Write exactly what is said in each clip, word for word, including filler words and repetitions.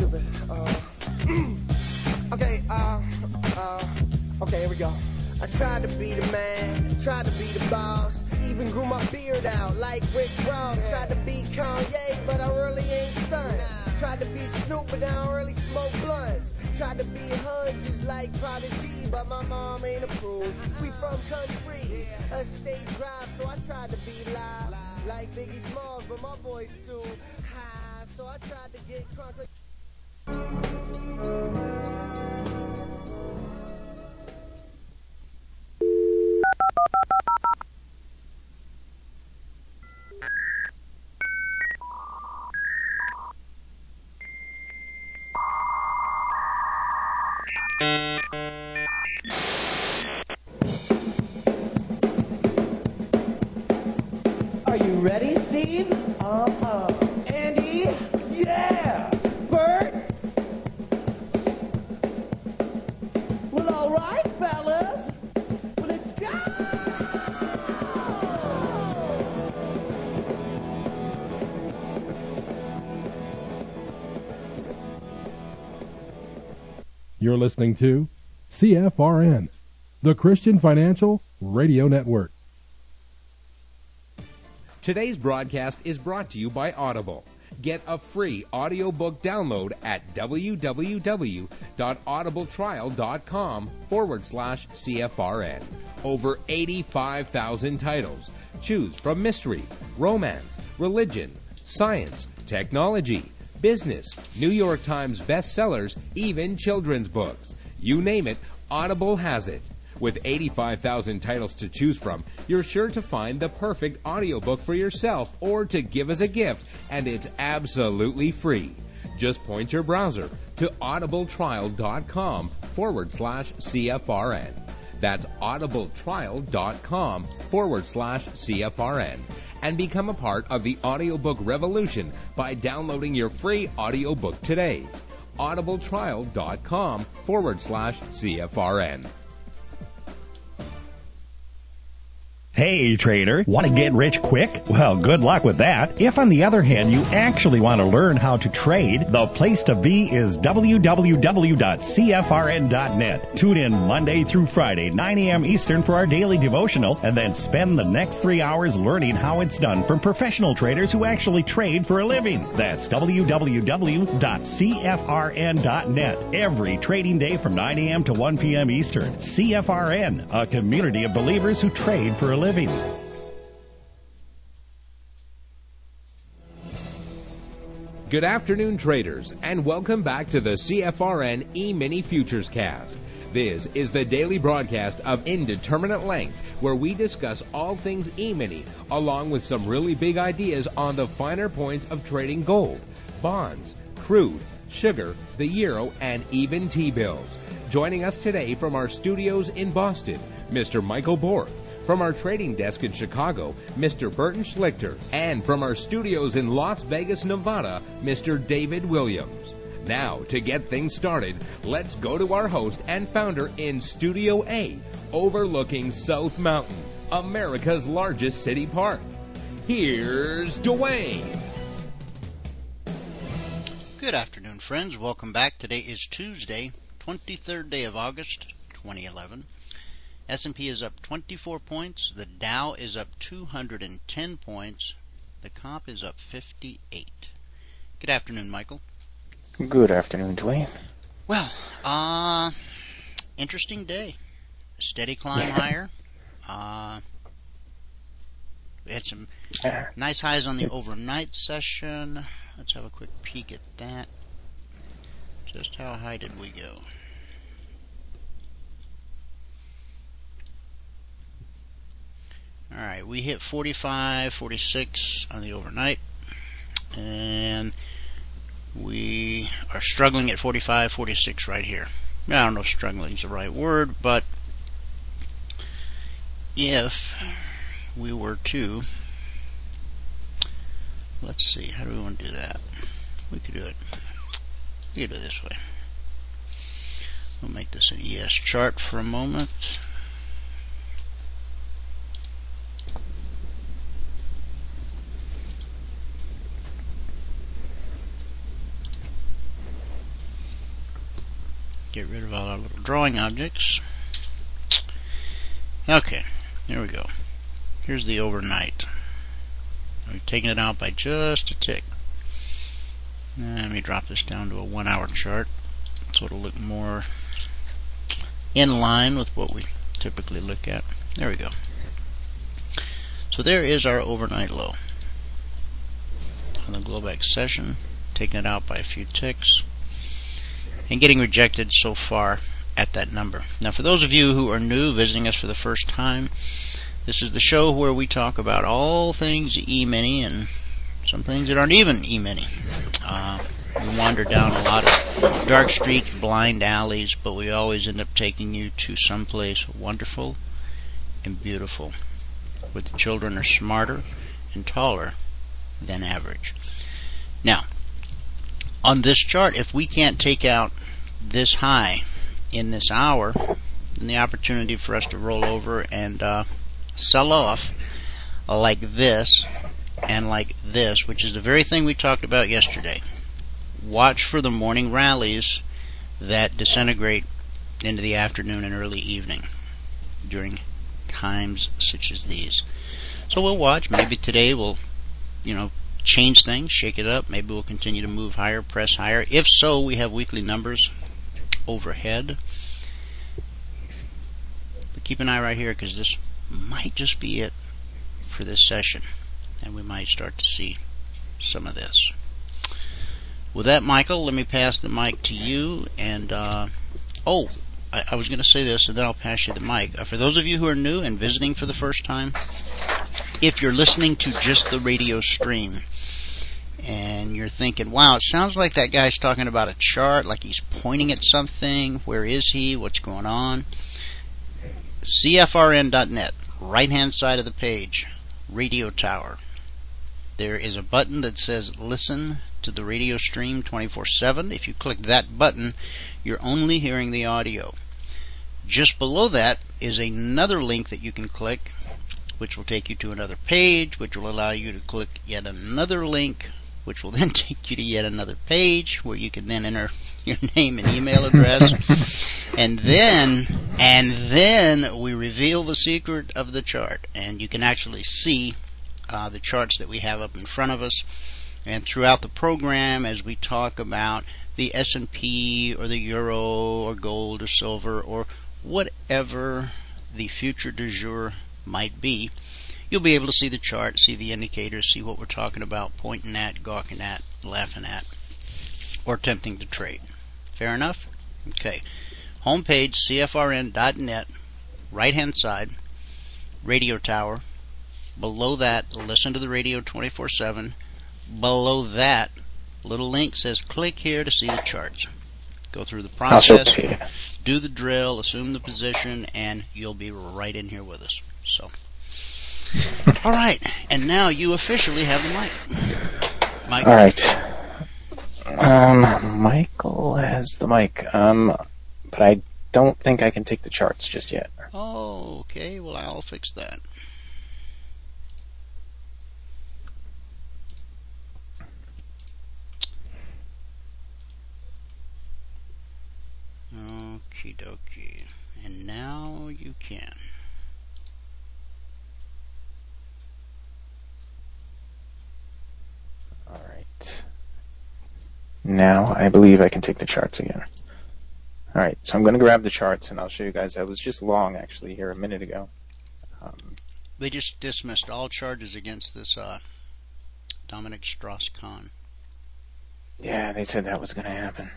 bit. Uh, okay, uh, uh, okay, here we go. I tried to be the man, tried to be the boss, even grew my beard out like Rick Ross. Tried to be Kanye, but I really ain't stunned. Tried to be Snoop, but I don't really smoke blunts. Tried to be hood just like Prodigy, but my mom ain't approved. We from country, a state drive, so I tried to be live like Biggie Smalls, but my voice too high, so I tried to get crunk like... Are you ready, Steve? Uh-huh. Andy? Yeah! Bert? Well, all right, fellas. Well, let's go! You're listening to C F R N, the Christian Financial Radio Network. Today's broadcast is brought to you by Audible. Get a free audiobook download at www.audibletrial.com forward slash CFRN. Over eighty-five thousand titles. Choose from mystery, romance, religion, science, technology, business, New York Times bestsellers, even children's books. You name it, Audible has it. With eighty-five thousand titles to choose from, you're sure to find the perfect audiobook for yourself or to give as a gift, and it's absolutely free. Just point your browser to audibletrial.com forward slash CFRN. That's audibletrial.com forward slash CFRN. And become a part of the audiobook revolution by downloading your free audiobook today. audibletrial.com forward slash CFRN. Hey, trader, want to get rich quick? Well, good luck with that. If, on the other hand, you actually want to learn how to trade, the place to be is w w w dot c f r n dot net. Tune in Monday through Friday, nine a.m. Eastern for our daily devotional, and then spend the next three hours learning how it's done from professional traders who actually trade for a living. That's w w w dot c f r n dot net. Every trading day from nine a.m. to one p.m. Eastern. C F R N, a community of believers who trade for a living. Good afternoon, traders, and welcome back to the C F R N E-Mini Futures Cast. This is the daily broadcast of Indeterminate Length, where we discuss all things E-Mini, along with some really big ideas on the finer points of trading gold, bonds, crude, sugar, the euro, and even T-bills. Joining us today from our studios in Boston, Mister Michael Borth. From our trading desk in Chicago, Mister Burton Schlichter. And from our studios in Las Vegas, Nevada, Mister David Williams. Now, to get things started, let's go to our host and founder in Studio A, overlooking South Mountain, America's largest city park. Here's Dwayne. Good afternoon, friends. Welcome back. Today is Tuesday, twenty-third day of August, twenty eleven. S and P is up twenty-four points. The Dow is up two hundred ten points. The comp is up fifty-eight. Good afternoon, Michael. Good afternoon, Dwayne. Well, uh, interesting day. Steady climb higher. Uh, we had some nice highs on the it's... overnight session. Let's have a quick peek at that. Just how high did we go? Alright, we hit forty-five, forty-six on the overnight, and we are struggling at forty-five, forty-six right here. I don't know if struggling is the right word, but if we were to, let's see, how do we want to do that? We could do it, we could do it this way. We'll make this an E S chart for a moment. rid of all our little drawing objects. Okay, here we go. Here's the overnight. We've taken it out by just a tick. Let me drop this down to a one hour chart so it'll look more in line with what we typically look at. There we go. So there is our overnight low on the Globex session, taking it out by a few ticks and getting rejected so far at that number. Now, for those of you who are new, visiting us for the first time, this is the show where we talk about all things E-mini and some things that aren't even E-mini. Uh, we wander down a lot of dark streets, blind alleys, but we always end up taking you to someplace wonderful and beautiful, where the children are smarter and taller than average. Now, on this chart, if we can't take out this high in this hour, then the opportunity for us to roll over and uh, sell off like this and like this, which is the very thing we talked about yesterday. Watch for the morning rallies that disintegrate into the afternoon and early evening during times such as these. So we'll watch. Maybe today we'll, you know, change things, shake it up. Maybe we'll continue to move higher, press higher. If so, we have weekly numbers overhead. But keep an eye right here, because this might just be it for this session, and we might start to see some of this. With that, Michael, let me pass the mic to you. And uh, oh, I, I was going to say this, and then I'll pass you the mic. Uh, for those of you who are new and visiting for the first time, if you're listening to just the radio stream and you're thinking, wow, it sounds like that guy's talking about a chart, like he's pointing at something, where is he, what's going on? C F R N dot net, right-hand side of the page, Radio Tower. There is a button that says listen to the radio stream twenty-four seven. If you click that button, you're only hearing the audio. Just below that is another link that you can click, which will take you to another page, which will allow you to click yet another link, which will then take you to yet another page, where you can then enter your name and email address. and then, and then we reveal the secret of the chart, and you can actually see uh, the charts that we have up in front of us. And throughout the program, as we talk about the S and P or the euro or gold or silver or whatever the future du jour might be, you'll be able to see the chart, see the indicators, see what we're talking about, pointing at, gawking at, laughing at, or attempting to trade. Fair enough? Okay. Homepage, C F R N dot net, right-hand side, Radio Tower. Below that, listen to the radio twenty-four seven. Below that, little link says click here to see the charts. Go through the process, do the drill, assume the position, and you'll be right in here with us. So, all right, and now you officially have the mic. Mike. All right. Um, Michael has the mic, um, but I don't think I can take the charts just yet. Oh, okay. Well, I'll fix that. Okie dokie. And now you can. Alright. Now I believe I can take the charts again. Alright, so I'm going to grab the charts and I'll show you guys. I was just long actually here a minute ago. Um, they just dismissed all charges against this uh, Dominic Strauss-Kahn. Yeah, they said that was going to happen.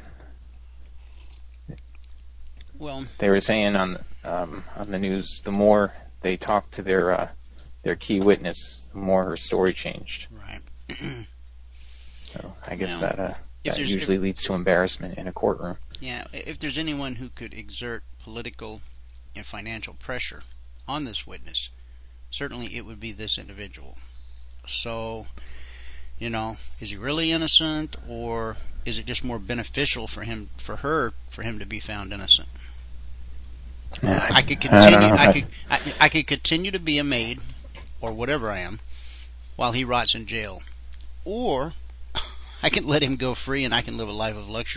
Well, they were saying on um, on the news, the more they talked to their uh, their key witness, the more her story changed. Right. So I guess now, that uh, that usually if, leads to embarrassment in a courtroom. Yeah, if there's anyone who could exert political and financial pressure on this witness, certainly it would be this individual. So, you know, is he really innocent, or is it just more beneficial for him, for her, for him to be found innocent? Yeah, I could continue. I, I could. I, I could continue to be a maid, or whatever I am, while he rots in jail, or I can let him go free and I can live a life of luxury.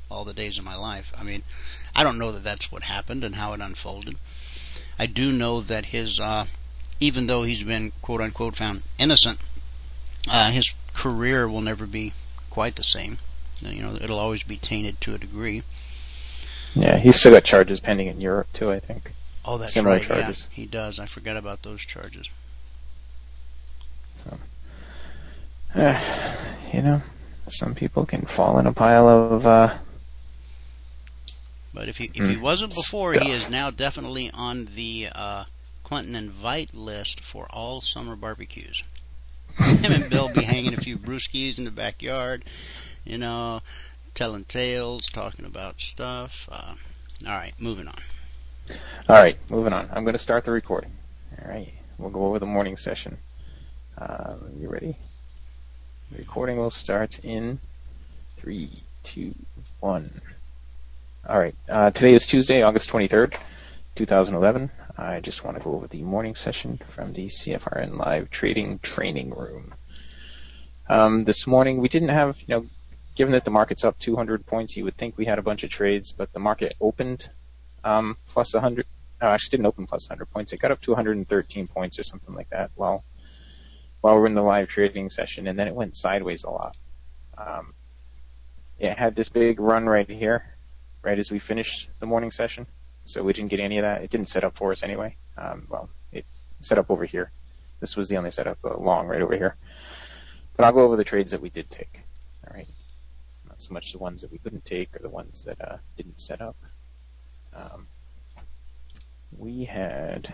all the days of my life. I mean, I don't know that that's what happened and how it unfolded. I do know that his, uh, even though he's been quote unquote found innocent, uh, his career will never be quite the same. You know, it'll always be tainted to a degree. Yeah, he's still got charges pending in Europe too, I think. Oh, that's Similar right. charges. Yeah, he does. I forgot about those charges. So, uh, you know, some people can fall in a pile of. Uh, but if he if mm, he wasn't before, stuff. he is now definitely on the uh, Clinton invite list for all summer barbecues. Him and Bill be hanging a few brewskis in the backyard, you know, telling tales, talking about stuff. Uh, all right, moving on. All right, moving on. I'm going to start the recording. All right, we'll go over the morning session. Uh, you ready? The recording will start in three, two, one. All right, uh, today is Tuesday, August twenty-third, twenty eleven. I just want to go over the morning session from the C F R N Live Trading Training Room. Um, this morning, we didn't have, you know, given that the market's up two hundred points, you would think we had a bunch of trades, but the market opened um, plus one hundred. No, actually didn't open plus one hundred points. It got up to one hundred thirteen points or something like that while while we're in the live trading session, and then it went sideways a lot. Um, it had this big run right here, right as we finished the morning session, so we didn't get any of that. It didn't set up for us anyway. Um, well, it set up over here. This was the only setup, uh, long right over here. But I'll go over the trades that we did take. All right, not so much the ones that we couldn't take or the ones that uh, didn't set up. Um, we had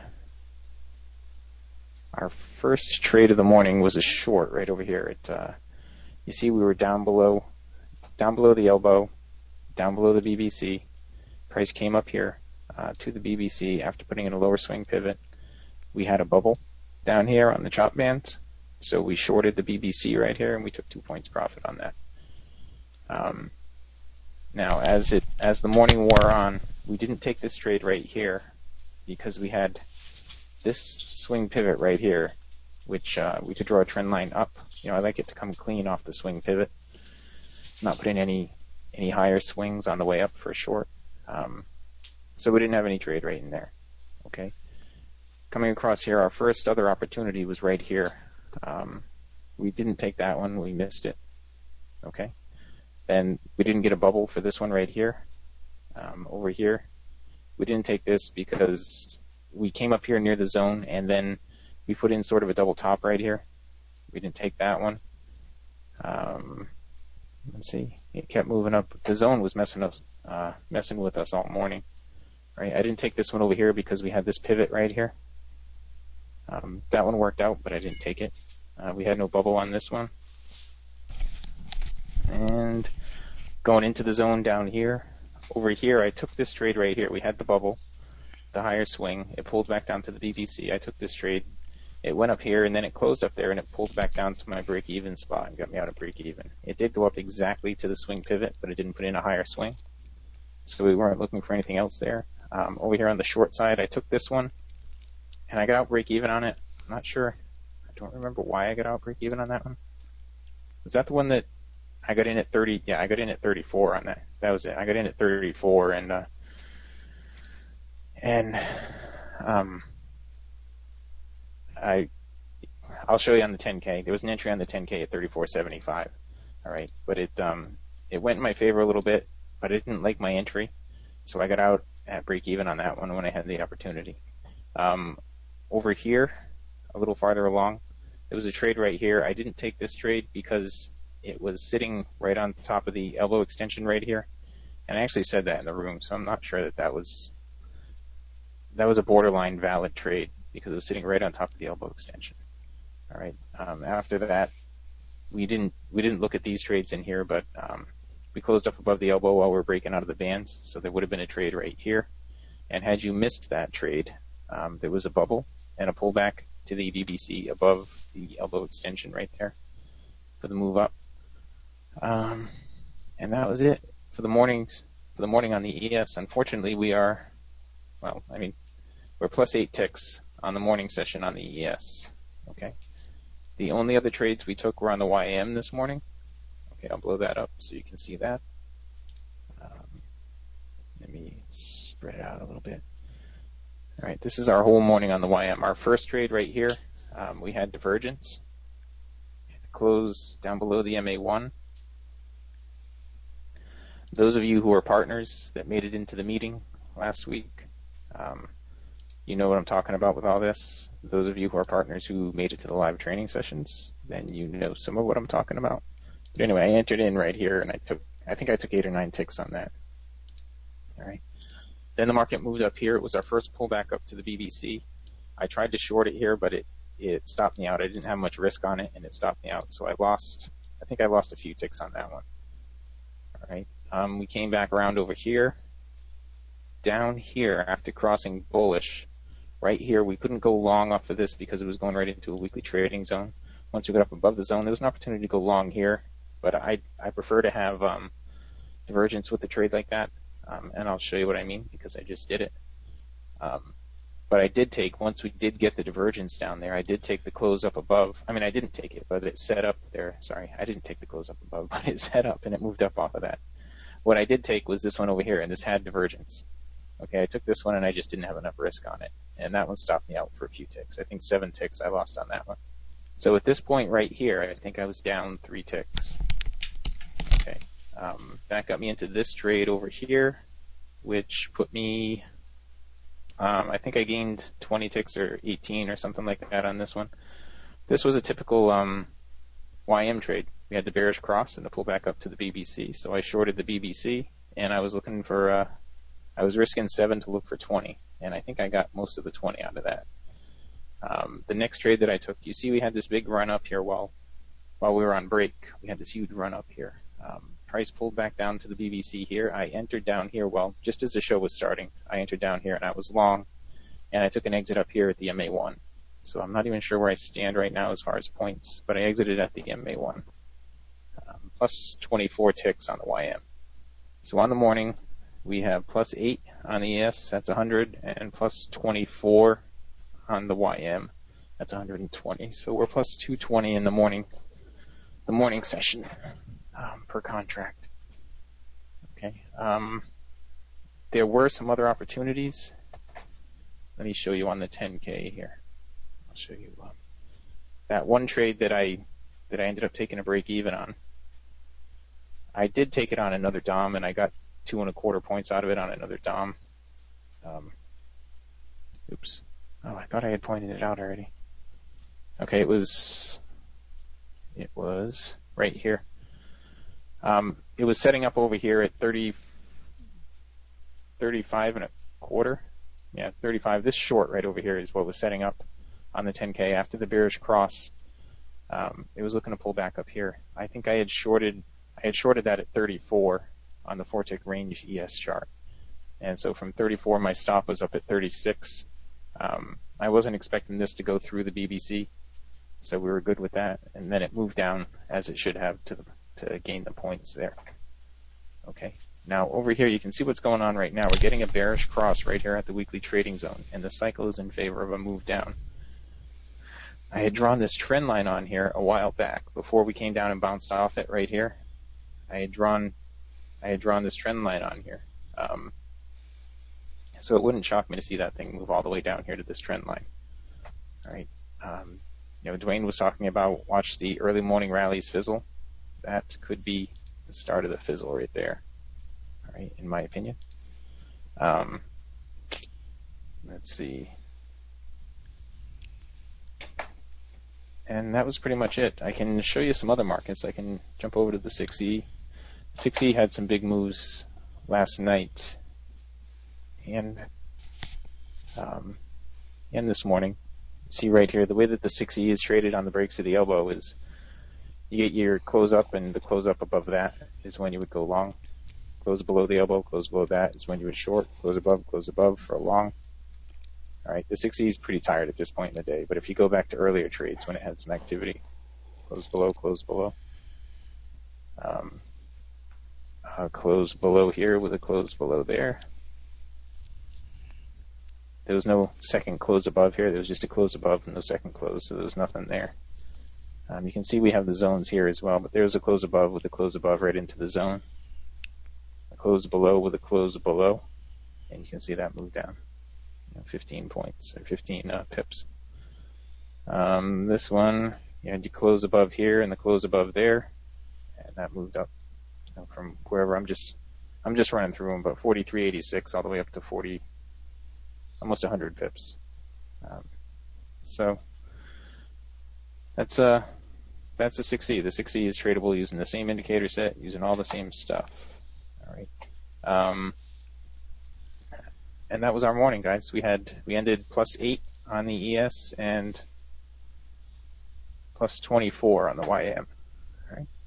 our first trade of the morning was a short right over here. It, uh, you see, we were down below, down below the elbow, down below the B B C. Price came up here uh, to the B B C after putting in a lower swing pivot. We had a bubble down here on the chop bands, so we shorted the B B C right here, and we took two points profit on that. Um, now, as it as the morning wore on, we didn't take this trade right here because we had this swing pivot right here, which uh, we could draw a trend line up. You know, I like it to come clean off the swing pivot, not put in any any higher swings on the way up for a short. Um, so we didn't have any trade right in there. Okay. Coming across here, our first other opportunity was right here. Um, we didn't take that one. We missed it. Okay. And we didn't get a bubble for this one right here. Um, over here, we didn't take this because we came up here near the zone, and then we put in sort of a double top right here. We didn't take that one. Um, let's see. It kept moving up. The zone was messing us, uh, messing with us all morning. Right? I didn't take this one over here because we had this pivot right here. Um, that one worked out, but I didn't take it. Uh, we had no bubble on this one. And going into the zone down here, over here, I took this trade right here. We had the bubble, the higher swing. It pulled back down to the B B C. I took this trade. It went up here, and then it closed up there, and it pulled back down to my break-even spot and got me out of break-even. It did go up exactly to the swing pivot, but it didn't put in a higher swing. So we weren't looking for anything else there. Um, over here on the short side, I took this one, and I got out break-even on it. I'm not sure. I don't remember why I got out break-even on that one. Was that the one that I got in at thirty? Yeah, I got in at thirty-four on that. That was it. I got in at thirty-four, and uh, and um, I I'll show you on the ten K. There was an entry on the ten K at thirty-four seventy-five. All right, but it um it went in my favor a little bit, but I didn't like my entry, so I got out at break even on that one when I had the opportunity. Um, over here, a little farther along, there was a trade right here. I didn't take this trade because it was sitting right on top of the elbow extension right here, and I actually said that in the room, so I'm not sure that that was that was a borderline valid trade because it was sitting right on top of the elbow extension. All right. Um, after that, we didn't we didn't look at these trades in here, but um, we closed up above the elbow while we were breaking out of the bands, so there would have been a trade right here. And had you missed that trade, um, there was a bubble and a pullback to the B B C above the elbow extension right there for the move up. Um, and that was it for the mornings. For the morning on the E S, unfortunately, we are, well, I mean, we're plus eight ticks on the morning session on the E S. Okay. The only other trades we took were on the Y M this morning. Okay, I'll blow that up so you can see that. Um, spread it out a little bit. All right, this is our whole morning on the Y M. Our first trade right here, um, we had divergence. Close down below the M A one. Those of you who are partners that made it into the meeting last week, um, you know what I'm talking about with all this. Those of you who are partners who made it to the live training sessions, then you know some of what I'm talking about. But anyway, I entered in right here, and I took, I think I took eight or nine ticks on that. All right. Then the market moved up here. It was our first pullback up to the B B C. I tried to short it here, but it, it stopped me out. I didn't have much risk on it, and it stopped me out. So I lost, I think I lost a few ticks on that one. All right. Um, we came back around over here. Down here, after crossing bullish, right here, we couldn't go long off of this because it was going right into a weekly trading zone. Once we got up above the zone, there was an opportunity to go long here, but I, I prefer to have um, divergence with a trade like that, um, and I'll show you what I mean because I just did it. Um, but I did take, once we did get the divergence down there, I did take the close up above. I mean, I didn't take it, but it set up there. Sorry, I didn't take the close up above, but it set up and it moved up off of that. What I did take was this one over here, and this had divergence. Okay, I took this one, and I just didn't have enough risk on it. And that one stopped me out for a few ticks. I think seven ticks I lost on that one. So at this point right here, I think I was down three ticks. Okay, um, that got me into this trade over here, which put me, um, I think I gained twenty ticks or eighteen or something like that on this one. This was a typical um, Y M trade. We had the bearish cross and the pullback up to the B B C. So I shorted the B B C, and I was looking for, uh, I was risking seven to look for twenty, and I think I got most of the twenty out of that. Um, the next trade that I took, you see we had this big run up here while, while we were on break. We had this huge run up here. Um, price pulled back down to the B B C here. I entered down here, well, just as the show was starting, I entered down here and I was long, and I took an exit up here at the M A one. So I'm not even sure where I stand right now as far as points, but I exited at the M A one. Um, plus twenty-four ticks on the Y M. So on the morning, we have plus eight on the E S, that's one hundred, and plus twenty-four on the Y M, that's one hundred twenty. So we're plus two twenty in the morning, the morning session um, per contract. Okay. Um, there were some other opportunities. Let me show you on the ten K here. I'll show you um, that one trade that I that I ended up taking a break even on. I did take it on another D O M, and I got two and a quarter points out of it on another D O M. Um, oops. Oh, I thought I had pointed it out already. Okay, it was, it was right here. Um, it was setting up over here at thirty, thirty-five and a quarter. Yeah, thirty-five. This short right over here is what was setting up on the ten K after the bearish cross. Um, it was looking to pull back up here. I think I had shorted, I had shorted that at thirty-four on the four tick range E S chart. And so from thirty-four, my stop was up at thirty-six. Um, I wasn't expecting this to go through the B B C, so we were good with that. And then it moved down as it should have to the, to gain the points there. Okay. Now over here, you can see what's going on right now. We're getting a bearish cross right here at the weekly trading zone, and the cycle is in favor of a move down. I had drawn this trend line on here a while back before we came down and bounced off it right here. I had drawn, I had drawn this trend line on here. Um, so it wouldn't shock me to see that thing move all the way down here to this trend line. All right. Um, you know, Dwayne was talking about watch the early morning rallies fizzle. That could be the start of the fizzle right there. All right, in my opinion. Um, let's see. And that was pretty much it. I can show you some other markets. I can jump over to the six E. The six E had some big moves last night and um, and this morning. See right here, the way that the six E is traded on the breaks of the elbow is you get your close up, and the close up above that is when you would go long. Close below the elbow, close below that is when you would short. Close above, close above for a long. All right, the six E is pretty tired at this point in the day, but if you go back to earlier trades when it had some activity, close below, close below. Um, uh, close below here with a close below there. There was no second close above here. There was just a close above and no second close, so there was nothing there. Um, you can see we have the zones here as well, but there's a close above with a close above right into the zone. A close below with a close below. and you can see that move down, you know, fifteen points or fifteen uh, pips. Um, this one, you had to close above here and the close above there, and that moved up, you know, from wherever. I'm just I'm just running through them, but forty-three eighty-six all the way up to forty, almost one hundred pips. Um, so that's uh that's the six E. The six E is tradable using the same indicator set, using all the same stuff. All right. Um, and that was our morning, guys. We had we ended plus eight on the E S and plus twenty-four on the Y M. All right.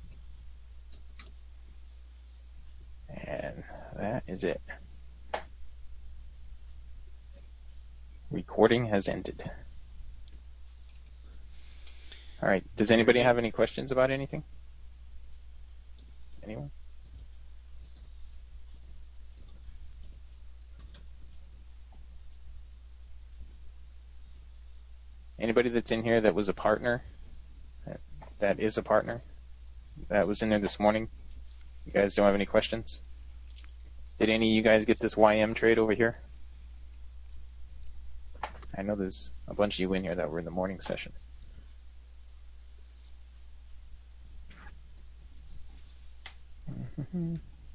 And that is it. Recording has ended. All right. Does anybody have any questions about anything? Anyone? Anybody that's in here that was a partner, that, that is a partner, that was in there this morning? You guys don't have any questions? Did any of you guys get this Y M trade over here? I know there's a bunch of you in here that were in the morning session. Mm-hmm.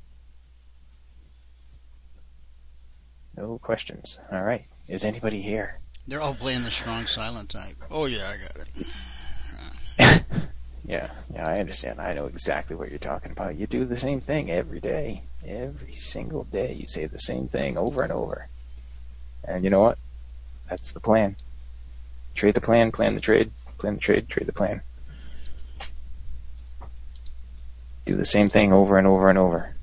No questions. All right. Is anybody here? They're all playing the strong silent type. Oh, yeah, I got it. yeah, yeah, I understand. I know exactly what you're talking about. You do the same thing every day. Every single day you say the same thing over and over. And you know what? That's the plan. Trade the plan, plan the trade, plan the trade, trade the plan. Do the same thing over and over and over.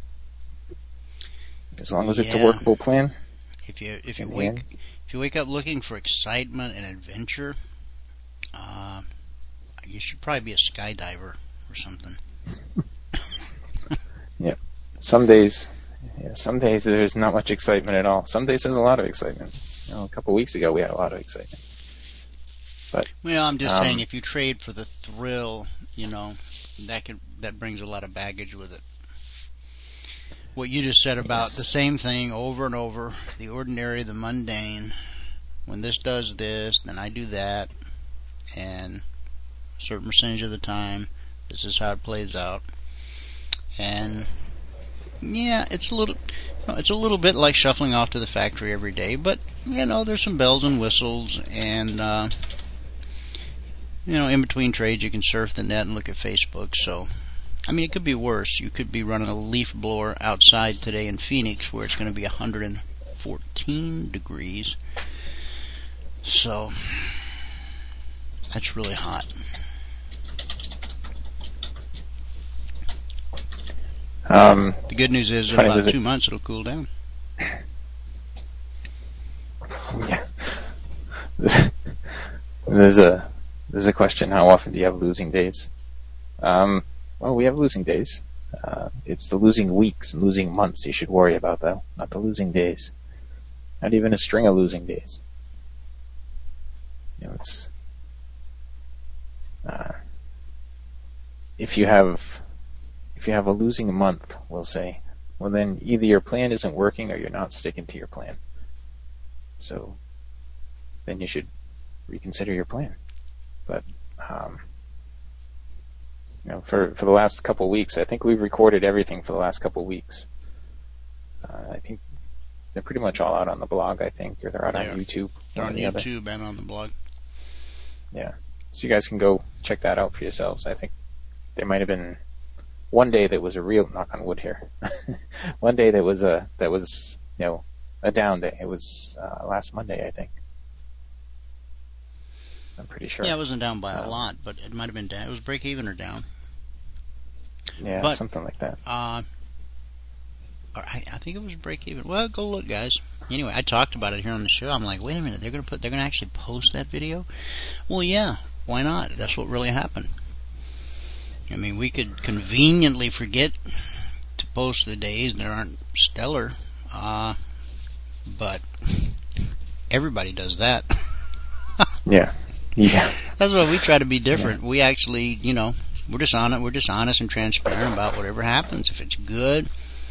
As long as yeah. it's a workable plan. If you if you wake if you wake up looking for excitement and adventure, uh, you should probably be a skydiver or something. Yeah. Some days, yeah, some days there's not much excitement at all. Some days there's a lot of excitement. You know, a couple of weeks ago we had a lot of excitement. But well, I'm just um, saying, if you trade for the thrill, you know, that could that brings a lot of baggage with it. What you just said about yes. the same thing over and over, the ordinary, the mundane. When this does this, then I do that, and a certain percentage of the time, this is how it plays out. And yeah, it's a little, it's a little bit like shuffling off to the factory every day, but you know, there's some bells and whistles, and uh, you know, in between trades, you can surf the net and look at Facebook. So. I mean, it could be worse. You could be running a leaf blower outside today in Phoenix where it's going to be one hundred fourteen degrees. So, that's really hot. Um, the good news is in about two months it'll cool down. Yeah. There's a, there's a question, how often do you have losing days? Um... Well, we have losing days. Uh, it's the losing weeks and losing months you should worry about, though, not the losing days. Not even a string of losing days. You know, it's uh, if you have if you have a losing month, we'll say, well then either your plan isn't working or you're not sticking to your plan. So then you should reconsider your plan. But um, You know, for, for the last couple of weeks, I think we've recorded everything for the last couple of weeks. Uh, I think they're pretty much all out on the blog, I think, or they're out they on are. YouTube. They're on the YouTube other. and on the blog. Yeah. So you guys can go check that out for yourselves. I think there might have been one day that was a real, knock on wood here, one day that was a, that was, you know, a down day. It was uh, last Monday, I think. I'm pretty sure. Yeah, it wasn't down by um, a lot, but it might have been down. It was break even or down. Yeah, but, something like that. Uh, I, I think it was break even. Well, go look, guys. Anyway, I talked about it here on the show. I'm like, wait a minute, they're gonna put, they're gonna actually post that video? Well, yeah, why not? That's what really happened. I mean, we could conveniently forget to post the days that aren't stellar, uh, but everybody does that. Yeah. Yeah. That's why we try to be different. Yeah. We actually, you know, we're just on it. We're just honest and transparent about whatever happens. If it's good,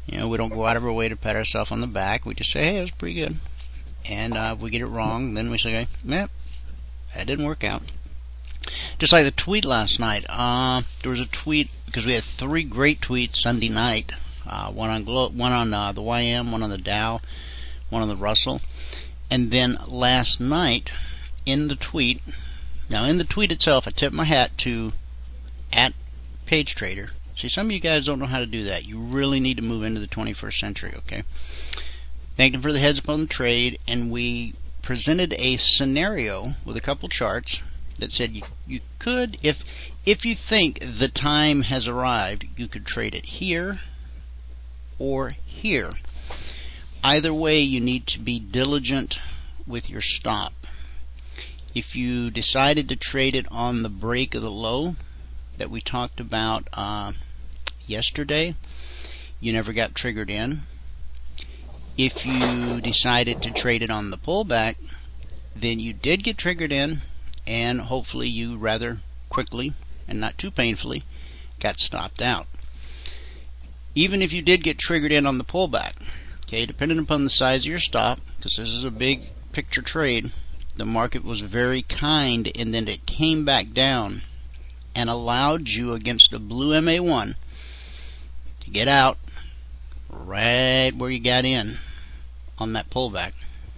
You know, we don't go out of our way to pat ourselves on the back. We just say, hey, it was pretty good. And uh, if we get it wrong, then we say, nah, that didn't work out. Just like the tweet last night. Uh, there was a tweet, because we had three great tweets Sunday night. Uh, one on Glo- one on uh, the Y M, one on the Dow, one on the Russell. And then last night, in the tweet, now in the tweet itself, I tip my hat to at Page Trader. See, some of you guys don't know how to do that. You really need to move into the twenty-first century, okay? Thank him for the heads up on the trade, and we presented a scenario with a couple charts that said you you could, if if you think the time has arrived, you could trade it here or here. Either way, you need to be diligent with your stop. If you decided to trade it on the break of the low that we talked about uh, yesterday, you never got triggered in. If you decided to trade it on the pullback, then you did get triggered in, and hopefully you rather quickly and not too painfully got stopped out. Even if you did get triggered in on the pullback, okay, depending upon the size of your stop, because this is a big picture trade, the market was very kind, and then it came back down and allowed you against a blue M A one to get out right where you got in on that pullback.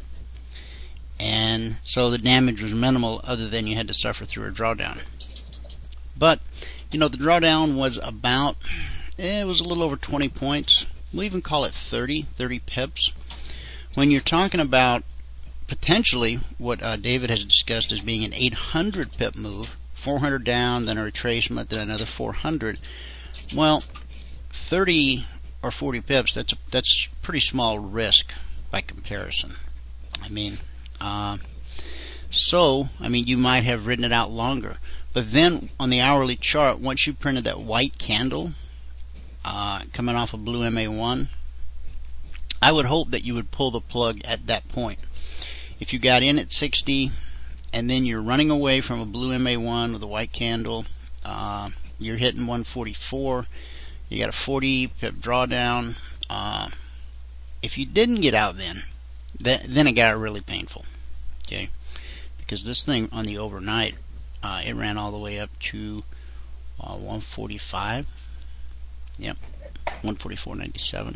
And so the damage was minimal, other than you had to suffer through a drawdown. But, you know, the drawdown was about, eh, it was a little over twenty points. We'll even call it thirty, thirty pips. When you're talking about potentially what uh, David has discussed as being an eight hundred pip move, four hundred down, then a retracement, then another four hundred, well, thirty or forty pips, that's a, that's pretty small risk by comparison. I mean, uh, so, I mean, you might have ridden it out longer. But then on the hourly chart, once you printed that white candle uh, coming off a blue M A one, I would hope that you would pull the plug at that point. If you got in at sixty and then you're running away from a blue M A one with a white candle, uh, you're hitting one forty-four, you got a forty pip drawdown. Uh, if you didn't get out then, th- then it got really painful. Okay, because this thing on the overnight, uh, it ran all the way up to uh, one forty-five. Yep, one forty-four ninety-seven.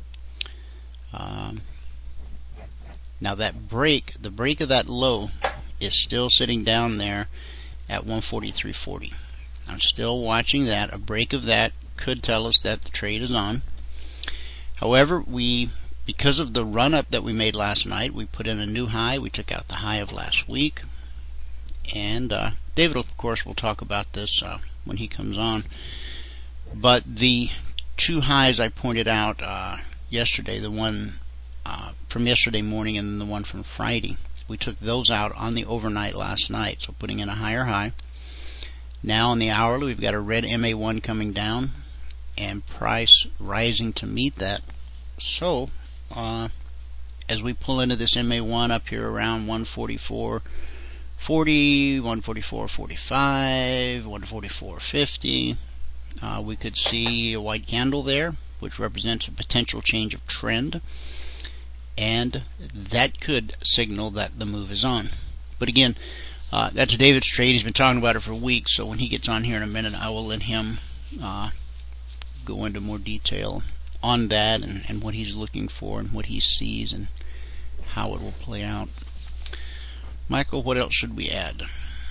Um, now that break, the break of that low is still sitting down there at one forty-three forty. I'm still watching that. A break of that could tell us that the trade is on. However, we, because of the run-up that we made last night, we put in a new high. We took out the high of last week. And uh, David, of course, will talk about this uh, when he comes on. But the two highs I pointed out uh, yesterday, the one uh, from yesterday morning and then the one from Friday, we took those out on the overnight last night, so putting in a higher high. Now on the hourly, we've got a red M A one coming down and price rising to meet that. So uh, as we pull into this M A one up here around one forty-four forty, one forty-four forty-five, one forty-four fifty, uh, we could see a white candle there, which represents a potential change of trend, and that could signal that the move is on. But again, uh, that's David's trade. He's been talking about it for weeks, so when he gets on here in a minute, I will let him uh, go into more detail on that and, and what he's looking for and what he sees and how it will play out. Michael, what else should we add?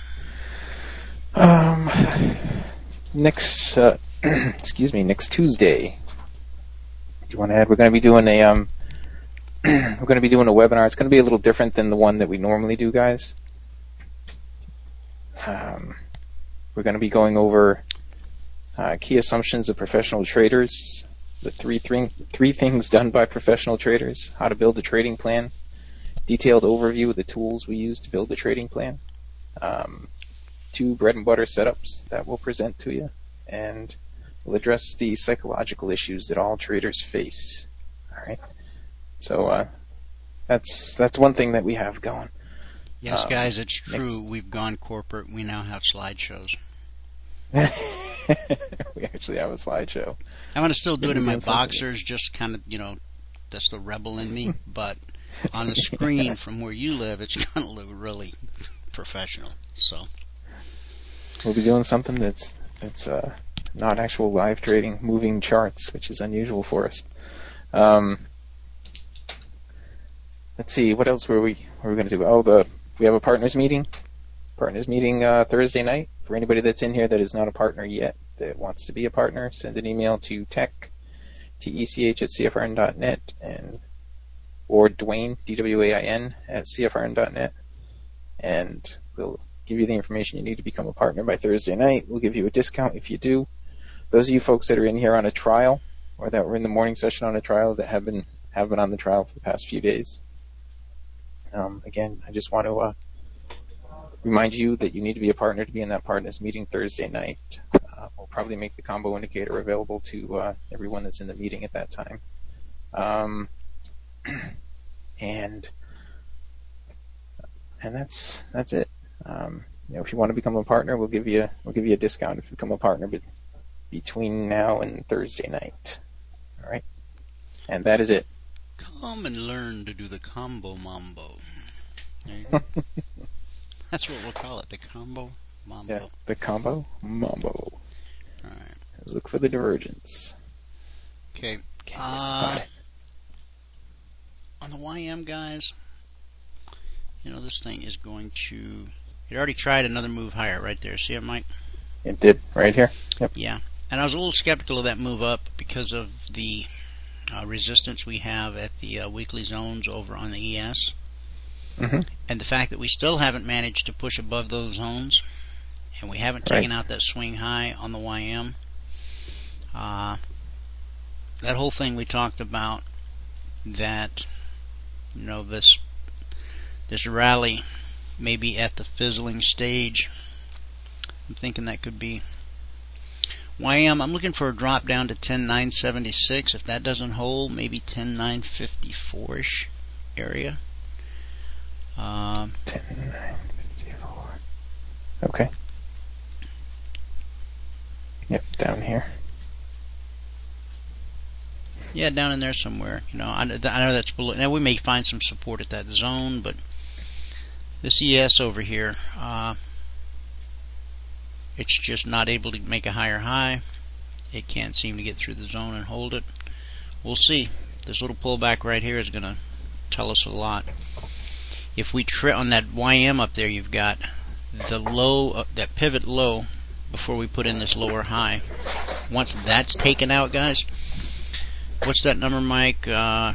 Um, next, uh, excuse me, next Tuesday. Do you want to add? We're going to be doing a um, we're going to be doing a webinar. It's going to be a little different than the one that we normally do, guys. Um, we're going to be going over uh, key assumptions of professional traders, the three, three three things done by professional traders, how to build a trading plan, detailed overview of the tools we use to build a trading plan, um, two bread and butter setups that we'll present to you, and we'll address the psychological issues that all traders face. All right. So uh, that's that's one thing that we have going. Yes, um, guys, it's true. next. We've gone corporate. We now have slideshows. We actually have a slideshow. I'm going to still do it in my doing something. boxers, just kind of, you know, that's the rebel in me. But on the screen from where you live, it's going to look really professional. So We'll be doing something that's that's uh, not actual live trading, moving charts, which is unusual for us. Um, let's see, what else were we were we going to do? Oh, the we have a partners meeting. Partners meeting uh, Thursday night. For anybody that's in here that is not a partner yet, that wants to be a partner, send an email to tech, T E C H at C F R N dot net, and or Dwayne, D W A I N, at C F R N dot net, and we'll give you the information you need to become a partner by Thursday night. We'll give you a discount if you do. Those of you folks that are in here on a trial, or that were in the morning session on a trial, that have been have been on the trial for the past few days, um, again, I just want to uh, remind you that you need to be a partner to be in that partners meeting Thursday night. Uh, we'll probably make the combo indicator available to uh, everyone that's in the meeting at that time. Um, and and that's that's it. Um, you know, if you want to become a partner, we'll give you we'll give you a discount if you become a partner be- between now and Thursday night. All right, and that is it. come and learn to do the combo mambo. There you go. That's what we'll call it, the combo mambo. Yeah, the combo mambo. All right. Look for the divergence. Okay. Can you Uh, spot it? on the Y M, guys, you know, this thing is going to... It already tried another move higher right there. See it, Mike? It did, right here. Yep. Yeah. And I was a little skeptical of that move up because of the uh, resistance we have at the uh, weekly zones over on the E S. Mm-hmm. And the fact that we still haven't managed to push above those zones, and we haven't Right. taken out that swing high on the Y M. Uh, that whole thing we talked about, that, you know, this this rally may be at the fizzling stage. I'm thinking that could be Y M. I'm looking for a drop down to ten nine seventy-six. If that doesn't hold, maybe ten nine fifty-four-ish area. Um, ten nine fifty-four. Okay. Yep, down here. Yeah, down in there somewhere. You know, I, I know that's below. Now we may find some support at that zone, but this E S over here, uh, it's just not able to make a higher high. It can't seem to get through the zone and hold it. We'll see. This little pullback right here is going to tell us a lot. If we tri- on that Y M up there, you've got the low, uh, that pivot low before we put in this lower high. Once that's taken out, guys, what's that number, Mike? Uh,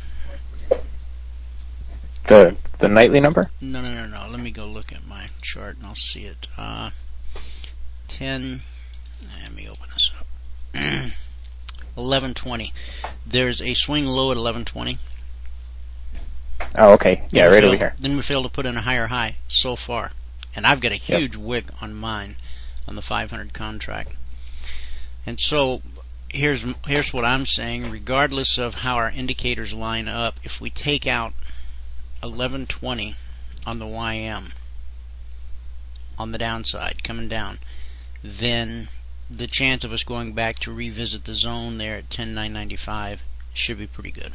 The the nightly number? no, no, no, no. Let me go look at my chart and I'll see it. Uh, ten. Let me open this up. eleven twenty. There's a swing low at eleven twenty. Oh, okay. Yeah, Then we right failed- over here. Then we failed to put in a higher high so far. And I've got a huge wick on mine on the five hundred contract. And so here's here's what I'm saying. Regardless of how our indicators line up, if we take out eleven twenty on the Y M on the downside, coming down, then the chance of us going back to revisit the zone there at ten nine ninety-five should be pretty good.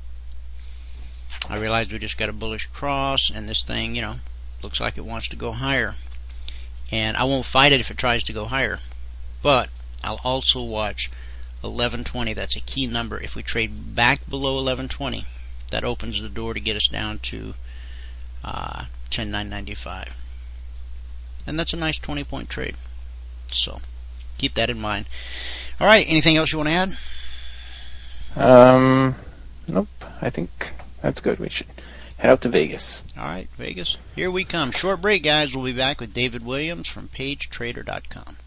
I realize we just got a bullish cross, and this thing, you know, looks like it wants to go higher. And I won't fight it if it tries to go higher. But I'll also watch eleven twenty. That's a key number. If we trade back below eleven twenty, that opens the door to get us down to uh, ten nine ninety-five. And that's a nice twenty point trade. So keep that in mind. All right, anything else you want to add? Um, nope. I think that's good. We should head out to Vegas. All right, Vegas. Here we come. Short break, guys. We'll be back with David Williams from page trader dot com.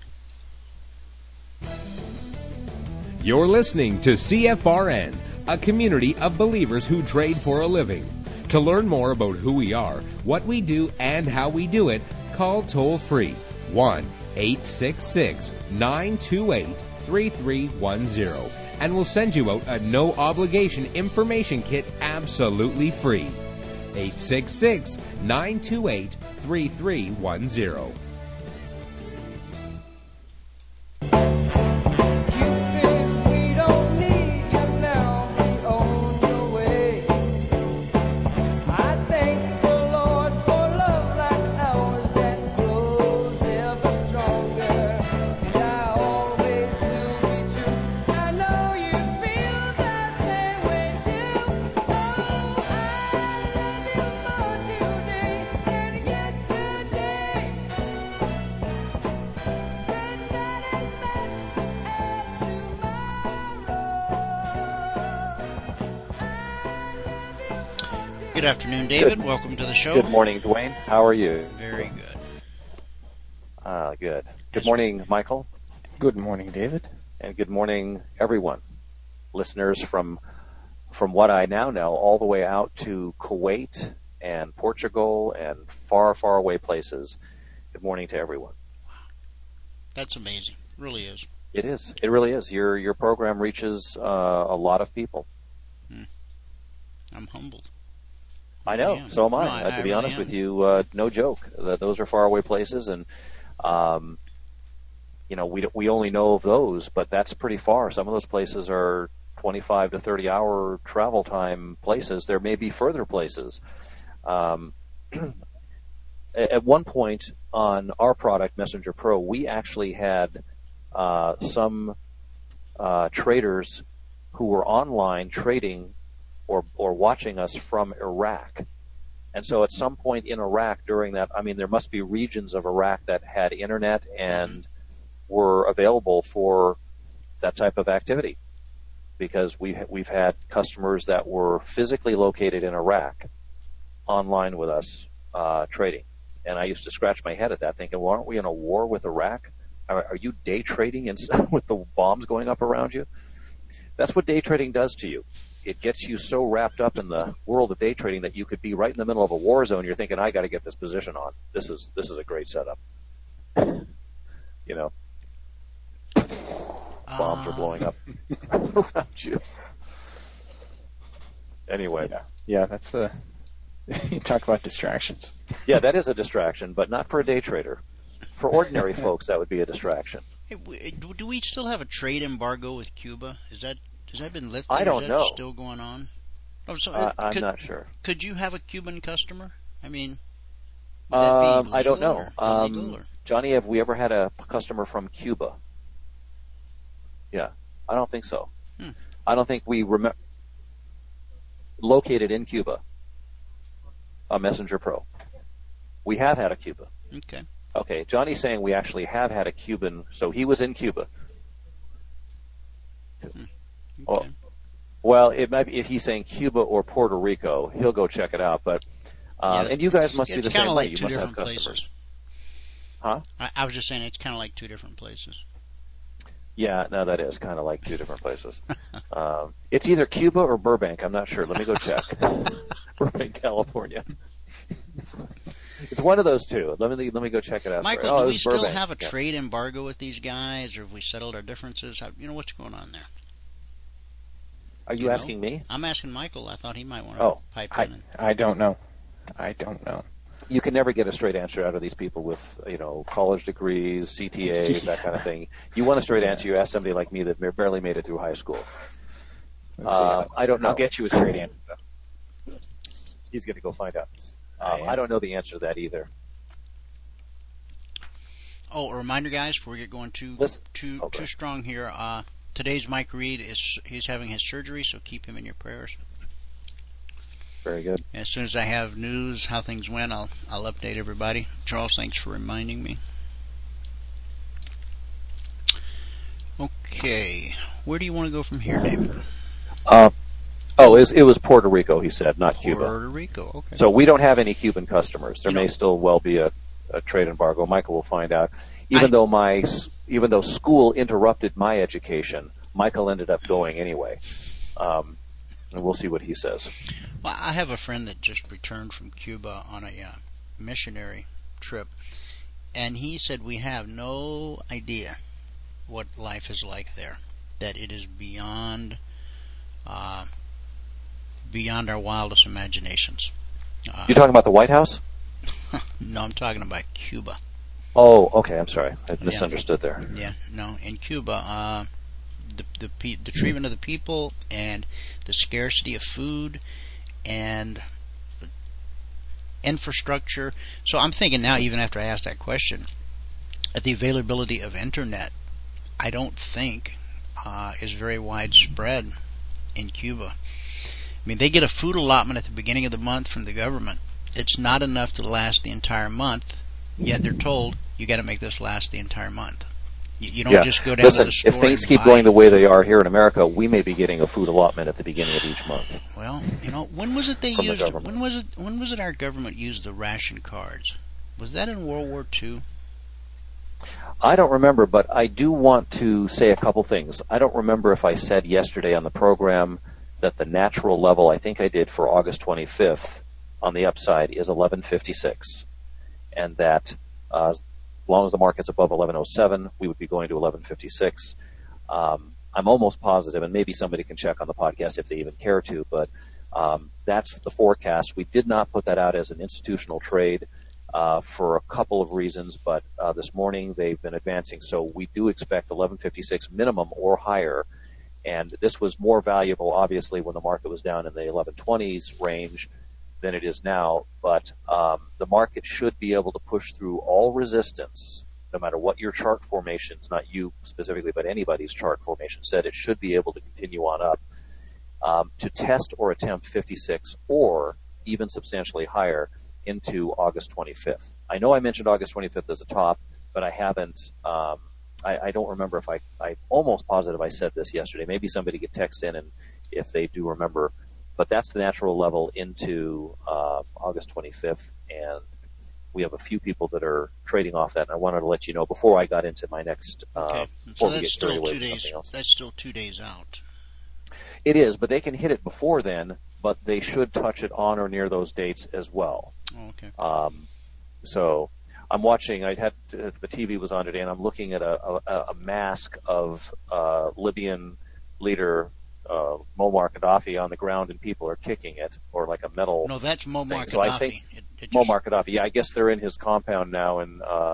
You're listening to C F R N, a community of believers who trade for a living. To learn more about who we are, what we do, and how we do it, call toll-free one eight six six, nine two eight, three three one zero, and we'll send you out a no-obligation information kit absolutely free. eight six six, nine two eight, three three one zero. Good afternoon, David. Good. Welcome to the show. Good morning, Dwayne. How are you? Very good. Ah, good. Good morning, Michael. Good morning, David. And good morning, everyone. Listeners from from what I now know, all the way out to Kuwait and Portugal and far, far away places. Good morning to everyone. Wow. That's amazing. It really is. It is. It really is. Your your program reaches uh, a lot of people. Hmm. I'm humbled. I know. I so am I. No, I uh, to I be really honest am. with you, uh, no joke. Uh, those are faraway places, and um, you know we we only know of those, but that's pretty far. Some of those places are twenty-five to thirty hour travel time places. There may be further places. Um, at one point on our product, Messenger Pro, we actually had uh, some uh, traders who were online trading or or watching us from Iraq. And so at some point in Iraq during that, I mean, there must be regions of Iraq that had internet and were available for that type of activity, because we, we've had customers that were physically located in Iraq online with us uh, trading. And I used to scratch my head at that, thinking, well, aren't we in a war with Iraq? Are, are you day trading in, with the bombs going up around you? That's what day trading does to you. It gets you so wrapped up in the world of day trading that you could be right in the middle of a war zone. You're thinking, I got to get this position on. This is this is a great setup. You know, bombs are blowing up around you. Anyway, yeah, yeah that's the. You talk about distractions. Yeah, that is a distraction, but not for a day trader. For ordinary folks, that would be a distraction. Hey, do we still have a trade embargo with Cuba? Is that has that been lifted? I don't is that know. Still going on? Oh, so, uh, I'm could, not sure. Could you have a Cuban customer? I mean, would um, that be I don't know. or Um, or? Johnny, have we ever had a customer from Cuba? Yeah, I don't think so. Hmm. I don't think we remember located in Cuba. A Messenger Pro. We have had a Cuba. Okay. Okay, Johnny's saying we actually have had a Cuban, so he was in Cuba. Hmm. Oh, Okay. well, it might be, if he's saying Cuba or Puerto Rico, he'll go check it out. But um, Yeah, and you guys must it's be the kinda same like way. You two must have different customers, places. huh? I, I was just saying it's kind of like two different places. Yeah, no, that is kind of like two different places. um, it's either Cuba or Burbank. I'm not sure. Let me go check. Burbank, California. It's one of those two. Let me let me go check it out. Michael, oh, do it we was still Burbank. have a Yeah. trade embargo with these guys, or have we settled our differences? How, you know, what's going on there? Are you, You know? asking me? I'm asking Michael. I thought he might want to Oh, pipe I, in. And, I don't know. I don't know. You can never get a straight answer out of these people with, you know, college degrees, C T As, that kind of thing. You want a straight answer, you ask somebody like me that barely made it through high school. Let's see. Uh, I don't know. I'll get you a straight answer, though. He's going to go find out. I Um, am. I don't know the answer to that either. oh, a reminder, guys, before we get going too Listen. too Okay. too strong here. Uh, today's Mike Reed is he's having his surgery, so keep him in your prayers. Very good. As soon as I have news how things went, I'll I'll update everybody. Charles, thanks for reminding me. Okay, where do you want to go from here, David? Uh, oh, it was, it was Puerto Rico, he said, not Cuba. Puerto Rico. Okay. So we don't have any Cuban customers. There You may know- still well be a, a trade embargo. Michael will find out. Even I- though my even though school interrupted my education, Michael ended up going anyway. Um, and we'll see what he says. Well, I have a friend that just returned from Cuba on a uh, missionary trip, and he said we have no idea what life is like there. That it is beyond uh, beyond our wildest imaginations. Uh, You talking about the White House? no, I'm talking about Cuba. Oh, okay. I'm sorry. I misunderstood there. Yeah, no, in Cuba, uh, the the pe- the treatment of the people and the scarcity of food and infrastructure. So I'm thinking now, even after I asked that question, that the availability of internet, I don't think uh, is very widespread in Cuba. I mean, they get a food allotment at the beginning of the month from the government. It's not enough to last the entire month, yet they're told you got to make this last the entire month. You, you don't yeah. just go down Listen, to the store. if things and keep buy going the way they are here in America, we may be getting a food allotment at the beginning of each month. Well, you know, when was it they From the used? government. When was it? When was it our government used the ration cards? Was that in World War Two? I don't remember, but I do want to say a couple things. I don't remember if I said yesterday on the program that the natural level, I think I did, for August twenty-fifth on the upside is eleven fifty-six, and that uh, as long as the market's above eleven oh seven, we would be going to eleven fifty-six. Um, I'm almost positive, and maybe somebody can check on the podcast if they even care to, but um, that's the forecast. We did not put that out as an institutional trade uh, for a couple of reasons, but uh, this morning they've been advancing, so we do expect eleven fifty-six minimum or higher. And this was more valuable, obviously, when the market was down in the eleven twenties range than it is now. But um, the market should be able to push through all resistance, no matter what your chart formations, not you specifically, but anybody's chart formation said, it should be able to continue on up um, to test or attempt fifty-six or even substantially higher into August twenty-fifth. I know I mentioned August twenty-fifth as a top, but I haven't um, I, I don't remember if I, I'm almost positive I said this yesterday. Maybe somebody could text in and if they do remember. But that's the natural level into uh, August twenty-fifth, and we have a few people that are trading off that. And I wanted to let you know before I got into my next, uh, Okay. before So we that's get carried still away two with days. something else. That's still two days out. It is, but they can hit it before then, but they should touch it on or near those dates as well. Oh, okay. Um, so I'm watching, I had, to, the T V was on today, and I'm looking at a, a, a mask of uh, Libyan leader uh, Muammar Gaddafi on the ground, and people are kicking it, or like a metal No, that's Muammar thing. Gaddafi. So I think It, it just, Muammar Gaddafi, yeah, I guess they're in his compound now, and, uh,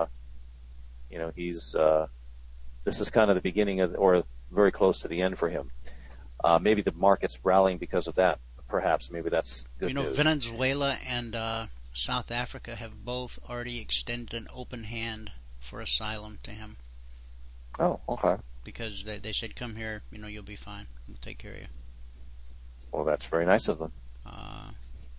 you know, he's, uh, this is kind of the beginning of, or very close to the end for him. Uh, maybe the market's rallying because of that, perhaps. Maybe that's good You know, news. Venezuela and uh, South Africa have both already extended an open hand for asylum to him Oh, okay. because they, they said, come here, you know, you'll be fine. We'll take care of you. Well, that's very nice of them. Uh,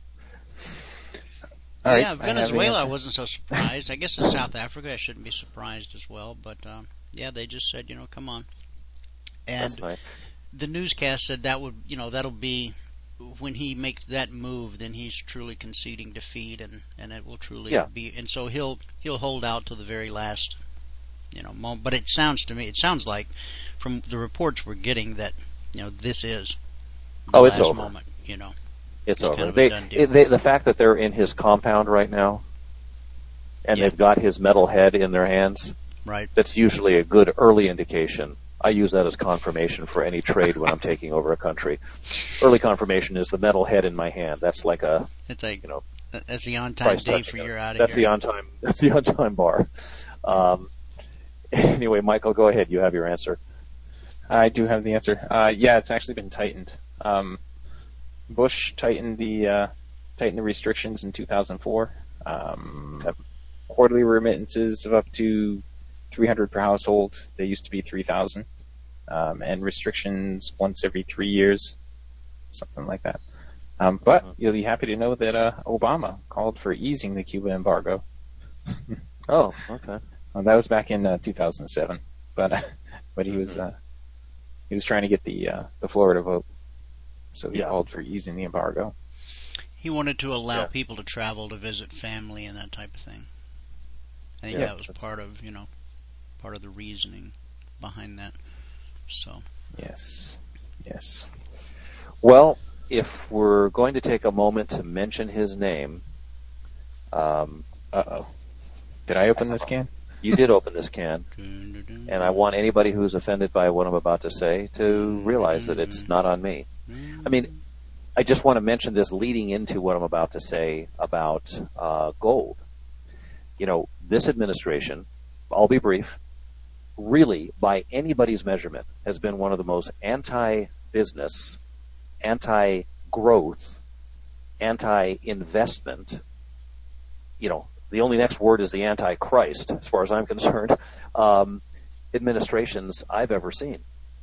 All right, yeah, I have the Venezuela, I answer. wasn't so surprised. I guess in South Africa, I shouldn't be surprised as well. But, um, yeah, they just said, you know, come on. And That's nice. the newscast said that would, you know, that'll be when he makes that move, then he's truly conceding defeat, and, and it will truly Yeah. be. And so he'll he'll hold out to the very last, you know, moment. But it sounds to me, it sounds like from the reports we're getting that, you know, this is the Oh, it's last over. moment. You know, It's, It's over. kind of a they, done deal. it- they, the fact that they're in his compound right now, and Yeah. they've got his metal head in their hands, right? that's usually a good early indication. I use that as confirmation for any trade when I'm taking over a country. Early confirmation is the metal head in my hand. That's like a, It's like you know, that's the on-time price day touching for it. you're out of That's here. the on-time. That's the on-time bar. Um, anyway, Michael, go ahead. You have your answer. I do have the answer. Uh, yeah, it's actually been tightened. Um, Bush tightened the uh, tightened the restrictions in two thousand four. Um, quarterly remittances of up to three hundred per household. They used to be three thousand, um, and restrictions once every three years, something like that. Um, but Mhm. you'll be happy to know that uh, Obama called for easing the Cuba embargo. Oh, okay. Well, that was back in uh, two thousand seven, but uh, but he was uh, he was trying to get the uh, the Florida vote, so he Yeah. called for easing the embargo. He wanted to allow Yeah. people to travel to visit family and that type of thing. I think Yeah, that was that's- part of, you know, part of the reasoning behind that. So, Yes, yes. Well, if we're going to take a moment to mention his name, um, Uh oh. Did I open this can? you did open this can, and I want anybody who's offended by what I'm about to say to realize that it's not on me. I mean, I just want to mention this leading into what I'm about to say about uh, gold. You know, this administration, I'll be brief, really, by anybody's measurement, has been one of the most anti-business, anti-growth, anti-investment, you know, the only next word is the Antichrist, as far as I'm concerned, um, administrations I've ever seen.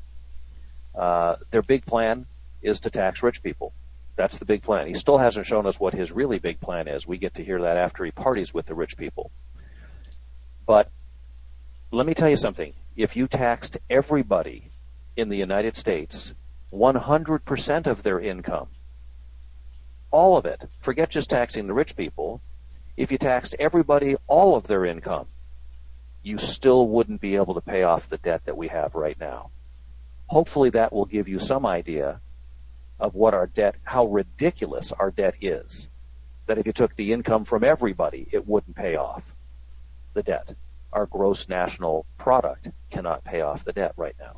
Uh, their big plan is to tax rich people. That's the big plan. He still hasn't shown us what his really big plan is. We get to hear that after he parties with the rich people. But let me tell you something. if you taxed everybody in the United States one hundred percent of their income, all of it, forget just taxing the rich people, if you taxed everybody all of their income, you still wouldn't be able to pay off the debt that we have right now. Hopefully that will give you some idea of what our debt, how ridiculous our debt is. That if you took the income from everybody, it wouldn't pay off the debt. Our gross national product cannot pay off the debt right now.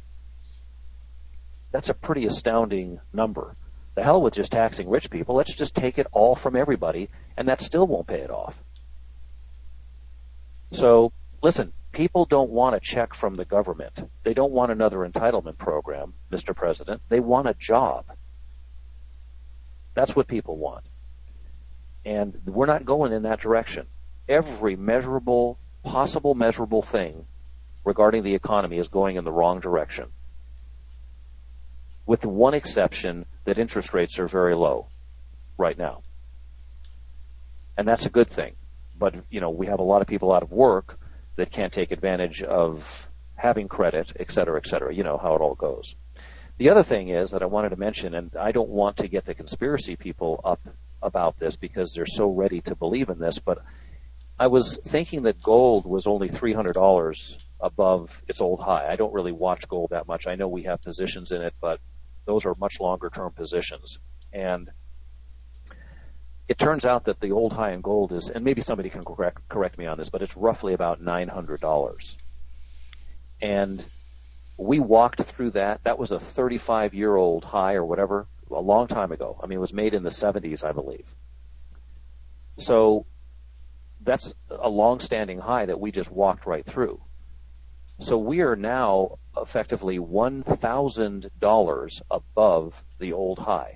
That's a pretty astounding number. The hell with just taxing rich people. Let's just take it all from everybody, and that still won't pay it off. So, listen, people don't want a check from the government. They don't want another entitlement program, Mister President. They want a job. That's what people want. And we're not going in that direction. Every measurable, possible measurable thing regarding the economy is going in the wrong direction, with the one exception that interest rates are very low right now. And that's a good thing. But, you know, we have a lot of people out of work that can't take advantage of having credit, et cetera, et cetera. You know how it all goes. The other thing is that I wanted to mention, and I don't want to get the conspiracy people up about this because they're so ready to believe in this, but I was thinking that gold was only three hundred dollars above its old high. I don't really watch gold that much. I know we have positions in it, but those are much longer term positions. And it turns out that the old high in gold is, and maybe somebody can correct, correct me on this, but it's roughly about nine hundred dollars. And we walked through that. That was a thirty-five-year-old high or whatever, a long time ago. I mean, it was made in the seventies, I believe. So that's a long-standing high that we just walked right through. So we are now effectively one thousand dollars above the old high.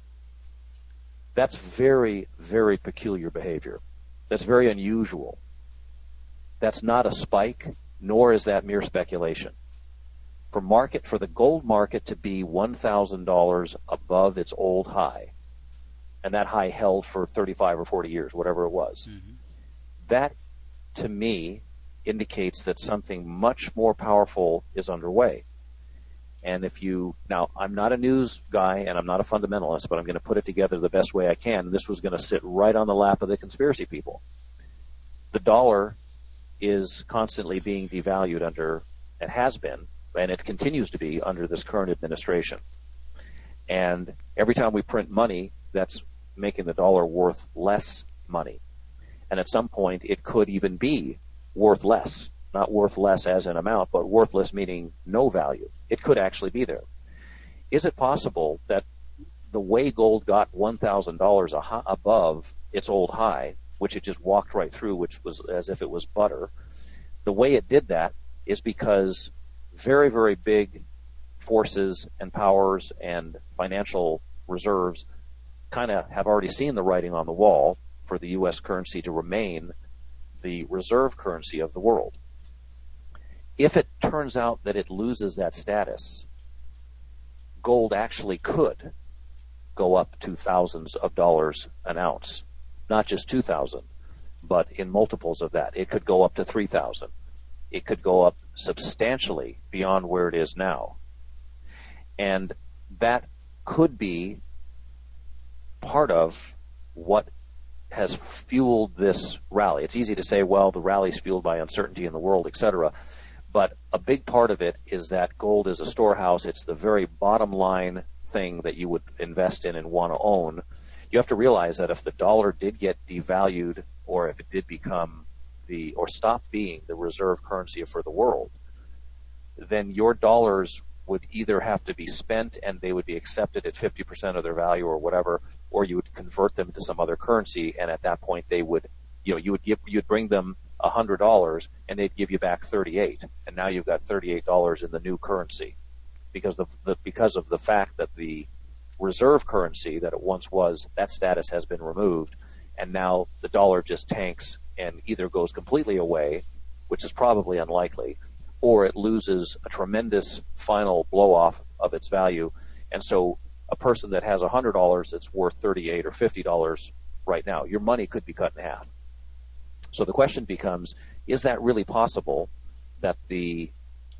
That's very, very peculiar behavior. That's very unusual. That's not a spike, nor is that mere speculation. For market, for the gold market to be one thousand dollars above its old high, and that high held for thirty-five or forty years, whatever it was, mm-hmm. that, to me, indicates that something much more powerful is underway. And if you, now, I'm not a news guy and I'm not a fundamentalist, but I'm going to put it together the best way I can. This was going to sit right on the lap of the conspiracy people. The dollar is constantly being devalued under, and has been, and it continues to be under this current administration. And every time we print money, that's making the dollar worth less money. And at some point, it could even be worth less. Not worth less as an amount, but worthless meaning no value. It could actually be there. Is it possible that the way gold got one thousand dollars above its old high, which it just walked right through, which was as if it was butter, the way it did that is because very, very big forces and powers and financial reserves kind of have already seen the writing on the wall for the U S currency to remain the reserve currency of the world. If it turns out that it loses that status, gold actually could go up to thousands of dollars an ounce. Not just two thousand, but in multiples of that. It could go up to three thousand. It could go up substantially beyond where it is now. And that could be part of what has fueled this rally. It's easy to say, well, the rally's fueled by uncertainty in the world, et cetera. But a big part of it is that gold is a storehouse. It's the very bottom line thing that you would invest in and want to own. You have to realize that if the dollar did get devalued, or if it did become the, or stop being the reserve currency for the world, then your dollars would either have to be spent and they would be accepted at fifty percent of their value or whatever, or you would convert them to some other currency, and at that point they would, you know, you would give, you'd bring them one hundred dollars and they'd give you back thirty-eight, and now you've got thirty-eight dollars in the new currency because of the because of the fact that the reserve currency that it once was, that status has been removed, and now the dollar just tanks and either goes completely away, which is probably unlikely, or it loses a tremendous final blow-off of its value. And so a person that has one hundred dollars that's worth thirty-eight or fifty dollars right now, your money could be cut in half. So the question becomes, is that really possible that the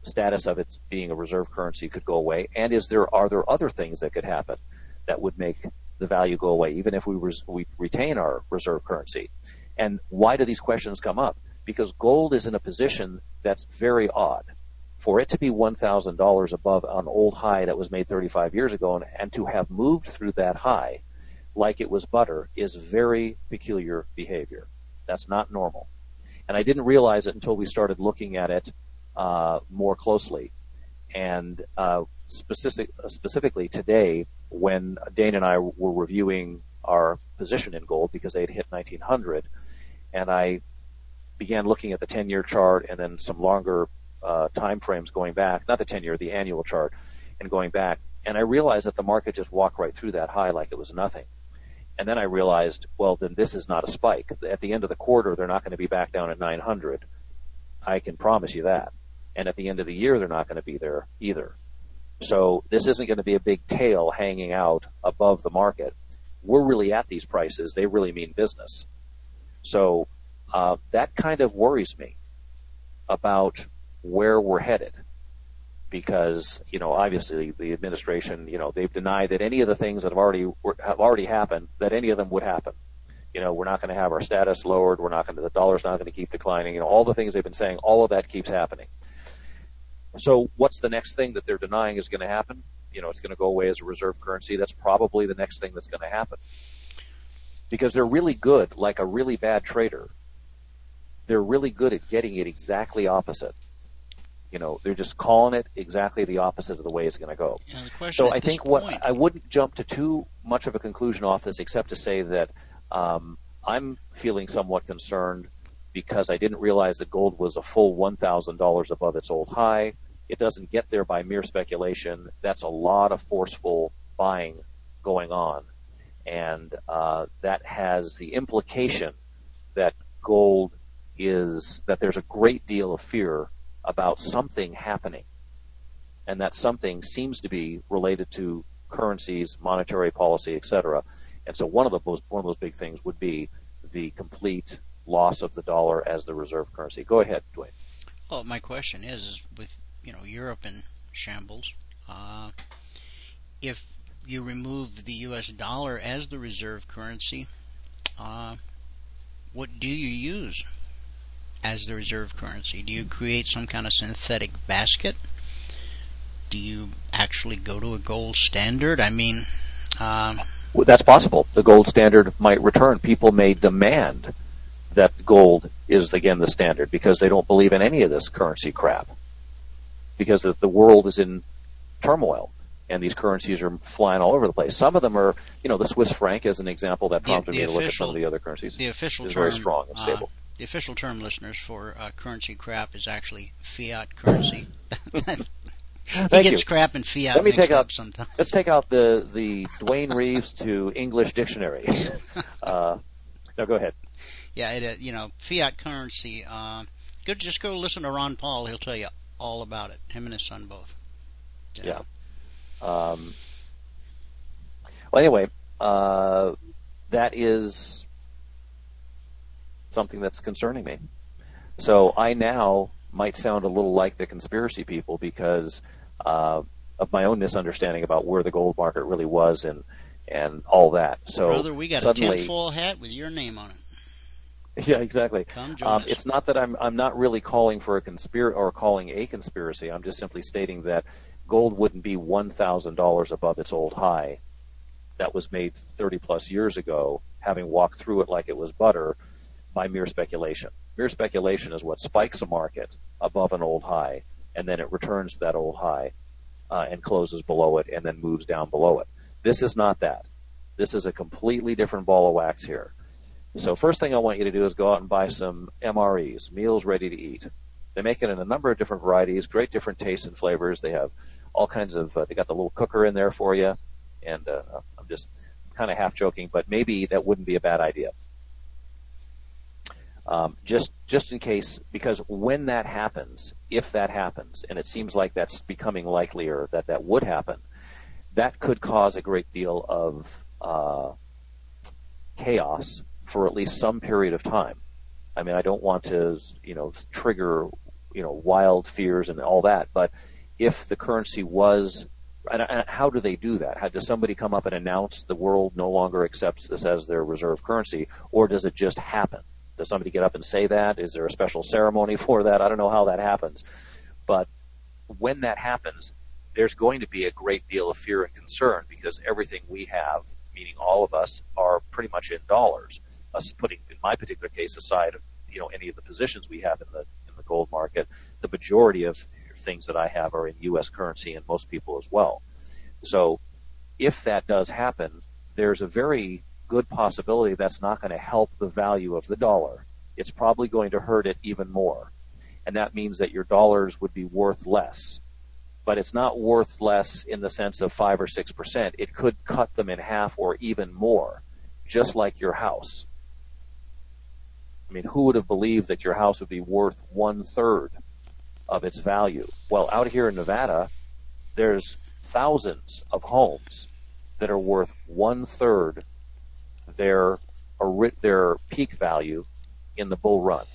status of it being a reserve currency could go away, and is there are there other things that could happen that would make the value go away, even if we, res, we retain our reserve currency? And why do these questions come up? Because gold is in a position that's very odd. For it to be one thousand dollars above an old high that was made thirty-five years ago, and, and to have moved through that high like it was butter is very peculiar behavior. That's not normal. And I didn't realize it until we started looking at it uh, more closely. And uh, specific, specifically today, when Dane and I were reviewing our position in gold because they had hit nineteen hundred, and I began looking at the ten-year chart and then some longer uh, time frames going back, not the ten-year, the annual chart, and going back, and I realized that the market just walked right through that high like it was nothing. And then I realized, well, then this is not a spike. At the end of the quarter, they're not going to be back down at nine hundred. I can promise you that. And at the end of the year, they're not going to be there either. So this isn't going to be a big tail hanging out above the market. We're really at these prices. They really mean business. So uh, that kind of worries me about where we're headed. Because, you know, obviously the administration, you know, they've denied that any of the things that have already have already happened, that any of them would happen. You know, we're not going to have our status lowered. We're not going to, the dollar's not going to keep declining. You know, all the things they've been saying, all of that keeps happening. So what's the next thing that they're denying is going to happen? You know, it's going to go away as a reserve currency. That's probably the next thing that's going to happen. Because they're really good, like a really bad trader. They're really good at getting it exactly opposite. You know, they're just calling it exactly the opposite of the way it's going to go. Yeah, the question so I think point, what I wouldn't jump to too much of a conclusion off this, except to say that um, I'm feeling somewhat concerned because I didn't realize that gold was a full one thousand dollars above its old high. It doesn't get there by mere speculation. That's a lot of forceful buying going on, and uh, that has the implication that gold is that there's a great deal of fear about something happening, and that something seems to be related to currencies, monetary policy, et cetera. And so one of the most, one of those big things would be the complete loss of the dollar as the reserve currency. Go ahead, Dwayne. Well, my question is, is with you know Europe in shambles, uh, if you remove the U S dollar as the reserve currency, uh, what do you use as the reserve currency? Do you create some kind of synthetic basket? Do you actually go to a gold standard? I mean, um, well, that's possible. The gold standard might return. People may demand that gold is again the standard because they don't believe in any of this currency crap. Because the, the world is in turmoil and these currencies are flying all over the place. Some of them are, you know, the Swiss franc is an example that prompted the, the me to official, look at some of the other currencies. The official is term, very strong and stable. Uh, The official term, listeners, for uh, currency crap is actually fiat currency. he Thank gets you. crap and fiat Let me take out. sometimes. Let's take out the the Dwayne Reeves to English dictionary. Uh, no, go ahead. Yeah, it, uh, you know, fiat currency. Uh, good, just go listen to Ron Paul. He'll tell you all about it. Him and his son both. Yeah. yeah. Um, well, anyway, uh, that is something that's concerning me. So I now might sound a little like the conspiracy people because uh, of my own misunderstanding about where the gold market really was and and all that. So brother, we got suddenly, a tinfoil hat with your name on it. Yeah, exactly. Come join um, us. It's not that I'm I'm not really calling for a conspiracy or calling a conspiracy. I'm just simply stating that gold wouldn't be one thousand dollars above its old high that was made thirty plus years ago, having walked through it like it was butter, by mere speculation. Mere speculation is what spikes a market above an old high, and then it returns to that old high uh, and closes below it and then moves down below it. This is not that. This is a completely different ball of wax here. So first thing I want you to do is go out and buy some M R Es, meals ready to eat. They make it in a number of different varieties, great different tastes and flavors. They have all kinds of, uh, they got the little cooker in there for you. And uh, I'm just kind of half joking, but maybe that wouldn't be a bad idea. Um, just just in case, because when that happens, if that happens, and it seems like that's becoming likelier that that would happen, that could cause a great deal of uh, chaos for at least some period of time. I mean, I don't want to, you know, trigger you know, wild fears and all that. But if the currency was, and, and how do they do that? How, does somebody come up and announce the world no longer accepts this as their reserve currency, or does it just happen? Does somebody get up and say that? Is there a special ceremony for that? I don't know how that happens. But when that happens, there's going to be a great deal of fear and concern, because everything we have, meaning all of us, are pretty much in dollars. Us putting, in my particular case, aside, you know, any of the positions we have in the in the gold market, the majority of things that I have are in U S currency, and most people as well. So if that does happen, there's a very good possibility that's not going to help the value of the dollar. It's probably going to hurt it even more. And that means that your dollars would be worth less. But it's not worth less in the sense of five or six percent. It could cut them in half or even more, just like your house. I mean, who would have believed that your house would be worth one third of its value? Well, out here in Nevada, there's thousands of homes that are worth one third their their peak value in the bull run,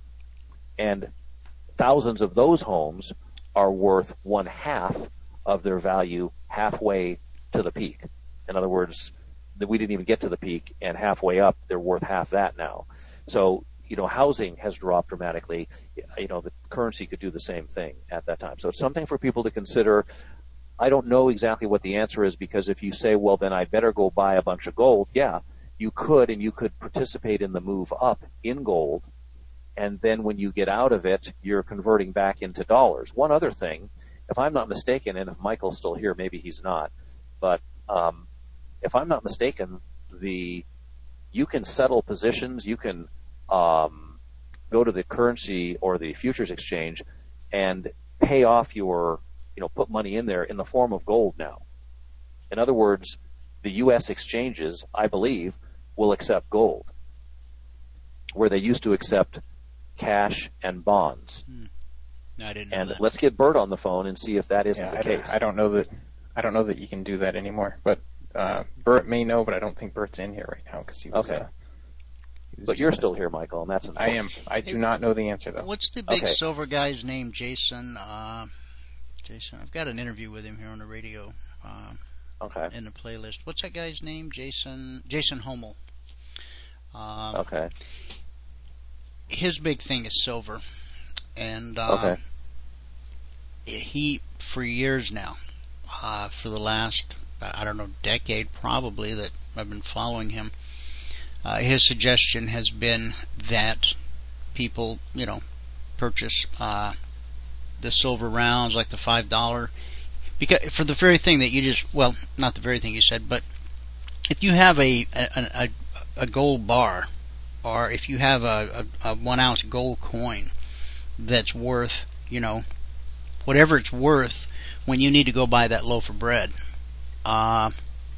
and thousands of those homes are worth one half of their value halfway to the peak. In other words, that we didn't even get to the peak, and halfway up, they're worth half that now. So, you know, housing has dropped dramatically. You know, the currency could do the same thing at that time. So it's something for people to consider. I don't know exactly what the answer is, because if you say, well, then I better go buy a bunch of gold, yeah, you could, and you could participate in the move up in gold. And then when you get out of it, you're converting back into dollars. One other thing, if I'm not mistaken, and if Michael's still here, maybe he's not, but um, if I'm not mistaken, the you can settle positions, you can um, go to the currency or the futures exchange and pay off your, you know, put money in there in the form of gold now. In other words, the U S exchanges, I believe, will accept gold, where they used to accept cash and bonds. Hmm. No, I didn't know and that. Let's get Bert on the phone and see if that isn't yeah, the I case. Don't, I don't know that. I don't know that you can do that anymore. But uh, Bert may know, but I don't think Bert's in here right now because he was. Okay. Uh, he was But you're doing still this. here, Michael, and that's important. I am. I do not know the answer though. What's the big Okay. silver guy's name? Jason. Uh, Jason. I've got an interview with him here on the radio. Uh, Okay. in the playlist. What's that guy's name? Jason. Jason Hummel. Um, Okay. His big thing is silver, and uh, Okay. he for years now, uh, for the last I don't know decade probably that I've been following him. Uh, his suggestion has been that people, you know, purchase uh, the silver rounds like the five dollar. Because for the very thing that you just, well, not the very thing you said, but if you have a a, a, a gold bar, or if you have a, a, a one ounce gold coin that's worth, you know, whatever it's worth when you need to go buy that loaf of bread, uh,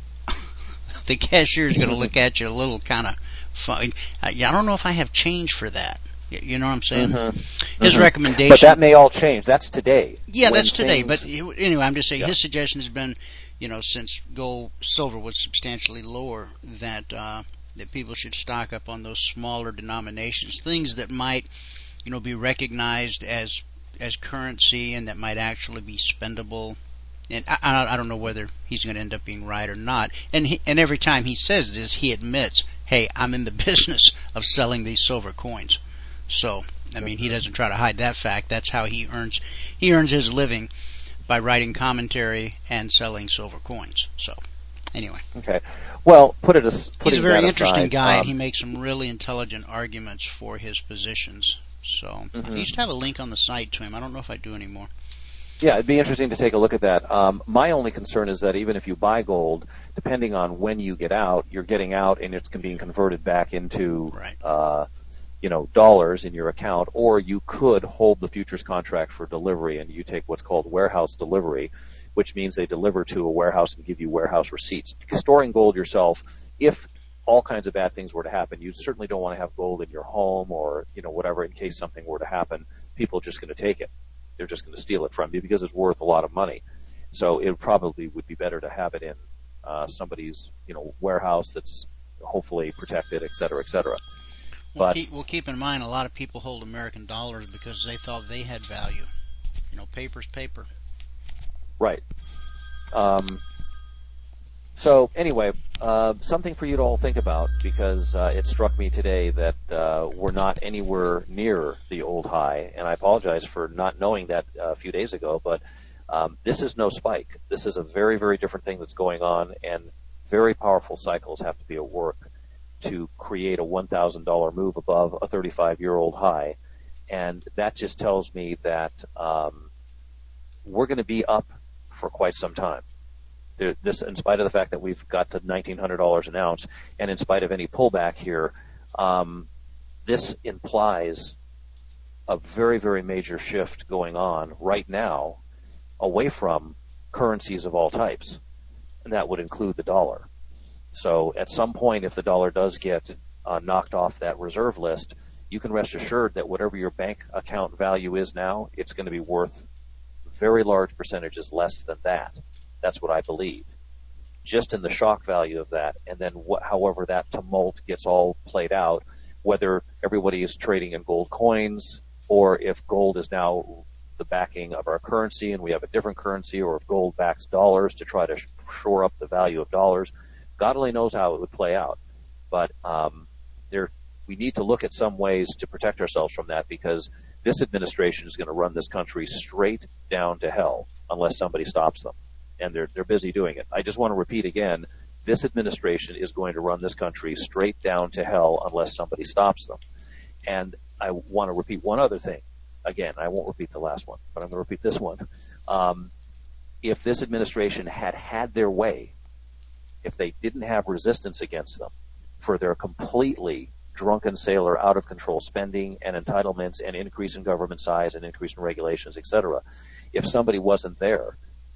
the cashier is going to look at you a little kind of funny. I don't know if I have change for that. You know what I'm saying? Mm-hmm. His mm-hmm. recommendation. But that may all change. That's today. Yeah, When that's today. things- But anyway, I'm just saying Yeah. his suggestion has been, you know, since gold, silver was substantially lower, that uh, that people should stock up on those smaller denominations, things that might, you know, be recognized as as currency and that might actually be spendable. And I, I, I don't know whether he's going to end up being right or not. And he, and every time he says this, he admits, "Hey, I'm in the business of selling these silver coins." So, I mean, he doesn't try to hide that fact. That's how he earns he earns his living, by writing commentary and selling silver coins. So, anyway, Okay. Well, put it as putting he's a very that interesting aside, guy, um, and he makes some really intelligent arguments for his positions. So, Mhm. I used to have a link on the site to him. I don't know if I do anymore. Yeah, it'd be interesting to take a look at that. Um, my only concern is that even if you buy gold, depending on when you get out, you're getting out and it's being converted back into, Right. uh, you know, dollars in your account, or you could hold the futures contract for delivery and you take what's called warehouse delivery, which means they deliver to a warehouse and give you warehouse receipts. Storing gold yourself, if all kinds of bad things were to happen, you certainly don't want to have gold in your home or, you know, whatever, in case something were to happen. People are just going to take it. They're just going to steal it from you because it's worth a lot of money. So it probably would be better to have it in uh, somebody's, you know, warehouse that's hopefully protected, et cetera, et cetera. We'll But keep, we'll keep in mind a lot of people hold American dollars because they thought they had value. You know, paper's paper. right. Um, so anyway, uh, something for you to all think about, because uh, it struck me today that uh, we're not anywhere near the old high, and I apologize for not knowing that uh, a few days ago, but um, this is no spike. This is a very, very different thing that's going on, and very powerful cycles have to be at work to create a one thousand dollars move above a thirty-five-year-old high, and that just tells me that um, we're going to be up for quite some time. There, this, in spite of the fact that we've got to nineteen hundred dollars an ounce, and in spite of any pullback here, um, this implies a very, very major shift going on right now away from currencies of all types, and that would include the dollar. So at some point, if the dollar does get uh, knocked off that reserve list, you can rest assured that whatever your bank account value is now, it's going to be worth very large percentages less than that. That's what I believe. Just in the shock value of that, and then wh- however that tumult gets all played out, whether everybody is trading in gold coins, or if gold is now the backing of our currency and we have a different currency, or if gold backs dollars to try to sh- shore up the value of dollars, God only knows how it would play out. But um, there, we need to look at some ways to protect ourselves from that, because this administration is going to run this country straight down to hell unless somebody stops them. And they're, they're busy doing it. I just want to repeat again, this administration is going to run this country straight down to hell unless somebody stops them. And I want to repeat one other thing. Again, I won't repeat the last one, but I'm going to repeat this one. Um, if this administration had had their way, if they didn't have resistance against them for their completely drunken sailor, out of control spending and entitlements and increase in government size and increase in regulations, et cetera, if somebody wasn't there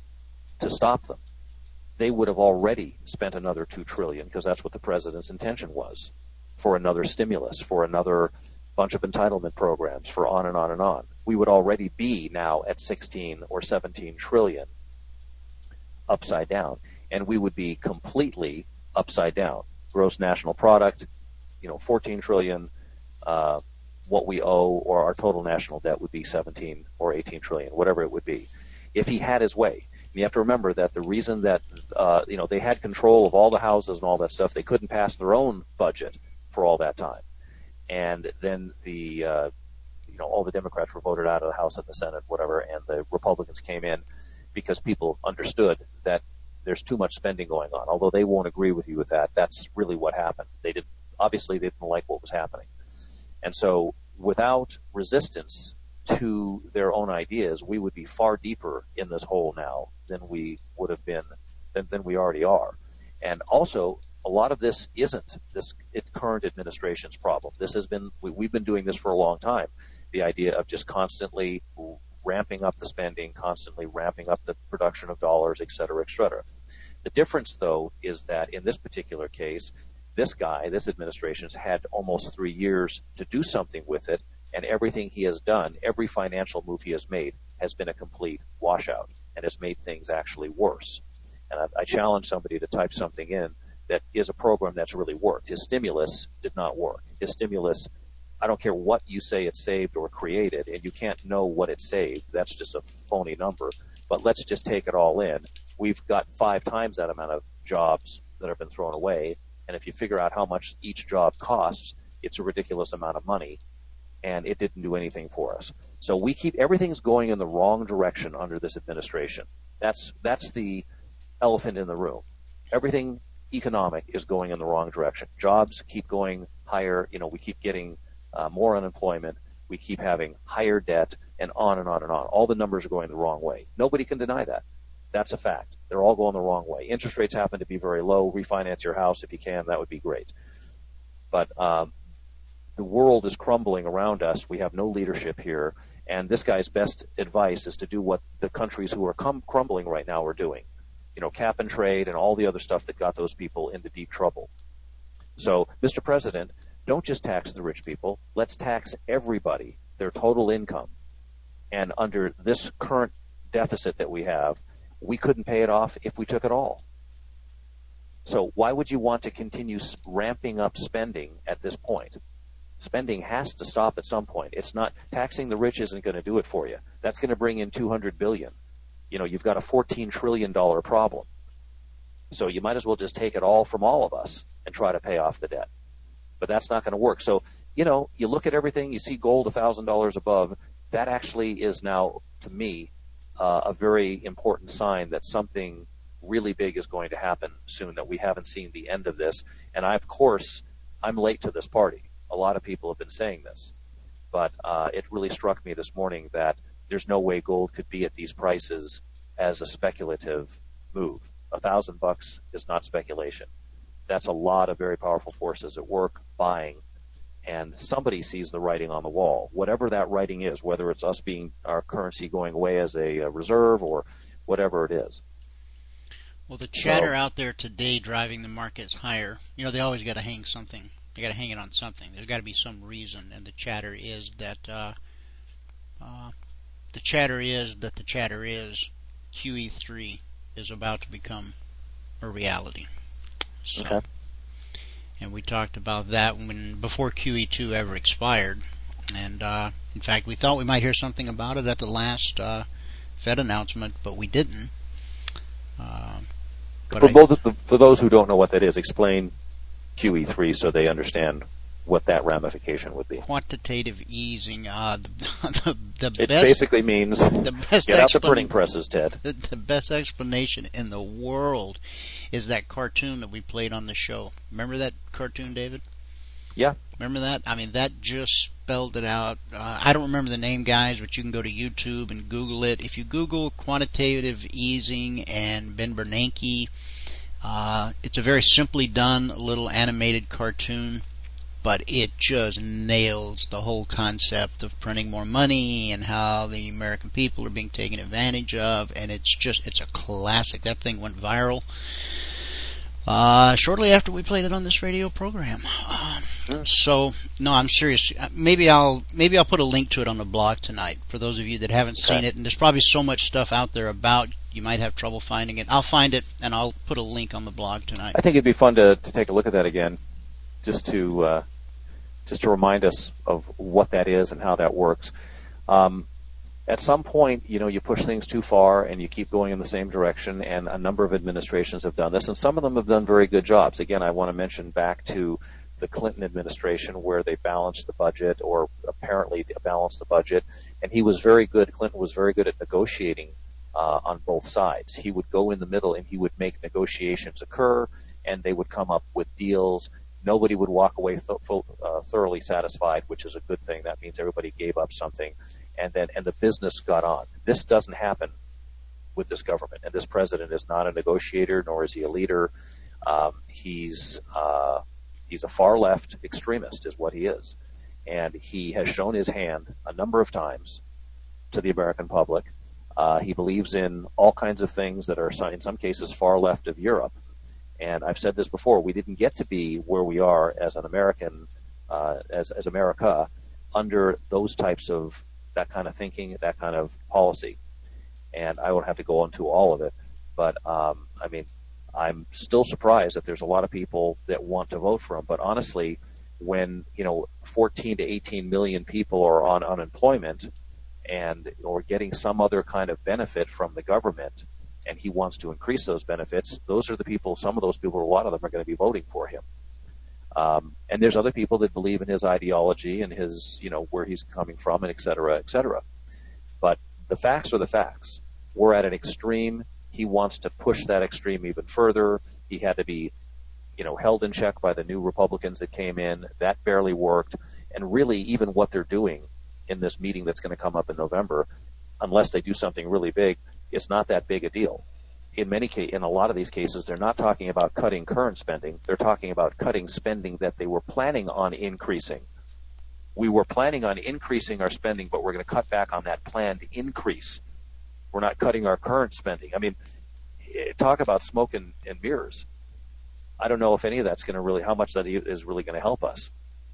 to stop them, they would have already spent another two trillion dollars, because that's what the president's intention was, for another stimulus, for another bunch of entitlement programs, for on and on and on. We would already be now at sixteen or seventeen trillion upside down, and we would be completely upside down. Gross national product, you know, fourteen trillion, uh, what we owe, or our total national debt would be seventeen or eighteen trillion, whatever it would be, if he had his way. You have to remember that the reason that, uh, you know, they had control of all the houses and all that stuff, they couldn't pass their own budget for all that time. And then the, uh, you know, all the Democrats were voted out of the House and the Senate, whatever, and the Republicans came in because people understood that there's too much spending going on. Although they won't agree with you with that, that's really what happened. They did, obviously they didn't like what was happening. And so without resistance to their own ideas, we would be far deeper in this hole now than we would have been, than, than we already are. And also, a lot of this isn't this it, current administration's problem. This has been, we, we've been doing this for a long time. The idea of just constantly ramping up the spending, constantly ramping up the production of dollars, et cetera, et cetera. The difference, though, is that in this particular case, this guy, this administration, has had almost three years to do something with it, and everything he has done, every financial move he has made, has been a complete washout and has made things actually worse. And I, I challenge somebody to type something in that is a program that's really worked. His stimulus did not work. His stimulus, I don't care what you say it saved or created, and you can't know what it saved. That's just a phony number. But let's just take it all in. We've got five times that amount of jobs that have been thrown away, and if you figure out how much each job costs, it's a ridiculous amount of money, and it didn't do anything for us. So we keep, everything's going in the wrong direction under this administration. That's that's the elephant in the room. Everything economic is going in the wrong direction. Jobs keep going higher. You know, we keep getting uh, more unemployment. We keep having higher debt, and on and on and on. All the numbers are going the wrong way. Nobody can deny that. That's a fact. They're all going the wrong way. Interest rates happen to be very low. Refinance your house if you can. That would be great. But um, the world is crumbling around us. We have no leadership here. And this guy's best advice is to do what the countries who are cum- crumbling right now are doing. You know, cap and trade and all the other stuff that got those people into deep trouble. So, Mister President, don't just tax the rich people. Let's tax everybody, their total income. And under this current deficit that we have, we couldn't pay it off if we took it all. So why would you want to continue ramping up spending at this point? Spending has to stop at some point. It's not taxing the rich isn't going to do it for you. That's going to bring in two hundred billion dollars. You know, you've got a fourteen trillion dollars problem. So you might as well just take it all from all of us and try to pay off the debt. But that's not going to work. So, you know, you look at everything, you see gold one thousand dollars above. That actually is now, to me, uh, a very important sign that something really big is going to happen soon, that we haven't seen the end of this. And I, of course, I'm late to this party. A lot of people have been saying this. But uh, it really struck me this morning that there's no way gold could be at these prices as a speculative move. A thousand bucks is not speculation. That's a lot of very powerful forces at work buying, and somebody sees the writing on the wall. Whatever that writing is, whether it's us being our currency going away as a, a reserve or whatever it is. Well, the chatter so, out there today driving the markets higher, you know, they always got to hang something. They got to hang it on something. There's got to be some reason, and the chatter is that uh, uh, the chatter is that the chatter is Q E three is about to become a reality. So, okay. And we talked about that when before Q E two ever expired, and uh, in fact, we thought we might hear something about it at the last uh, Fed announcement, but we didn't. Uh, but for, I, both, for those who don't know what that is, explain Q E three so they understand what that ramification would be. Quantitative easing. Uh, the, the, the it best, basically means the best get out the printing presses, Ted. The, the best explanation in the world is that cartoon that we played on the show. Remember that cartoon, David? Yeah. Remember that? I mean, that just spelled it out. Uh, I don't remember the name, guys, but you can go to YouTube and Google it. If you Google quantitative easing and Ben Bernanke, uh, it's a very simply done little animated cartoon, but it just nails the whole concept of printing more money and how the American people are being taken advantage of, and it's just, it's a classic. That thing went viral uh, shortly after we played it on this radio program. Uh, so, no, I'm serious. Maybe I'll maybe I'll put a link to it on the blog tonight for those of you that haven't okay. seen it, and there's probably so much stuff out there about you might have trouble finding it. I'll find it, and I'll put a link on the blog tonight. I think it'd be fun to, to take a look at that again, just to... Uh, just to remind us of what that is and how that works. Um, at some point, you know, you push things too far and you keep going in the same direction, and a number of administrations have done this, and some of them have done very good jobs. Again, I want to mention back to the Clinton administration where they balanced the budget, or apparently balanced the budget, and he was very good. Clinton was very good at negotiating uh, on both sides. He would go in the middle and he would make negotiations occur, and they would come up with deals. Nobody would walk away th- full, uh, thoroughly satisfied, which is a good thing. That means everybody gave up something, and then and the business got on. This doesn't happen with this government, and this president is not a negotiator, nor is he a leader. Um, he's uh, he's a far left extremist, is what he is, and he has shown his hand a number of times to the American public. Uh, he believes in all kinds of things that are, in some cases, far left of Europe. And I've said this before, we didn't get to be where we are as an American, uh, as, as America, under those types of, that kind of thinking, that kind of policy. And I won't have to go into all of it. But, um, I mean, I'm still surprised that there's a lot of people that want to vote for him. But honestly, when, you know, fourteen to eighteen million people are on unemployment and or getting some other kind of benefit from the government, and he wants to increase those benefits, those are the people, some of those people, a lot of them are going to be voting for him. Um, and there's other people that believe in his ideology and his, you know, where he's coming from, and et cetera, et cetera. But the facts are the facts. We're at an extreme. He wants to push that extreme even further. He had to be, you know, held in check by the new Republicans that came in. That barely worked. And really, even what they're doing in this meeting that's going to come up in November, unless they do something really big, it's not that big a deal. In many cases, in a lot of these cases, they're not talking about cutting current spending. They're talking about cutting spending that they were planning on increasing. We were planning on increasing our spending, but we're going to cut back on that planned increase. We're not cutting our current spending. I mean, talk about smoke and, and mirrors. I don't know if any of that's going to really, how much that is really going to help us.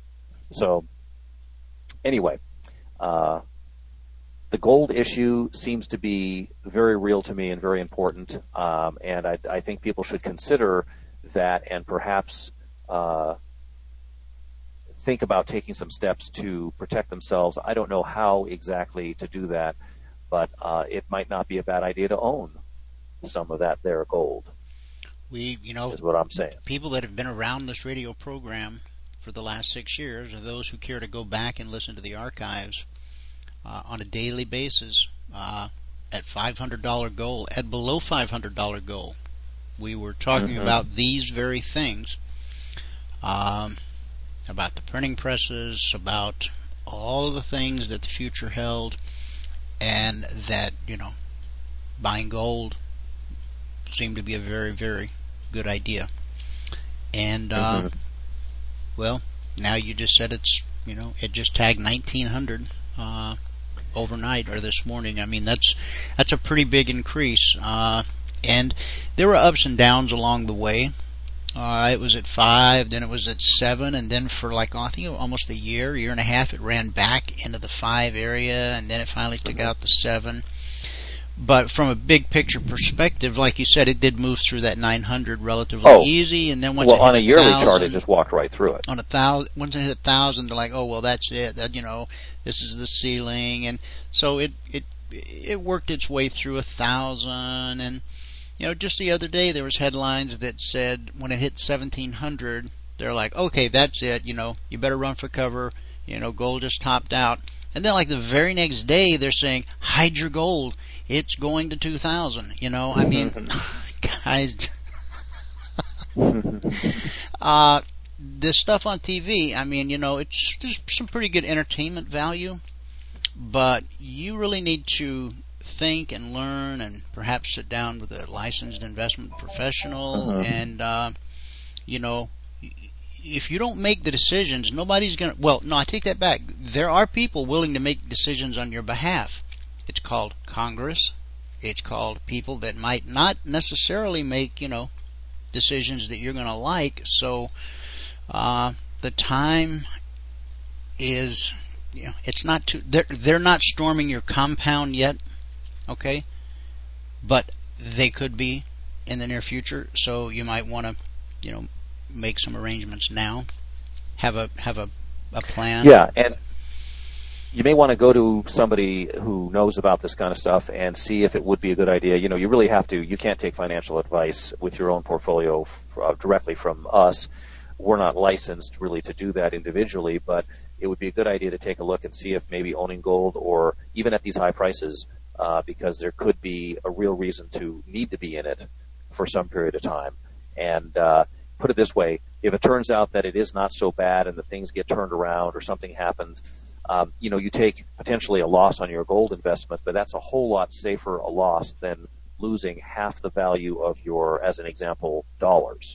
So, anyway, uh, the gold issue seems to be very real to me and very important, um, and I, I think people should consider that and perhaps uh, think about taking some steps to protect themselves. I don't know how exactly to do that, but uh, it might not be a bad idea to own some of that there gold. We, you know, is what I'm saying. People that have been around this radio program for the last six years, or those who care to go back and listen to the archives uh, on a daily basis, uh, at five hundred dollars gold, at below five hundred dollars gold, we were talking mm-hmm. about these very things, um, about the printing presses, about all of the things that the future held, and that, you know, buying gold seemed to be a very, very good idea. And, uh, mm-hmm. well, now you just said it's, you know, it just tagged nineteen hundred uh, overnight or this morning. I mean, that's that's a pretty big increase. Uh, and there were ups and downs along the way. Uh, it was at five, then it was at seven, and then for like, I think almost a year, year and a half, it ran back into the five area, and then it finally took mm-hmm. out the seven. But from a big picture perspective, like you said, it did move through that nine hundred relatively oh. easy, and then once well, it hit on a yearly one thousand, chart, it just walked right through it. On a thousand, once it hit a thousand, they're like, oh well, that's it. That, you know, this is the ceiling, and so it it it worked its way through a thousand, and you know, just the other day there was headlines that said when it hit seventeen hundred, they're like, okay, that's it. You know, you better run for cover. You know, gold just topped out, and then like the very next day, they're saying hide your gold. It's going to two thousand, you know, I mean, guys, uh, this stuff on T V, I mean, you know, it's, there's some pretty good entertainment value, but you really need to think and learn and perhaps sit down with a licensed investment professional uh-huh. and, uh, you know, if you don't make the decisions, nobody's going to, well, no, I take that back. There are people willing to make decisions on your behalf. It's called Congress. It's called people that might not necessarily make, you know, decisions that you're going to like. So uh, the time is, you know, it's not too. They're they're not storming your compound yet, okay? But they could be in the near future. So you might want to, you know, make some arrangements now. Have a have a, a plan. Yeah, and you may want to go to somebody who knows about this kind of stuff and see if it would be a good idea. You know, you really have to. You can't take financial advice with your own portfolio uh, directly from us. We're not licensed really to do that individually, but it would be a good idea to take a look and see if maybe owning gold, or even at these high prices, uh, because there could be a real reason to need to be in it for some period of time. And uh, put it this way, if it turns out that it is not so bad and the things get turned around or something happens, Um, you know, you take potentially a loss on your gold investment, but that's a whole lot safer a loss than losing half the value of your, as an example, dollars.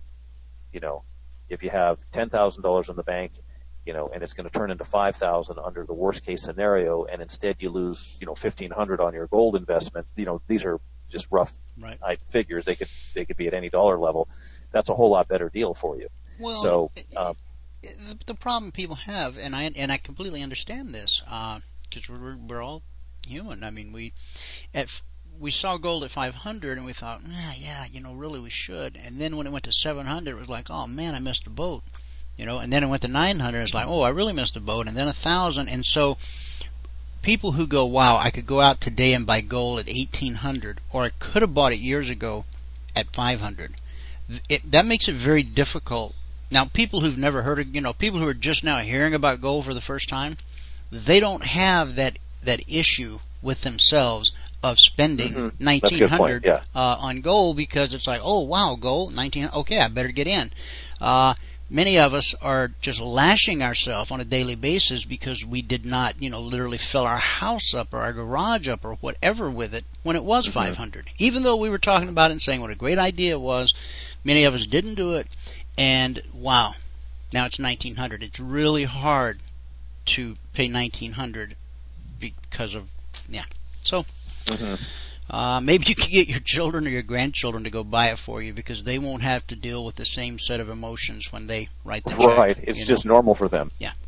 You know, if you have ten thousand dollars in the bank, you know, and it's going to turn into five thousand dollars under the worst case scenario, and instead you lose, you know, fifteen hundred dollars on your gold investment, you know, these are just rough right. figures. They could, they could be at any dollar level. That's a whole lot better deal for you. Well, so, um, the problem people have, and I and I completely understand this, because uh, we're we're all human. I mean, we at we saw gold at five hundred, and we thought, ah, yeah, you know, really we should. And then when it went to seven hundred, it was like, oh man, I missed the boat, you know. And then it went to nine hundred, it's like, oh, I really missed the boat. And then a thousand, and so people who go, wow, I could go out today and buy gold at eighteen hundred, or I could have bought it years ago at five hundred. It, that makes it very difficult. Now, people who've never heard of, you know, people who are just now hearing about gold for the first time, they don't have that that issue with themselves of spending mm-hmm. nineteen hundred yeah. uh, on gold, because it's like, oh wow, gold nineteen hundred, okay, I better get in. Uh, many of us are just lashing ourselves on a daily basis because we did not, you know, literally fill our house up or our garage up or whatever with it when it was mm-hmm. five hundred. Even though we were talking about it and saying what a great idea it was, many of us didn't do it. And wow, now it's nineteen hundred. It's really hard to pay nineteen hundred because of, yeah. So mm-hmm. uh, maybe you can get your children or your grandchildren to go buy it for you, because they won't have to deal with the same set of emotions when they write the check. Right. It's just know? normal for them. Yeah.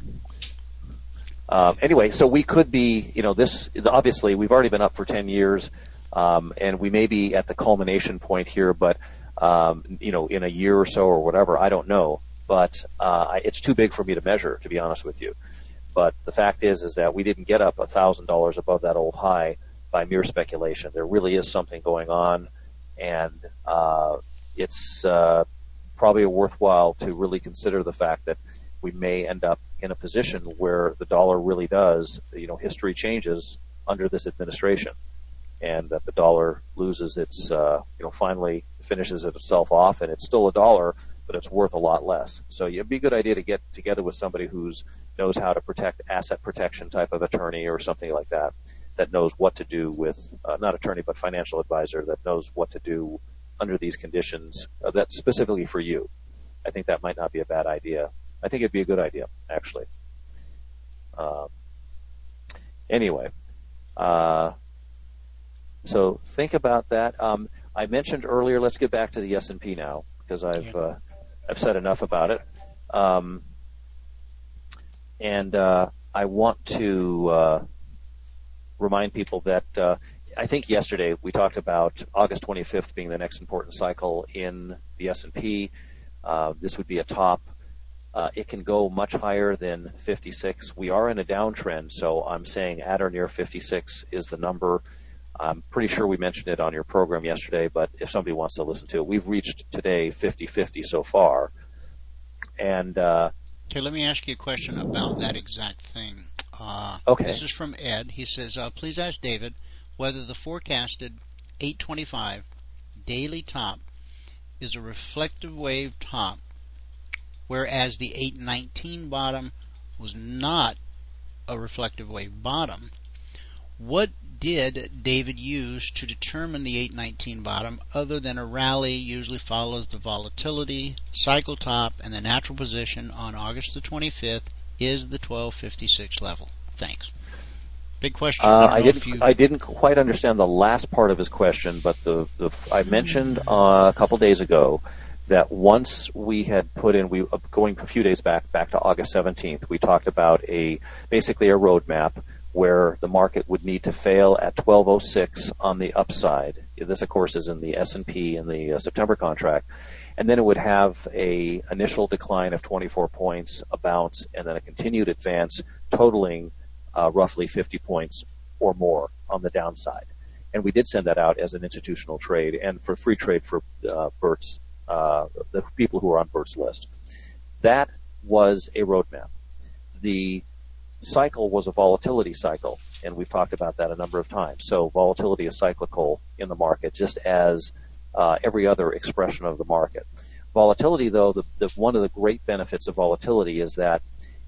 Um, anyway, so we could be, you know, this, obviously we've already been up for ten years, um, and we may be at the culmination point here, but Um, you know, in a year or so or whatever, I don't know. but uh, it's too big for me to measure, to be honest with you. But the fact is, is that we didn't get up one thousand dollars above that old high by mere speculation. There really is something going on, and uh, it's uh, probably worthwhile to really consider the fact that we may end up in a position where the dollar really does, you know, history changes under this administration, and that the dollar loses its, uh, you know, finally finishes itself off, and it's still a dollar, but it's worth a lot less. So it'd be a good idea to get together with somebody who's knows how to protect, asset protection type of attorney or something like that, that knows what to do with, uh, not attorney, but financial advisor that knows what to do under these conditions, uh, that's specifically for you. I think that might not be a bad idea. I think it'd be a good idea, actually. Um, anyway, uh, so think about that. Um, I mentioned earlier, let's get back to the S and P now, because I've uh, I've said enough about it. Um, and uh, I want to uh, remind people that uh, I think yesterday we talked about August twenty-fifth being the next important cycle in the S and P. Uh, this would be a top. Uh, it can go much higher than fifty-six. We are in a downtrend, so I'm saying at or near fifty-six is the number. I'm pretty sure we mentioned it on your program yesterday, but if somebody wants to listen to it, we've reached today fifty fifty so far. And uh, okay, let me ask you a question about that exact thing. Uh, okay. This is from Ed. He says, uh, please ask David whether the forecasted eight twenty-five daily top is a reflective wave top, whereas the eight nineteen bottom was not a reflective wave bottom. What did David use to determine the eight nineteen bottom other than a rally usually follows the volatility, cycle top, and the natural position on August the twenty-fifth is the twelve fifty-six level? Thanks. Big question. Uh, I, I didn't. You... I didn't quite understand the last part of his question, but the, the I mentioned uh, a couple days ago that once we had put in, we going a few days back, back to August seventeenth, we talked about a basically a roadmap where the market would need to fail at twelve oh six on the upside. This, of course, is in the S and P in the uh, September contract, and then it would have a initial decline of twenty-four points, a bounce, and then a continued advance, totaling uh, roughly fifty points or more on the downside. And we did send that out as an institutional trade and for free trade for uh, Bert's. Uh, the people who are on Bert's list. That was a roadmap. The cycle was a volatility cycle, and we've talked about that a number of times. So volatility is cyclical in the market, just as uh, every other expression of the market. Volatility, though, the, the, one of the great benefits of volatility is that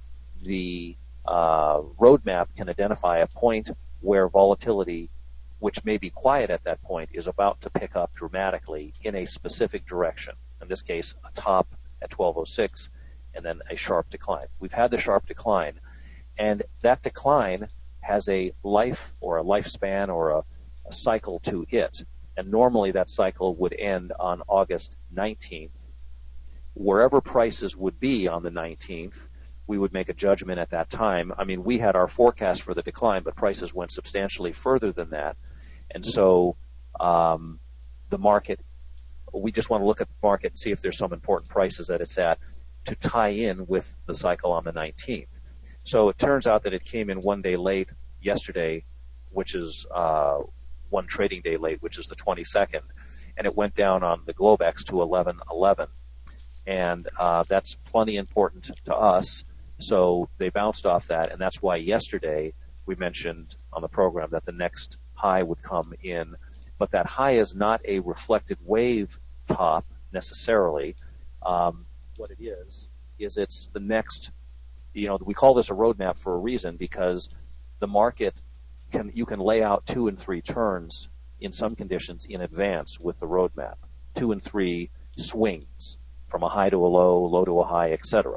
the uh, roadmap can identify a point where volatility, which may be quiet at that point, is about to pick up dramatically in a specific direction. In this case, a top at twelve oh six and then a sharp decline. We've had the sharp decline, and that decline has a life or a lifespan or a, a cycle to it. And normally that cycle would end on August nineteenth. Wherever prices would be on the nineteenth, we would make a judgment at that time. I mean, we had our forecast for the decline, but prices went substantially further than that. And so um, the market, we just want to look at the market and see if there's some important prices that it's at to tie in with the cycle on the nineteenth. So it turns out that it came in one day late yesterday, which is uh, one trading day late, which is the twenty-second, and it went down on the Globex to eleven eleven. And uh, that's plenty important to us. So they bounced off that, and that's why yesterday we mentioned on the program that the next high would come in, but that high is not a reflected wave top necessarily. Um, what it is, is it's the next, you know, we call this a roadmap for a reason, because the market can, you can lay out two and three turns in some conditions in advance with the roadmap, two and three swings from a high to a low, low to a high, et cetera.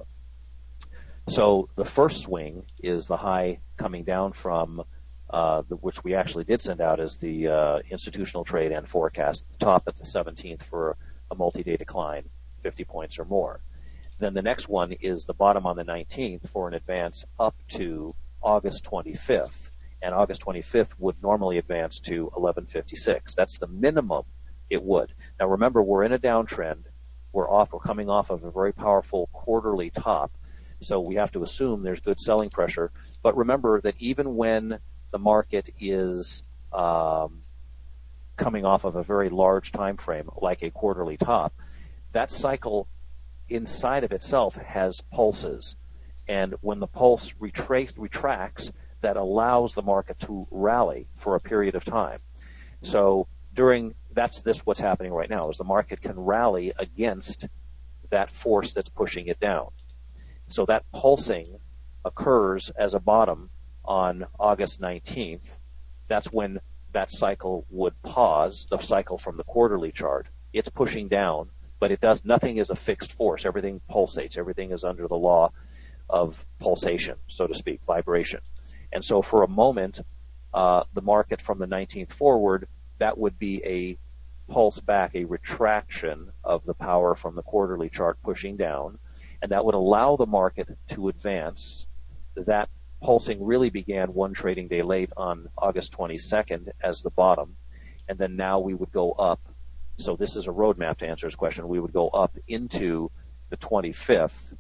So the first swing is the high coming down from Uh, the, which we actually did send out as the uh, institutional trade and forecast, the top at the seventeenth for a multi-day decline, fifty points or more. Then the next one is the bottom on the nineteenth for an advance up to August twenty-fifth, and August twenty-fifth would normally advance to eleven fifty-six. That's the minimum it would. Now remember, we're in a downtrend, we're off, we're coming off of a very powerful quarterly top. So we have to assume there's good selling pressure. But remember that even when the market is um, coming off of a very large time frame, like a quarterly top, that cycle inside of itself has pulses. And when the pulse retrace, retracts, that allows the market to rally for a period of time. So during that's this what's happening right now is the market can rally against that force that's pushing it down. So that pulsing occurs as a bottom on August nineteenth. That's when that cycle would pause, the cycle from the quarterly chart. It's pushing down, but it does nothing is a fixed force. Everything pulsates. Everything is under the law of pulsation, so to speak, vibration. And so for a moment, uh, the market from the nineteenth forward, that would be a pulse back, a retraction of the power from the quarterly chart pushing down, and that would allow the market to advance. That pulsing really began one trading day late on August twenty-second as the bottom, and then now we would go up. So this is a roadmap to answer his question. We would go up into the twenty-fifth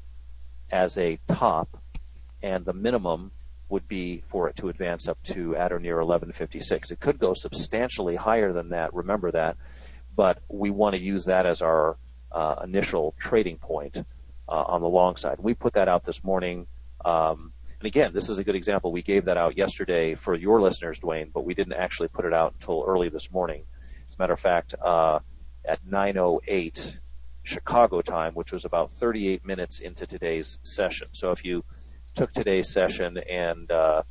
as a top, and the minimum would be for it to advance up to at or near eleven fifty-six. It could go substantially higher than that, remember that, but we want to use that as our uh, initial trading point uh, on the long side. We put that out this morning, um, and again, this is a good example. We gave that out yesterday for your listeners, Dwayne, but we didn't actually put it out until early this morning. As a matter of fact, uh, at nine oh eight Chicago time, which was about thirty-eight minutes into today's session. So if you took today's session and, uh,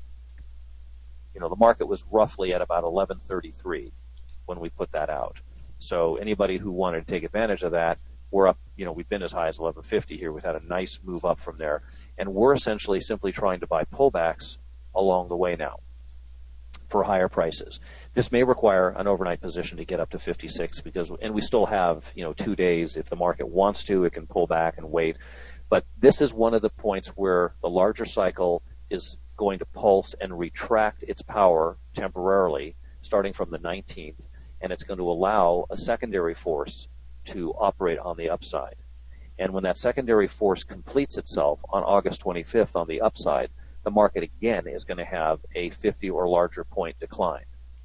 you know, the market was roughly at about eleven thirty-three when we put that out. So anybody who wanted to take advantage of that, we're up, you know, we've been as high as eleven fifty here. We've had a nice move up from there. And we're essentially simply trying to buy pullbacks along the way now for higher prices. This may require an overnight position to get up to fifty-six because, and we still have, you know, two days. If the market wants to, it can pull back and wait. But this is one of the points where the larger cycle is going to pulse and retract its power temporarily, starting from the nineteenth, and it's going to allow a secondary force to operate on the upside. And when that secondary force completes itself on August twenty-fifth on the upside, the market again is going to have a fifty or larger point decline.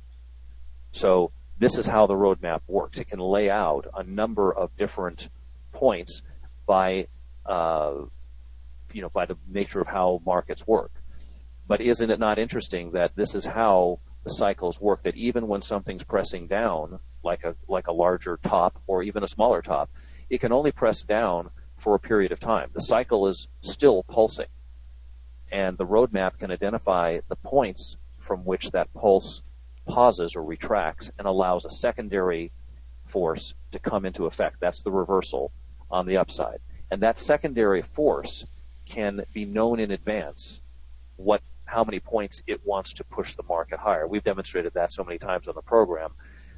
So this is how the roadmap works. It can lay out a number of different points by Uh, you know, by the nature of how markets work. But isn't it not interesting that this is how the cycles work, that even when something's pressing down, like a like a larger top or even a smaller top, it can only press down for a period of time. The cycle is still pulsing. And the roadmap can identify the points from which that pulse pauses or retracts and allows a secondary force to come into effect. That's the reversal on the upside. And that secondary force can be known in advance what, how many points it wants to push the market higher. We've demonstrated that so many times on the program,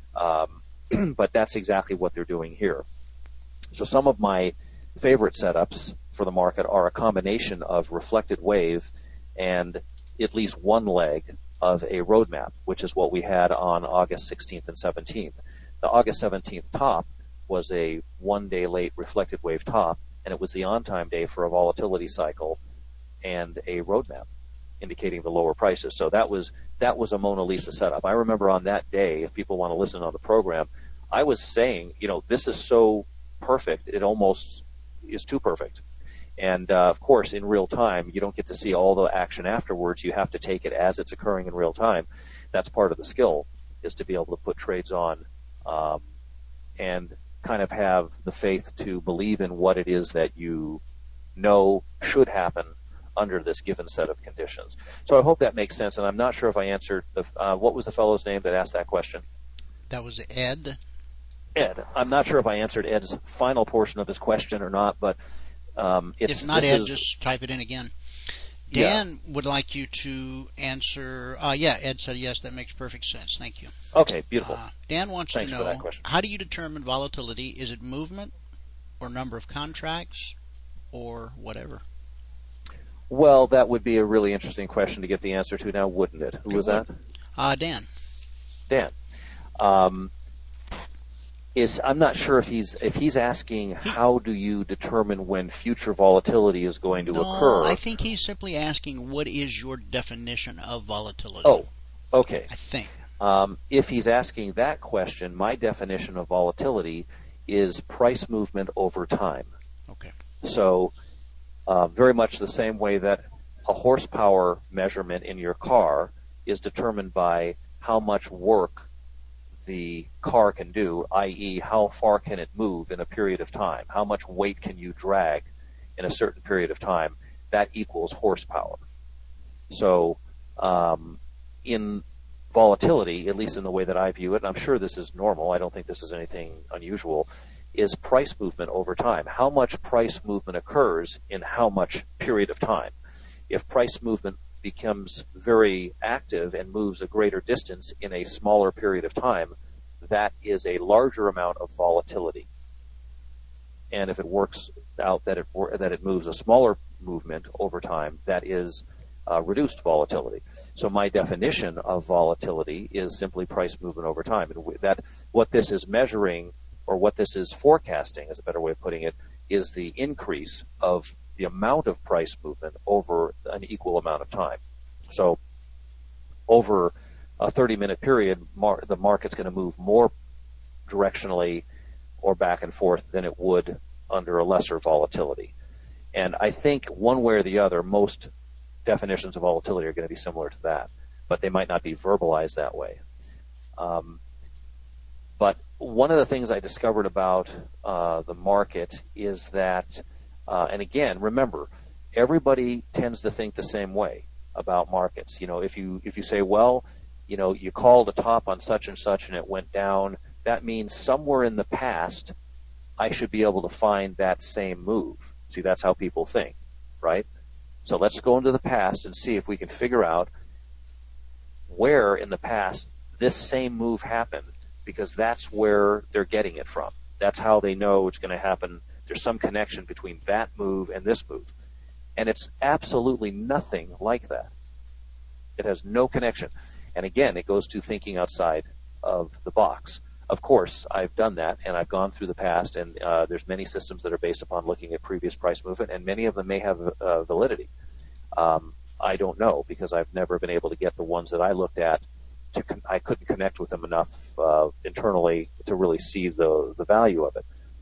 um, but that's exactly what they're doing here. So some of my favorite setups for the market are a combination of reflected wave and at least one leg of a roadmap, which is what we had on August sixteenth and seventeenth. The August seventeenth top was a one-day late reflected wave top, and it was the on-time day for a volatility cycle and a roadmap indicating the lower prices. So that was that was a Mona Lisa setup. I remember on that day, if people want to listen on the program, I was saying, you know, this is so perfect, it almost is too perfect. And, uh, of course, in real time, you don't get to see all the action afterwards. You have to take it as it's occurring in real time. That's part of the skill, is to be able to put trades on um, and kind of have the faith to believe in what it is that you know should happen under this given set of conditions. So I hope that makes sense, and I'm not sure if I answered the, uh, what was the fellow's name that asked that question? That was Ed. Ed. I'm not sure if I answered Ed's final portion of his question or not, but um, it's... If not, Ed, is, just type it in again. Dan yeah. would like you to answer... Uh, yeah, Ed said yes, that makes perfect sense. Thank you. Okay, beautiful. Uh, Dan wants Thanks to know, for that question. How do you determine volatility? Is it movement or number of contracts or whatever? Well, that would be a really interesting question to get the answer to now, wouldn't it? Who it was would. that? Uh, Dan. Dan. Um, is I'm not sure if he's if he's asking how do you determine when future volatility is going to no, occur. I think he's simply asking what is your definition of volatility. Oh, okay. I think. Um, if he's asking that question, my definition of volatility is price movement over time. Okay. So uh, very much the same way that a horsepower measurement in your car is determined by how much work the car can do, that is how far can it move in a period of time, how much weight can you drag in a certain period of time, that equals horsepower. So um, in volatility, at least in the way that I view it, and I'm sure this is normal, I don't think this is anything unusual, is price movement over time. How much price movement occurs in how much period of time? If price movement becomes very active and moves a greater distance in a smaller period of time, that is a larger amount of volatility. And if it works out that it that it moves a smaller movement over time, that is uh, reduced volatility. So my definition of volatility is simply price movement over time. And that what this is measuring, or what this is forecasting, is a better way of putting it, is the increase of the amount of price movement over an equal amount of time. So over a thirty-minute period, mar- the market's going to move more directionally or back and forth than it would under a lesser volatility. And I think one way or the other, most definitions of volatility are going to be similar to that, but they might not be verbalized that way. Um, but one of the things I discovered about uh, the market is that Uh, and again, remember, everybody tends to think the same way about markets. You know, if you if you say, well, you know, you called a top on such and such and it went down, that means somewhere in the past I should be able to find that same move. See, that's how people think, right? So let's go into the past and see if we can figure out where in the past this same move happened, because that's where they're getting it from. That's how they know it's going to happen. There's some connection between that move and this move. And it's absolutely nothing like that. It has no connection. And again, it goes to thinking outside of the box. Of course, I've done that, and I've gone through the past, and uh, there's many systems that are based upon looking at previous price movement, and many of them may have uh, validity. Um, I don't know, because I've never been able to get the ones that I looked at. To con- I couldn't connect with them enough uh, internally to really see the the value of it.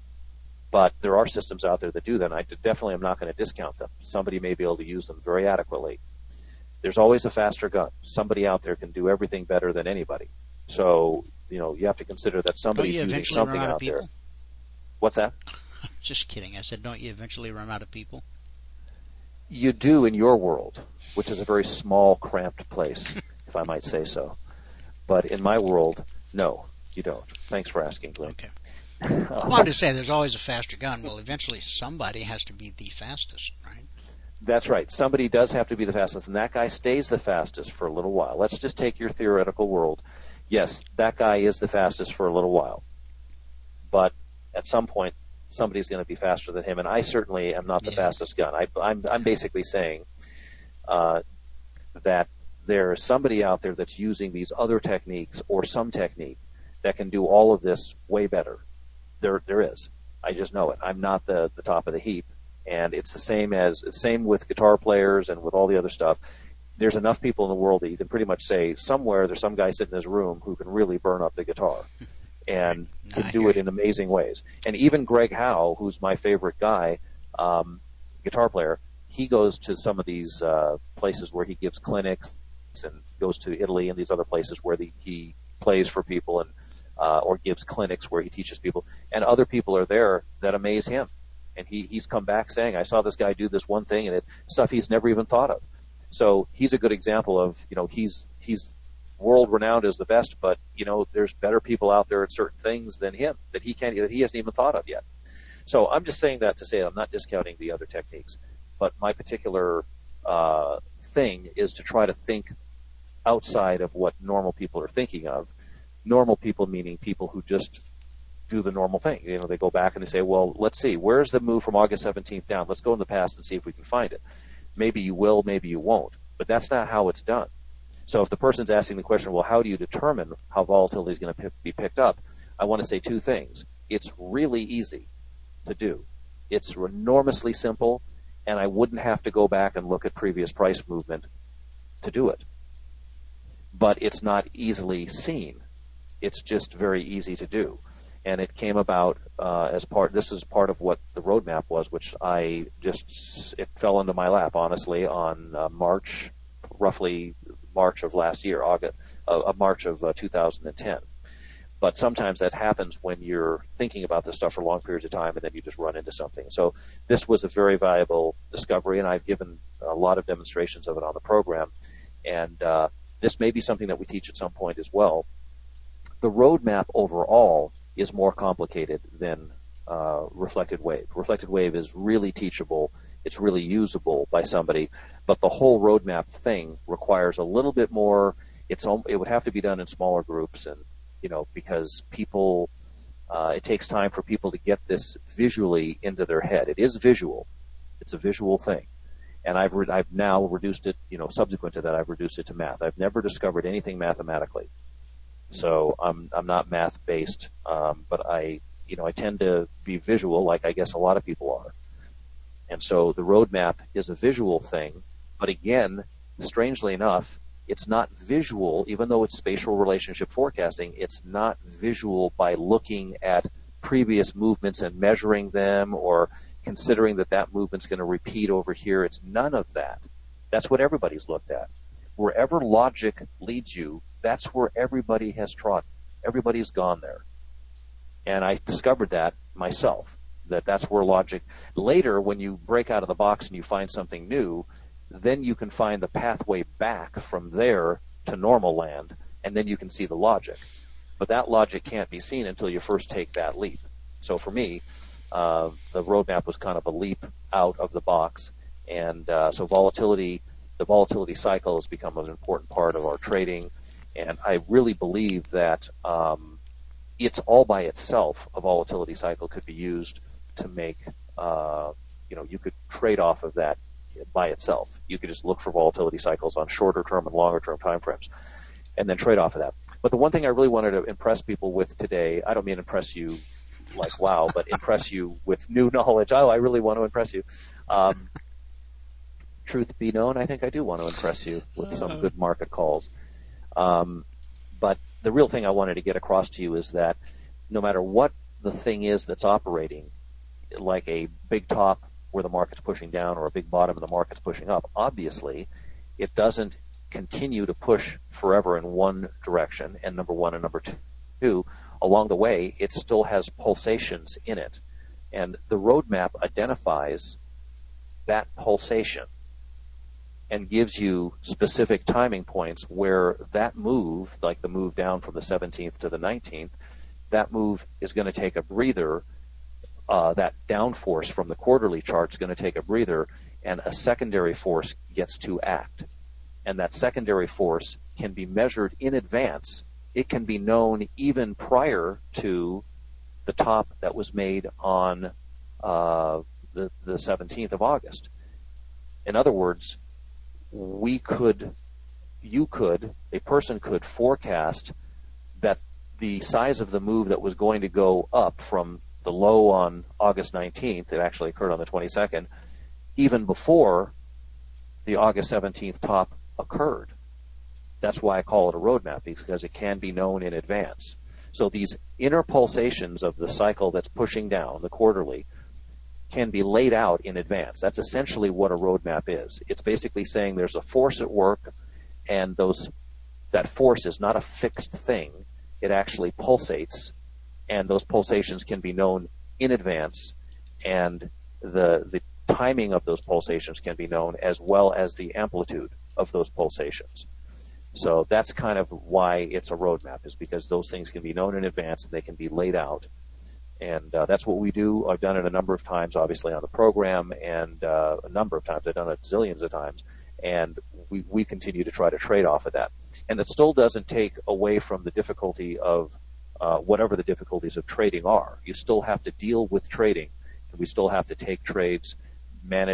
But there are systems out there that do that, and I definitely am not going to discount them. Somebody may be able to use them very adequately. There's always a faster gun. Somebody out there can do everything better than anybody. So, you know, you have to consider that somebody's using something out there. What's that? Just kidding. I said, don't you eventually run out of people? You do in your world, which is a very small, cramped place, if I might say so. But in my world, no, you don't. Thanks for asking, Glenn. Okay. I wanted to say there's always a faster gun. Well, eventually somebody has to be the fastest, right? That's right. Somebody does have to be the fastest, and that guy stays the fastest for a little while. Let's just take your theoretical world. Yes, that guy is the fastest for a little while. But at some point, somebody's going to be faster than him, and I certainly am not the yeah. fastest gun. I, I'm, I'm basically saying uh, that there's somebody out there that's using these other techniques or some technique that can do all of this way better. There, there is. I just know it. I'm not the, the top of the heap, and it's the same as same with guitar players and with all the other stuff. There's enough people in the world that you can pretty much say somewhere there's some guy sitting in his room who can really burn up the guitar and no, can do it in amazing ways. And even Greg Howe, who's my favorite guy, um, guitar player, he goes to some of these uh, places where he gives clinics and goes to Italy and these other places where the, he plays for people and uh, or gives clinics where he teaches people. And other people are there that amaze him. And he, he's come back saying, I saw this guy do this one thing, and it's stuff he's never even thought of. So he's a good example of, you know, he's he's world-renowned as the best, but, you know, there's better people out there at certain things than him that he can't, that he hasn't even thought of yet. So I'm just saying that to say I'm not discounting the other techniques, but my particular uh, thing is to try to think outside of what normal people are thinking of. Normal people meaning people who just do the normal thing. You know, they go back and they say, well, let's see, where's the move from August seventeenth down? Let's go in the past and see if we can find it. Maybe you will, maybe you won't, but that's not how it's done. So if the person's asking the question, well, how do you determine how volatility is going to be picked up? I want to say two things. It's really easy to do. It's enormously simple, and I wouldn't have to go back and look at previous price movement to do it. But it's not easily seen. It's just very easy to do. And it came about uh, as part, this is part of what the roadmap was, which I just, it fell into my lap, honestly, on uh, March, roughly March of last year, August, uh, March of uh, two thousand ten. But sometimes that happens when you're thinking about this stuff for long periods of time and then you just run into something. So this was a very valuable discovery, and I've given a lot of demonstrations of it on the program. And uh, this may be something that we teach at some point as well. The roadmap overall is more complicated than uh, reflected wave. Reflected wave is really teachable. It's really usable by somebody. But the whole roadmap thing requires a little bit more. It's it would have to be done in smaller groups, and you know, because people, uh, it takes time for people to get this visually into their head. It is visual. It's a visual thing. And I've re- I've now reduced it, you know, subsequent to that, I've reduced it to math. I've never discovered anything mathematically. So I'm I'm not math based, um, but I you know I tend to be visual, like I guess a lot of people are. And so the roadmap is a visual thing, but again, strangely enough, it's not visual, even though it's spatial relationship forecasting. It's not visual by looking at previous movements and measuring them, or considering that that movement's going to repeat over here. It's none of that. That's what everybody's looked at. Wherever logic leads you, that's where everybody has trodden. Everybody's gone there. And I discovered that myself, that that's where logic. Later, when you break out of the box and you find something new, then you can find the pathway back from there to normal land, and then you can see the logic. But that logic can't be seen until you first take that leap. So for me, uh, the roadmap was kind of a leap out of the box. And uh, so volatility, the volatility cycle has become an important part of our trading. And I really believe that um, it's all by itself, a volatility cycle could be used to make, uh, you know, you could trade off of that by itself. You could just look for volatility cycles on shorter term and longer term time frames and then trade off of that. But the one thing I really wanted to impress people with today, I don't mean impress you like wow, but impress you with new knowledge. Oh, I really want to impress you. Um, truth be known, I think I do want to impress you with some good market calls. Um, but the real thing I wanted to get across to you is that no matter what the thing is that's operating, like a big top where the market's pushing down or a big bottom and the market's pushing up, obviously it doesn't continue to push forever in one direction, and number one, and number two, along the way, it still has pulsations in it. And the roadmap identifies that pulsation and gives you specific timing points where that move, like the move down from the seventeenth to the nineteenth, that move is going to take a breather. Uh, that down force from the quarterly chart is going to take a breather, and a secondary force gets to act. And that secondary force can be measured in advance. It can be known even prior to the top that was made on uh, the, the seventeenth of August. In other words, we could, you could, a person could forecast that the size of the move that was going to go up from the low on August nineteenth, it actually occurred on the twenty-second, even before the August seventeenth top occurred. That's why I call it a roadmap, because it can be known in advance. So these inner pulsations of the cycle that's pushing down, the quarterly, can be laid out in advance. That's essentially what a roadmap is. It's basically saying there's a force at work, and those that force is not a fixed thing. It actually pulsates, and those pulsations can be known in advance, and the the timing of those pulsations can be known, as well as the amplitude of those pulsations. So that's kind of why it's a roadmap, is because those things can be known in advance and they can be laid out. And uh, that's what we do. I've done it a number of times, obviously, on the program, and uh, a number of times. I've done it zillions of times, and we, we continue to try to trade off of that. And it still doesn't take away from the difficulty of Uh, whatever the difficulties of trading are. You still have to deal with trading, and we still have to take trades, manage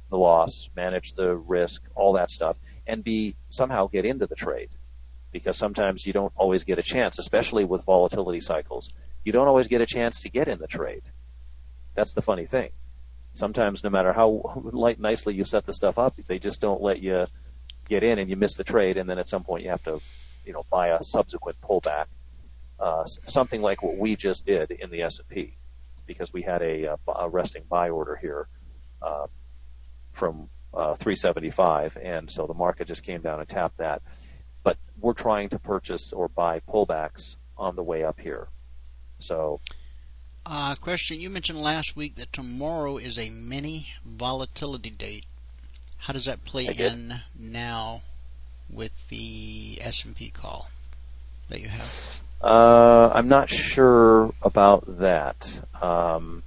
the loss, manage the risk, all that stuff, and B, somehow get into the trade. Because sometimes you don't always get a chance, especially with volatility cycles. You don't always get a chance to get in the trade. That's the funny thing. Sometimes no matter how light, nicely you set the stuff up, they just don't let you get in and you miss the trade, and then at some point you have to, you know, buy a subsequent pullback. Uh, something like what we just did in the S and P, because we had a, a resting buy order here uh, from uh, three seventy-five, and so the market just came down and tapped that. But we're trying to purchase or buy pullbacks on the way up here. So, uh, question, you mentioned last week that tomorrow is a mini volatility date. How does that play in now with the S and P call that you have? Uh, I'm not sure about that. Um,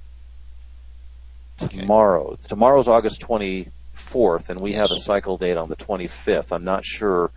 okay. Tomorrow. Tomorrow's August twenty-fourth, and we yes. have a cycle date on the twenty-fifth. I'm not sure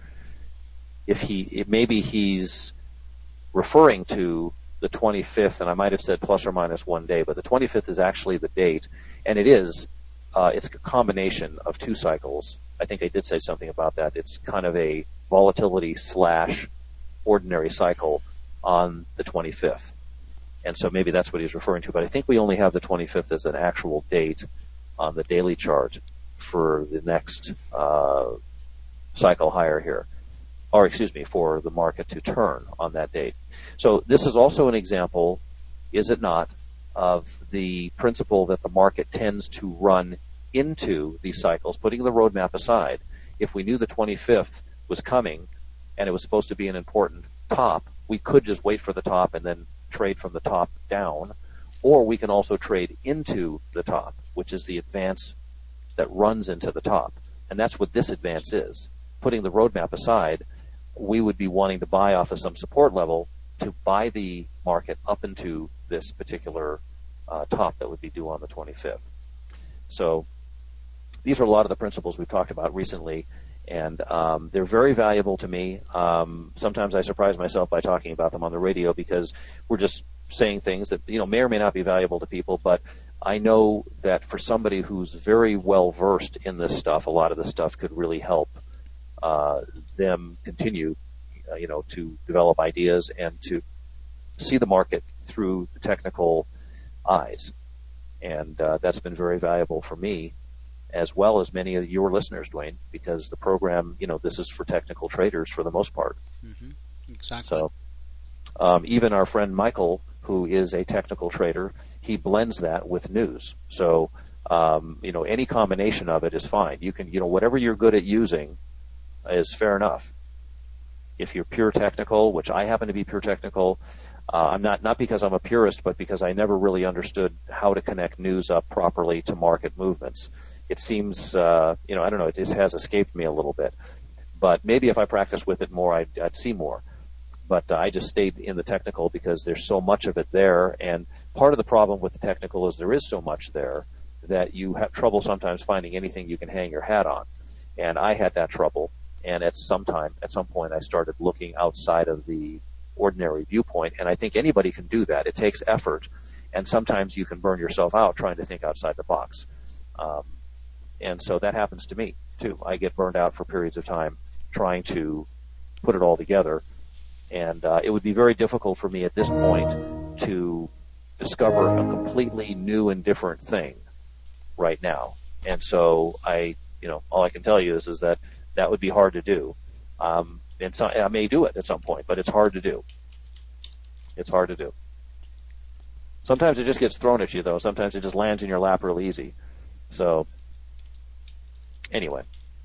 if he, if maybe he's referring to the twenty-fifth, and I might have said plus or minus one day, but the twenty-fifth is actually the date, and it is, uh, it's a combination of two cycles. I think I did say something about that. It's kind of a volatility slash ordinary cycle on the twenty-fifth. And so maybe that's what he's referring to, but I think we only have the twenty-fifth as an actual date on the daily chart for the next uh, cycle higher here. Or excuse me, for the market to turn on that date. So this is also an example, is it not, of the principle that the market tends to run into these cycles, putting the roadmap aside. If we knew the twenty-fifth was coming and it was supposed to be an important top, we could just wait for the top and then trade from the top down, or we can also trade into the top, which is the advance that runs into the top. And that's what this advance is. Putting the roadmap aside, we would be wanting to buy off of some support level to buy the market up into this particular uh, top that would be due on the twenty-fifth. So these are a lot of the principles we've talked about recently, and um, they're very valuable to me. Um, sometimes I surprise myself by talking about them on the radio because we're just saying things that, you know, may or may not be valuable to people, but I know that for somebody who's very well versed in this stuff, a lot of this stuff could really help Uh, them continue, uh, you know, to develop ideas and to see the market through the technical eyes. And uh, that's been very valuable for me, as well as many of your listeners, Dwayne, because the program, you know, this is for technical traders for the most part. Mm-hmm. Exactly. So um, even our friend Michael, who is a technical trader, he blends that with news. So, um, you know, any combination of it is fine. You can, you know, whatever you're good at using is fair enough. If you're pure technical, which I happen to be pure technical, uh, I'm not, not because I'm a purist, but because I never really understood how to connect news up properly to market movements. It seems, uh, you know, I don't know, it just has escaped me a little bit. But maybe if I practiced with it more, I'd, I'd see more. But uh, I just stayed in the technical because there's so much of it there. And part of the problem with the technical is there is so much there that you have trouble sometimes finding anything you can hang your hat on. And I had that trouble. And at some time, at some point, I started looking outside of the ordinary viewpoint. And I think anybody can do that. It takes effort. And sometimes you can burn yourself out trying to think outside the box. Um, and so that happens to me, too. I get burned out for periods of time trying to put it all together. And uh, it would be very difficult for me at this point to discover a completely new and different thing right now. And so I, you know, all I can tell you is, is that that would be hard to do. Um, and so I may do it at some point, but it's hard to do. It's hard to do. Sometimes it just gets thrown at you, though. Sometimes it just lands in your lap real easy. So, anyway.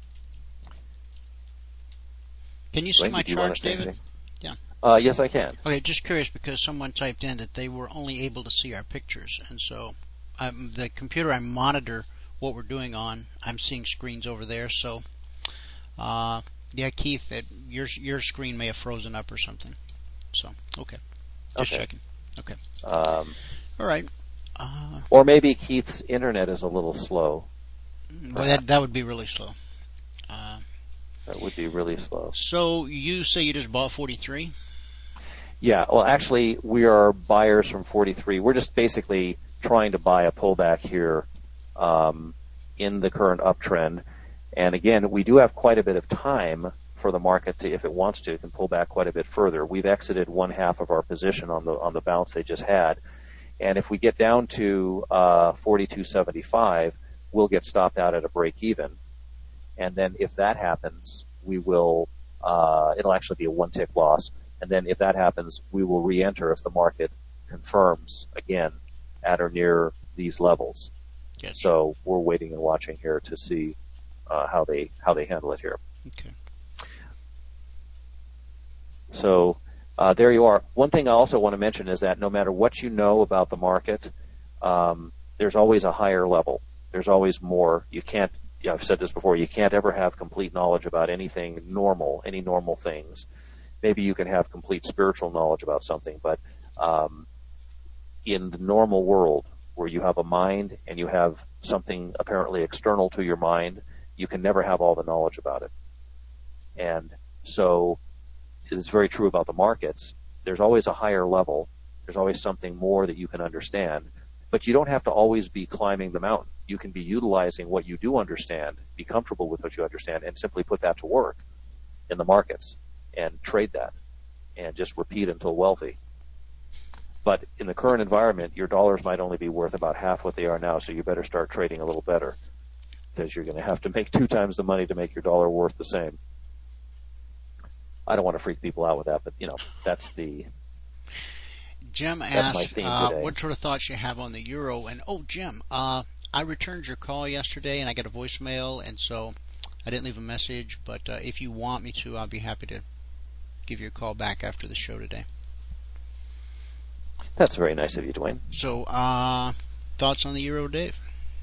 Can you see Wayne, my do you charts, wanna say David? anything? Yeah. Uh, yes, I can. Okay, just curious because someone typed in that they were only able to see our pictures, and so um, the computer I monitor what we're doing on, I'm seeing screens over there. So, uh, yeah, Keith, that your your screen may have frozen up or something. So, okay, just Okay. checking. Okay. Um, All right. Uh, or maybe Keith's internet is a little slow. well, that that would be really slow. Uh, That would be really slow. so you say you just bought forty-three? Yeah, well, actually, we are buyers from forty-three. We're just basically trying to buy a pullback here um, in the current uptrend. And again, we do have quite a bit of time for the market to, if it wants to, it can pull back quite a bit further. We've exited one half of our position on the on the bounce they just had. And if we get down to uh, forty-two seventy-five, we'll get stopped out at a break even. And then if that happens, we will, uh, it'll actually be a one tick loss. And then if that happens, we will re-enter if the market confirms again at or near these levels. Yes. So we're waiting and watching here to see uh, how they how they handle it here. Okay. So uh, there you are. One thing I also want to mention is that no matter what you know about the market, um, there's always a higher level. There's always more. You can't, yeah, I've said this before, you can't ever have complete knowledge about anything normal, any normal things. Maybe you can have complete spiritual knowledge about something, but um, in the normal world where you have a mind and you have something apparently external to your mind, you can never have all the knowledge about it. And so it's very true about the markets. There's always a higher level. There's always something more that you can understand. But you don't have to always be climbing the mountain. You can be utilizing what you do understand, be comfortable with what you understand, and simply put that to work in the markets and trade that and just repeat until wealthy. But in the current environment, your dollars might only be worth about half what they are now, so you better start trading a little better because you're going to have to make two times the money to make your dollar worth the same. I don't want to freak people out with that, but, you know, that's the... Jim That's asked uh, what sort of thoughts you have on the euro. And, oh, Jim, uh, I returned your call yesterday, and I got a voicemail, and so I didn't leave a message. But uh, if you want me to, I'll be happy to give you a call back after the show today. That's very nice of you, Dwayne. So, uh, thoughts on the euro, Dave?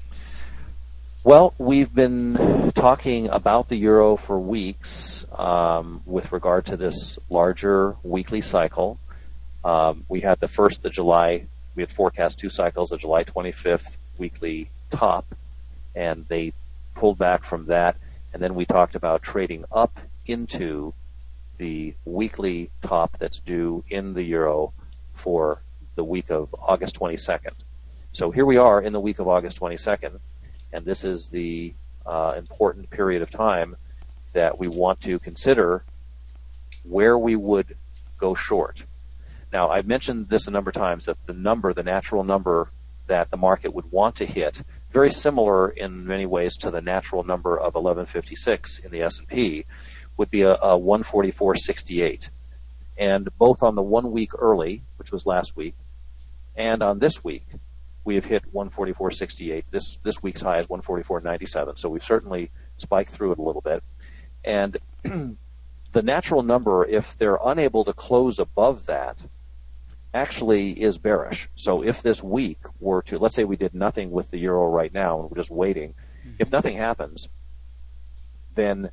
Well, we've been talking about the euro for weeks um, with regard to this larger weekly cycle. Um, we had the first, the July, we had forecast two cycles, the July twenty-fifth weekly top, and they pulled back from that. And then we talked about trading up into the weekly top that's due in the euro for the week of August twenty-second. So here we are in the week of August twenty-second, and this is the uh, important period of time that we want to consider where we would go short. Now, I've mentioned this a number of times, that the number, the natural number that the market would want to hit, very similar in many ways to the natural number of eleven fifty-six in the S and P, would be a, a one forty-four sixty-eight. And both on the one week early, which was last week, and on this week, we have hit one forty-four sixty-eight. This this week's high is one forty-four ninety-seven, so we've certainly spiked through it a little bit. And the natural number, if they're unable to close above that, actually is bearish. So if this week were to, let's say we did nothing with the euro right now and we're just waiting, mm-hmm. if nothing happens, then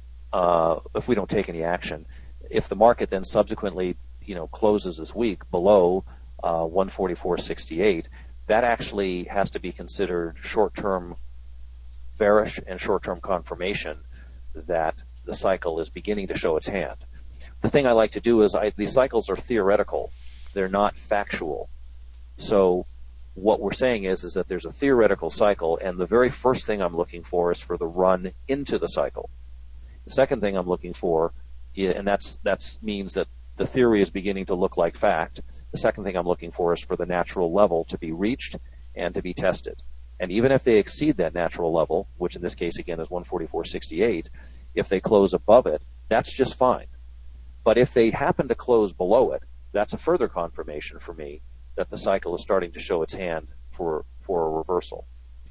uh, if we don't take any action, if the market then subsequently, you know, closes this week below uh, one forty-four sixty-eight, that actually has to be considered short-term bearish and short-term confirmation that the cycle is beginning to show its hand. The thing I like to do is I, these cycles are theoretical. They're not factual. So what we're saying is, is that there's a theoretical cycle, and the very first thing I'm looking for is for the run into the cycle. The second thing I'm looking for, and that's that's means that the theory is beginning to look like fact. The second thing I'm looking for is for the natural level to be reached and to be tested. And even if they exceed that natural level, which in this case again is one forty-four sixty-eight, if they close above it, that's just fine. But if they happen to close below it, that's a further confirmation for me that the cycle is starting to show its hand for for a reversal.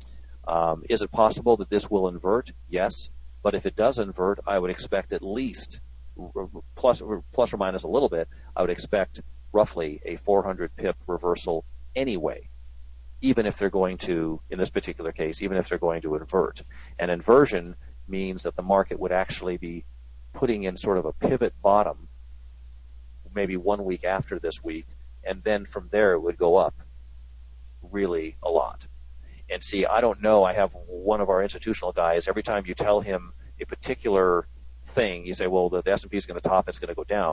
Um, is it possible that this will invert? Yes. But if it does invert, I would expect at least, plus, plus or minus a little bit, I would expect roughly a four hundred pip reversal anyway, even if they're going to, in this particular case, even if they're going to invert. An inversion means that the market would actually be putting in sort of a pivot bottom maybe one week after this week, and then from there it would go up really a lot. And see, I don't know, I have one of our institutional guys, every time you tell him a particular thing, you say, well, the, the S and P is going to top, it's going to go down.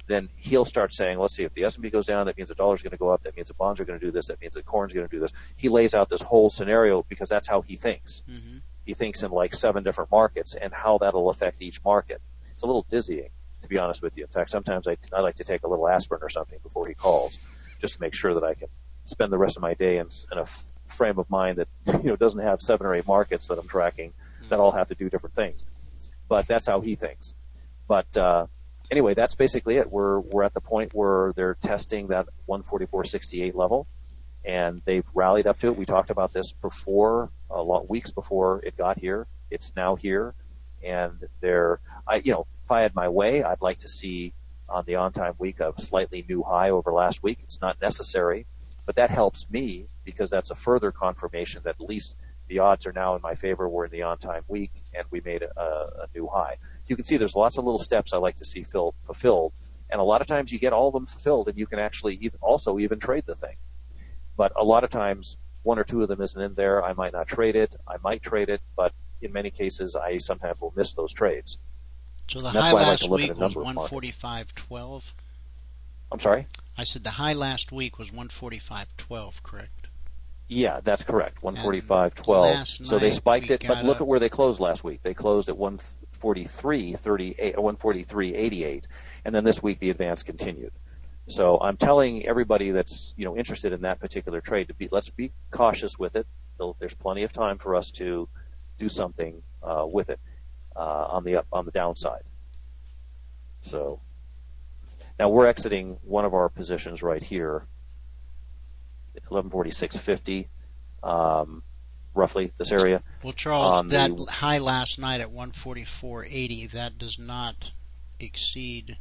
then he'll start saying, let's see, if the S and P goes down, that means the dollar's going to go up, that means the bonds are going to do this, that means the corn's going to do this. He lays out this whole scenario because that's how he thinks. Mm-hmm. He thinks in like seven different markets and how that'll affect each market. It's a little dizzying, to be honest with you. In fact, sometimes I, I like to take a little aspirin or something before he calls, just to make sure that I can spend the rest of my day in, in a f- frame of mind that, you know, doesn't have seven or eight markets that I'm tracking mm-hmm. that all have to do different things. But that's how he thinks. But uh, anyway, that's basically it. We're we're at the point where they're testing that one forty-four sixty-eight level, and they've rallied up to it. We talked about this before, a lot weeks before it got here. It's now here, and they're, I you know, if I had my way, I'd like to see on the on-time week a slightly new high over last week. It's not necessary, but that helps me because that's a further confirmation that at least the odds are now in my favor. We're in the on-time week, and we made a, a new high. You can see there's lots of little steps I like to see fill, fulfilled, and a lot of times you get all of them fulfilled, and you can actually even, also even trade the thing. But a lot of times, one or two of them isn't in there. I might not trade it. I might trade it, but in many cases, I sometimes will miss those trades. So the and that's high why I like last to look week at a was number of one forty-five twelve. I'm sorry? I said the high last week was one forty-five twelve, correct? Yeah, that's correct. one forty-five twelve. So they spiked it, but look up. at where they closed last week. They closed at one forty-three thirty-eight, one forty-three eighty-eight, and then this week the advance continued. So I'm telling everybody that's, you know, interested in that particular trade to be, let's be cautious with it. There's plenty of time for us to do something uh, with it uh, on the up, on the downside. So now we're exiting one of our positions right here, eleven forty-six fifty, um, roughly this area. Well, Charles, that the, high last night at one forty-four eighty, that does not exceed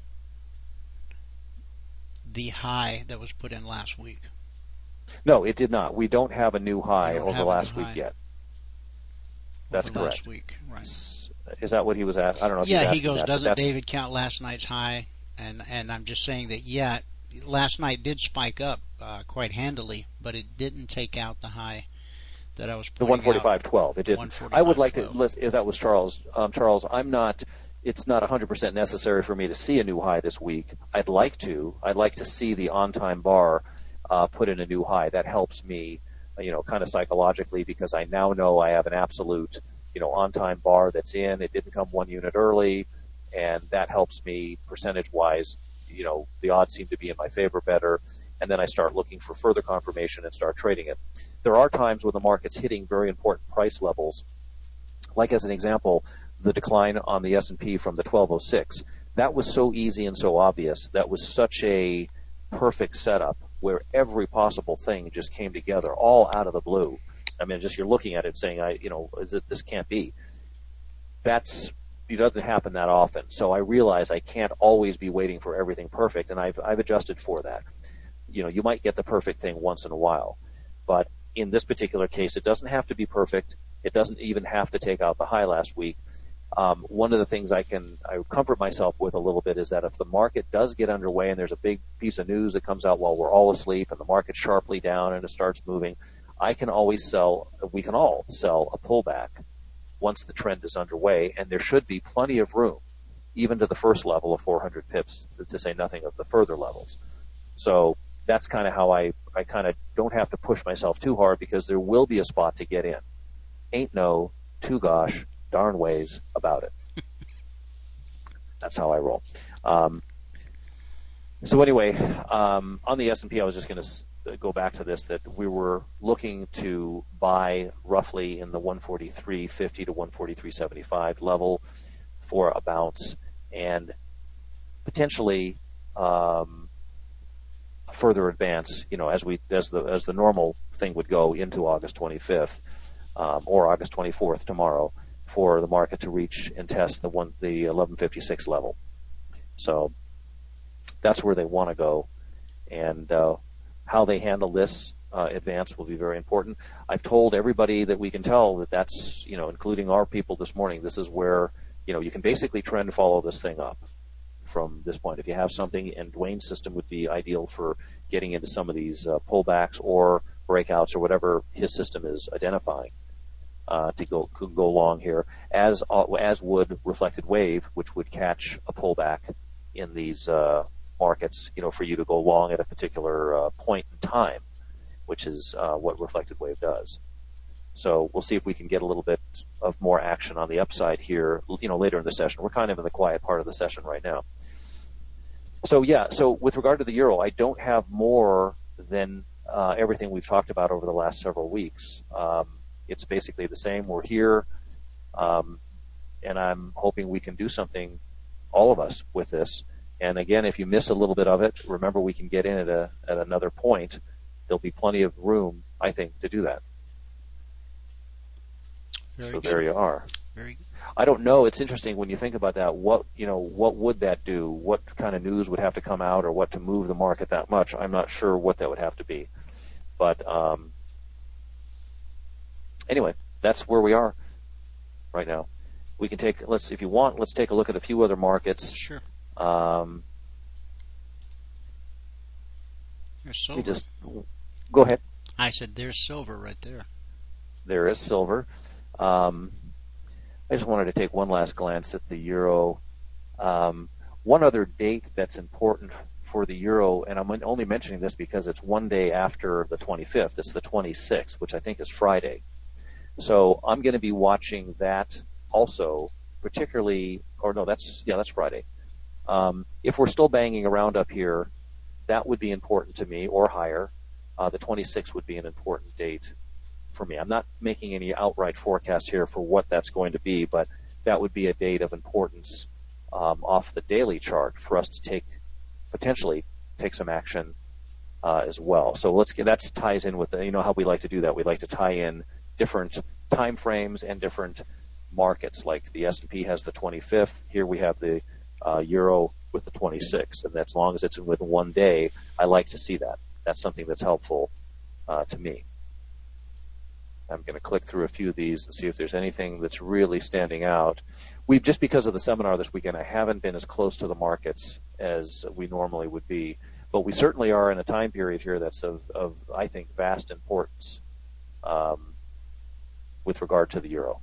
the high that was put in last week. No, it did not. We don't have a new high over last week high. yet. That's over correct. Last week, right? Is that what he was at? I don't know. If yeah, he goes. That, doesn't David count last night's high? And and I'm just saying that yeah, last night did spike up uh, quite handily, but it didn't take out the high that I was the one forty-five twelve. It didn't. I would like to. If that was Charles, um, Charles, I'm not. It's not one hundred percent necessary for me to see a new high this week. I'd like to. I'd like to see the on-time bar uh, put in a new high. That helps me, you know, kind of psychologically because I now know I have an absolute, you know, on-time bar that's in. It didn't come one unit early, and that helps me percentage-wise. You know, the odds seem to be in my favor better, and then I start looking for further confirmation and start trading it. There are times when the market's hitting very important price levels, like as an example, the decline on the S and P from the twelve oh six. That was so easy and so obvious. That was such a perfect setup where every possible thing just came together, all out of the blue. I mean, just you're looking at it saying, I, you know, is it, this can't be. That's, it doesn't happen that often. So I realize I can't always be waiting for everything perfect, and I've, I've adjusted for that. You know, you might get the perfect thing once in a while, but in this particular case, it doesn't have to be perfect. It doesn't even have to take out the high last week. Um, one of the things I can I comfort myself with a little bit is that if the market does get underway and there's a big piece of news that comes out while we're all asleep and the market's sharply down and it starts moving, I can always sell, we can all sell a pullback once the trend is underway, and there should be plenty of room, even to the first level of four hundred pips, to, to say nothing of the further levels. So that's kind of how I, I kind of don't have to push myself too hard because there will be a spot to get in. Ain't no too gosh darn ways about it. That's how I roll. Um, so anyway, um, on the S and P, I was just going to go back to this, that we were looking to buy roughly in the one forty-three fifty to one forty-three seventy-five level for a bounce, and potentially um, further advance, you know, as we as the as the normal thing would go into August twenty-fifth um, or August twenty-fourth tomorrow, for the market to reach and test the one the eleven fifty-six level. So that's where they want to go, and uh, how they handle this uh, advance will be very important. I've told everybody that we can tell that that's, you know, including our people this morning, this is where, you know, you can basically trend follow this thing up from this point. If you have something, and Dwayne's system would be ideal for getting into some of these uh, pullbacks or breakouts or whatever his system is identifying. Uh, to go could go long here, as uh, as would reflected wave, which would catch a pullback in these uh, markets, you know, for you to go long at a particular uh, point in time, which is uh, what Reflected Wave does. So we'll see if we can get a little bit of more action on the upside here, you know, later in the session. We're kind of in the quiet part of the session right now. So yeah, so with regard to the euro, I don't have more than uh, everything we've talked about over the last several weeks. Um, it's basically the same. We're here, um, and I'm hoping we can do something, all of us, with this. And again, if you miss a little bit of it, remember we can get in at a at another point. There'll be plenty of room, I think, to do that. Very so good. There you are. Very good. I don't know. It's interesting when you think about that. What you know, what would that do? What kind of news would have to come out, or what to move the market that much? I'm not sure what that would have to be. But um, anyway, that's where we are right now. We can take let's if you want, let's take a look at a few other markets. Sure. Um, There's silver. we just go ahead. I said there's silver right there. There is silver. Um, I just wanted to take one last glance at the euro. Um, one other date that's important for the euro, and I'm only mentioning this because it's one day after the twenty-fifth. It's the twenty-sixth, which I think is Friday. So I'm going to be watching that also, particularly, or no, that's, yeah, that's Friday. Um, if we're still banging around up here, that would be important to me, or higher. Uh, the twenty-sixth would be an important date for me. I'm not making any outright forecast here for what that's going to be, but that would be a date of importance um, off the daily chart for us to take, potentially take some action uh, as well. So let's get, that ties in with, the, you know how we like to do that. We like to tie in different time frames and different markets, like the S and P has the twenty-fifth. Here we have the uh, euro with the twenty-sixth, and as long as it's within one day, I like to see that. That's something that's helpful uh, to me. I'm going to click through a few of these and see if there's anything that's really standing out. We've, just because of the seminar this weekend, I haven't been as close to the markets as we normally would be, but we certainly are in a time period here that's of, of I think, vast importance um, with regard to the euro.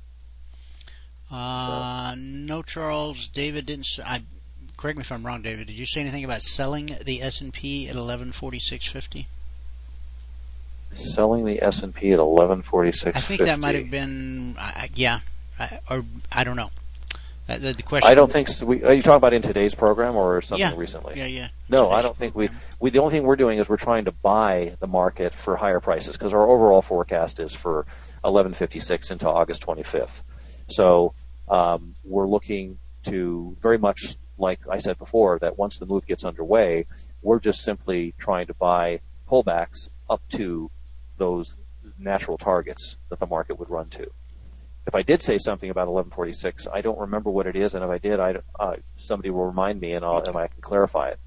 Uh, so. No, Charles. David didn't. I, correct me if I'm wrong, David. Did you say anything about selling the S and P at eleven forty-six fifty? Selling the S and P at eleven forty-six fifty. I think that might have been, uh, yeah, I, or I don't know. Uh, the, the question. I don't think so. We, are you talking about in today's program or something yeah. recently? Yeah, yeah. No, today's I don't think program. we, we. The only thing we're doing is we're trying to buy the market for higher prices because our overall forecast is for eleven fifty-six into August twenty-fifth. So um, we're looking to very much, like I said before, that once the move gets underway, we're just simply trying to buy pullbacks up to those natural targets that the market would run to. If I did say something about eleven forty-six, I don't remember what it is, and if I did, I, uh, somebody will remind me, and, I'll, and I can clarify it.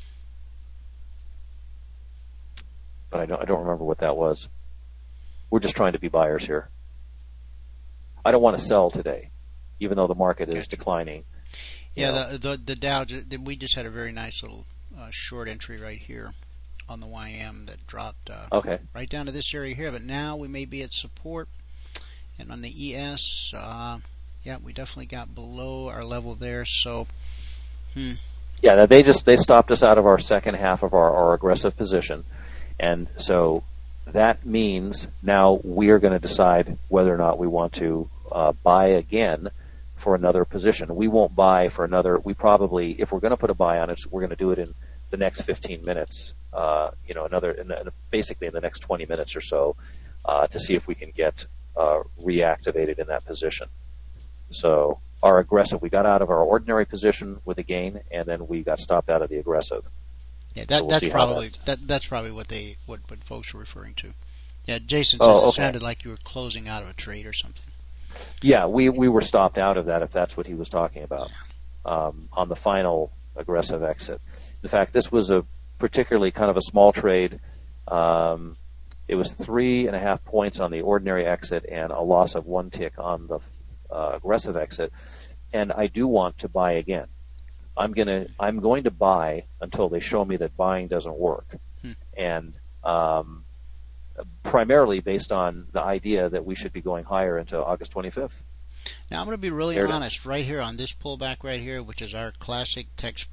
But I don't, I don't remember what that was. We're just trying to be buyers here. I don't want to sell today, even though the market is declining. Yeah, the, the the Dow. We just had a very nice little uh, short entry right here on the Y M that dropped uh, okay. right down to this area here, but now we may be at support. And on the E S, uh, yeah, we definitely got below our level there. So, hmm. yeah, they just they stopped us out of our second half of our, our aggressive position, and so that means now we are going to decide whether or not we want to uh, buy again for another position. We won't buy for another. We probably, if we're going to put a buy on it, we're going to do it in the next fifteen minutes. Uh, you know, another in the, basically in the next twenty minutes or so, uh, to see if we can get uh, reactivated in that position. So our aggressive, we got out of our ordinary position with a gain, and then we got stopped out of the aggressive. Yeah, that, so we'll that's probably that, that that's probably what they what, what folks are referring to. Yeah, Jason says oh, okay. It sounded like you were closing out of a trade or something. Yeah, we we were stopped out of that, if that's what he was talking about, um, on the final aggressive exit. In fact, this was a particularly kind of a small trade. Um, it was three and a half points on the ordinary exit and a loss of one tick on the uh, aggressive exit. And I do want to buy again. I'm gonna I'm going to buy until they show me that buying doesn't work, hmm. and um, primarily based on the idea that we should be going higher into August twenty-fifth. Now I'm going to be really there honest right here on this pullback right here, which is our classic textbook. You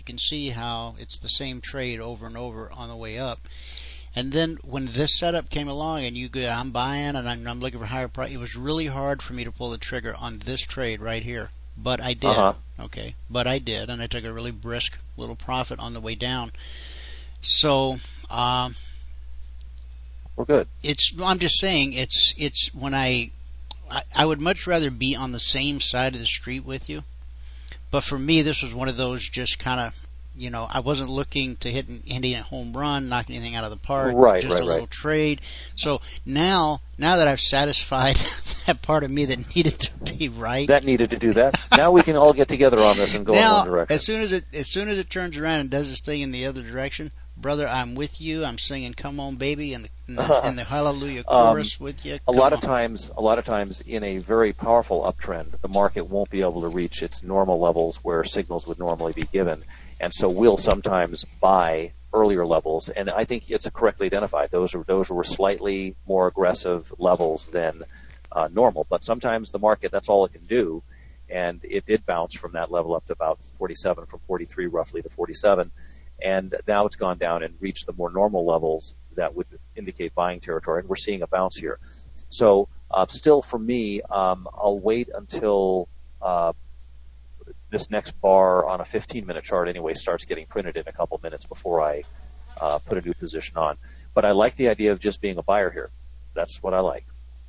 can see how it's the same trade over and over on the way up. And then when this setup came along and you go, I'm buying and I'm, I'm looking for higher price, it was really hard for me to pull the trigger on this trade right here. But I did. Uh-huh. Okay. But I did, and I took a really brisk little profit on the way down. So, um, we're good. It's. I'm just saying, it's. It's when I, I, I would much rather be on the same side of the street with you. But for me, this was one of those just kind of, you know, I wasn't looking to hit an, hitting a home run, knocking anything out of the park. Right, just right, a little right. trade. So now, now that I've satisfied that part of me that needed to be right, that needed to do that. Now we can all get together on this and go now, in one direction. as soon as it, as soon as it turns around and does its thing in the other direction, brother, I'm with you. I'm singing "Come On, Baby" and the, and the, and the Hallelujah chorus um, with you. A Come lot on. of times, a lot of times, in a very powerful uptrend, the market won't be able to reach its normal levels where signals would normally be given, and so we'll sometimes buy earlier levels. And I think it's correctly identified. Those are those were slightly more aggressive levels than uh, normal. But sometimes the market, that's all it can do, and it did bounce from that level up to about forty-seven, from forty-three roughly to forty-seven. And now it's gone down and reached the more normal levels that would indicate buying territory, and we're seeing a bounce here. So uh, still for me, um, I'll wait until uh, this next bar on a fifteen-minute chart anyway starts getting printed in a couple minutes before I uh, put a new position on. But I like the idea of just being a buyer here. That's what I like.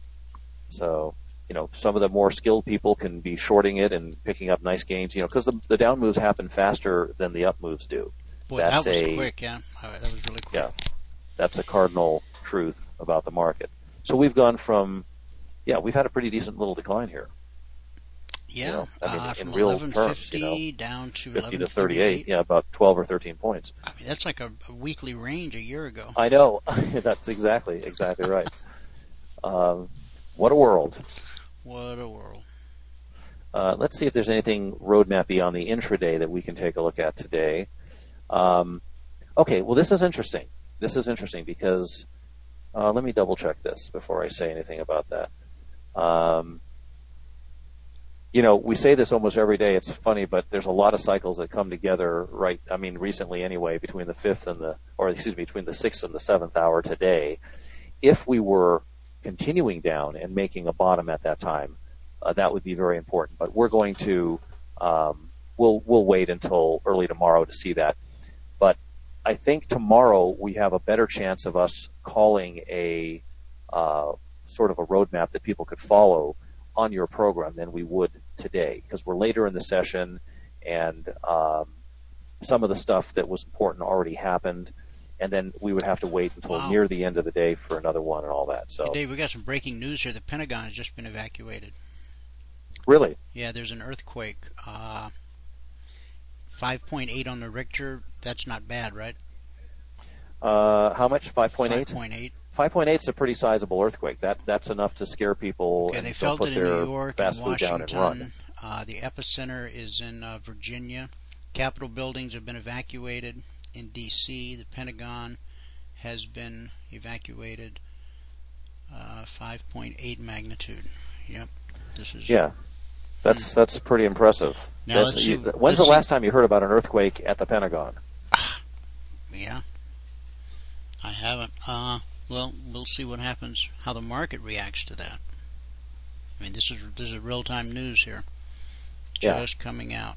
So, you know, some of the more skilled people can be shorting it and picking up nice gains, you know, because the, the down moves happen faster than the up moves do. Boy, that's that was a, quick, yeah. That was really quick. Yeah, that's a cardinal truth about the market. So we've gone from, yeah, we've had a pretty decent little decline here. Yeah, you know, I mean, uh, in from real eleven fifty terms, you know, down to fifty to thirty-eight, yeah, about twelve or thirteen points. I mean, that's like a, a weekly range a year ago. I know. That's exactly, exactly right. Um, what a world. What a world. Uh, let's see if there's anything roadmappy on the intraday that we can take a look at today. Um, okay, well, this is interesting. This is interesting because, uh, let me double check this before I say anything about that. Um, you know, we say this almost every day. It's funny, but there's a lot of cycles that come together, right? I mean, recently anyway, between the fifth and the, or excuse me, between the sixth and the seventh hour today. If we were continuing down and making a bottom at that time, uh, that would be very important. But we're going to, um, we'll we'll wait until early tomorrow to see that. But I think tomorrow we have a better chance of us calling a uh, sort of a roadmap that people could follow on your program than we would today, because we're later in the session and um, some of the stuff that was important already happened, and then we would have to wait until Wow. near the end of the day for another one and all that. So, Hey, Dave, we got some breaking news here. The Pentagon has just been evacuated. really, Yeah, there's an earthquake. Uh, five point eight on the Richter. That's not bad, right? uh, how much? five point eight? five point eight. five point eight is a pretty sizable earthquake. That that's enough to scare people Okay, and they they'll felt put it in their New York fast and food down and run. Washington. Uh, the epicenter is in uh, Virginia. Capitol buildings have been evacuated in D C The Pentagon has been evacuated. Uh, five point eight magnitude. Yep. This is. Yeah, that's that's pretty impressive. Now That's- let's see- you- when's let's the see- last time you heard about an earthquake at the Pentagon? Yeah. I haven't. Uh, well, we'll see what happens, how the market reacts to that. I mean, this is this is real time news here. Yeah. Just coming out.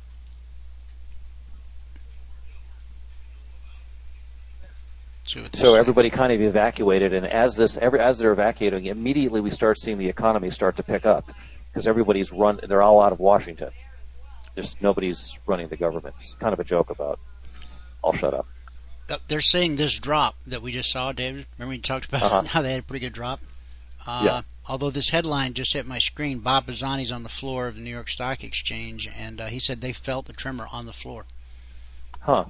See what they So say. everybody kind of evacuated, and as this, every, as they're evacuating, immediately we start seeing the economy start to pick up because everybody's run. They're all out of Washington. Just nobody's running the government. It's kind of a joke about. I'll shut up. Uh, They're saying this drop that we just saw, David. Remember you talked about Uh-huh. how they had a pretty good drop? Uh, Yeah. Although this headline just hit my screen, Bob Bazzani's on the floor of the New York Stock Exchange, and uh, he said they felt the tremor on the floor. Huh.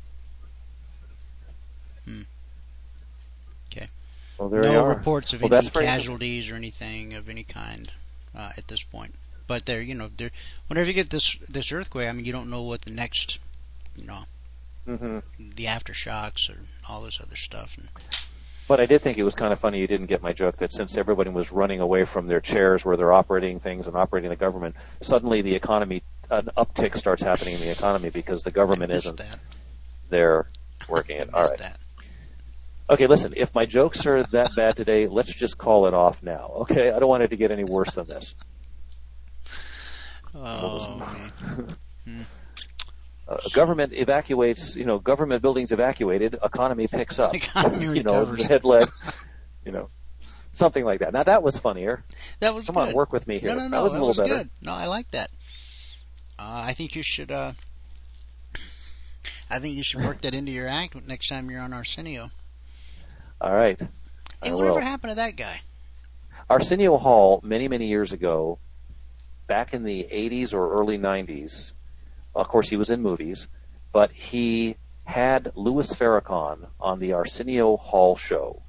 Hmm. Okay. Well, there No you are. reports of Well, any that's very casualties or anything of any kind uh, at this point. But there, you know, there. Whenever you get this this earthquake, I mean, you don't know what the next, you know, Mm-hmm. the aftershocks or all this other stuff. And, But I did think it was kind of funny you didn't get my joke that since everybody was running away from their chairs where they're operating things and operating the government, suddenly the economy an uptick starts happening in the economy because the government isn't that. there working it. All right. That. Okay, listen, if my jokes are that bad today, let's just call it off now, okay? I don't want it to get any worse than this. Oh, hmm. uh, government evacuates, you know, government buildings evacuated, economy picks up. Economy you know, recovers. head led, you know, something like that. Now, that was funnier. That was Come good. on, work with me here. No, no, no, that was a little was better. Good. No, I like that. Uh, I think you should. Uh, I think you should work that into your act next time you're on Arsenio. All right. Hey, I whatever will. happened to that guy? Arsenio Hall, many, many years ago, back in the eighties or early nineties, of course he was in movies, but he had Louis Farrakhan on the Arsenio Hall show.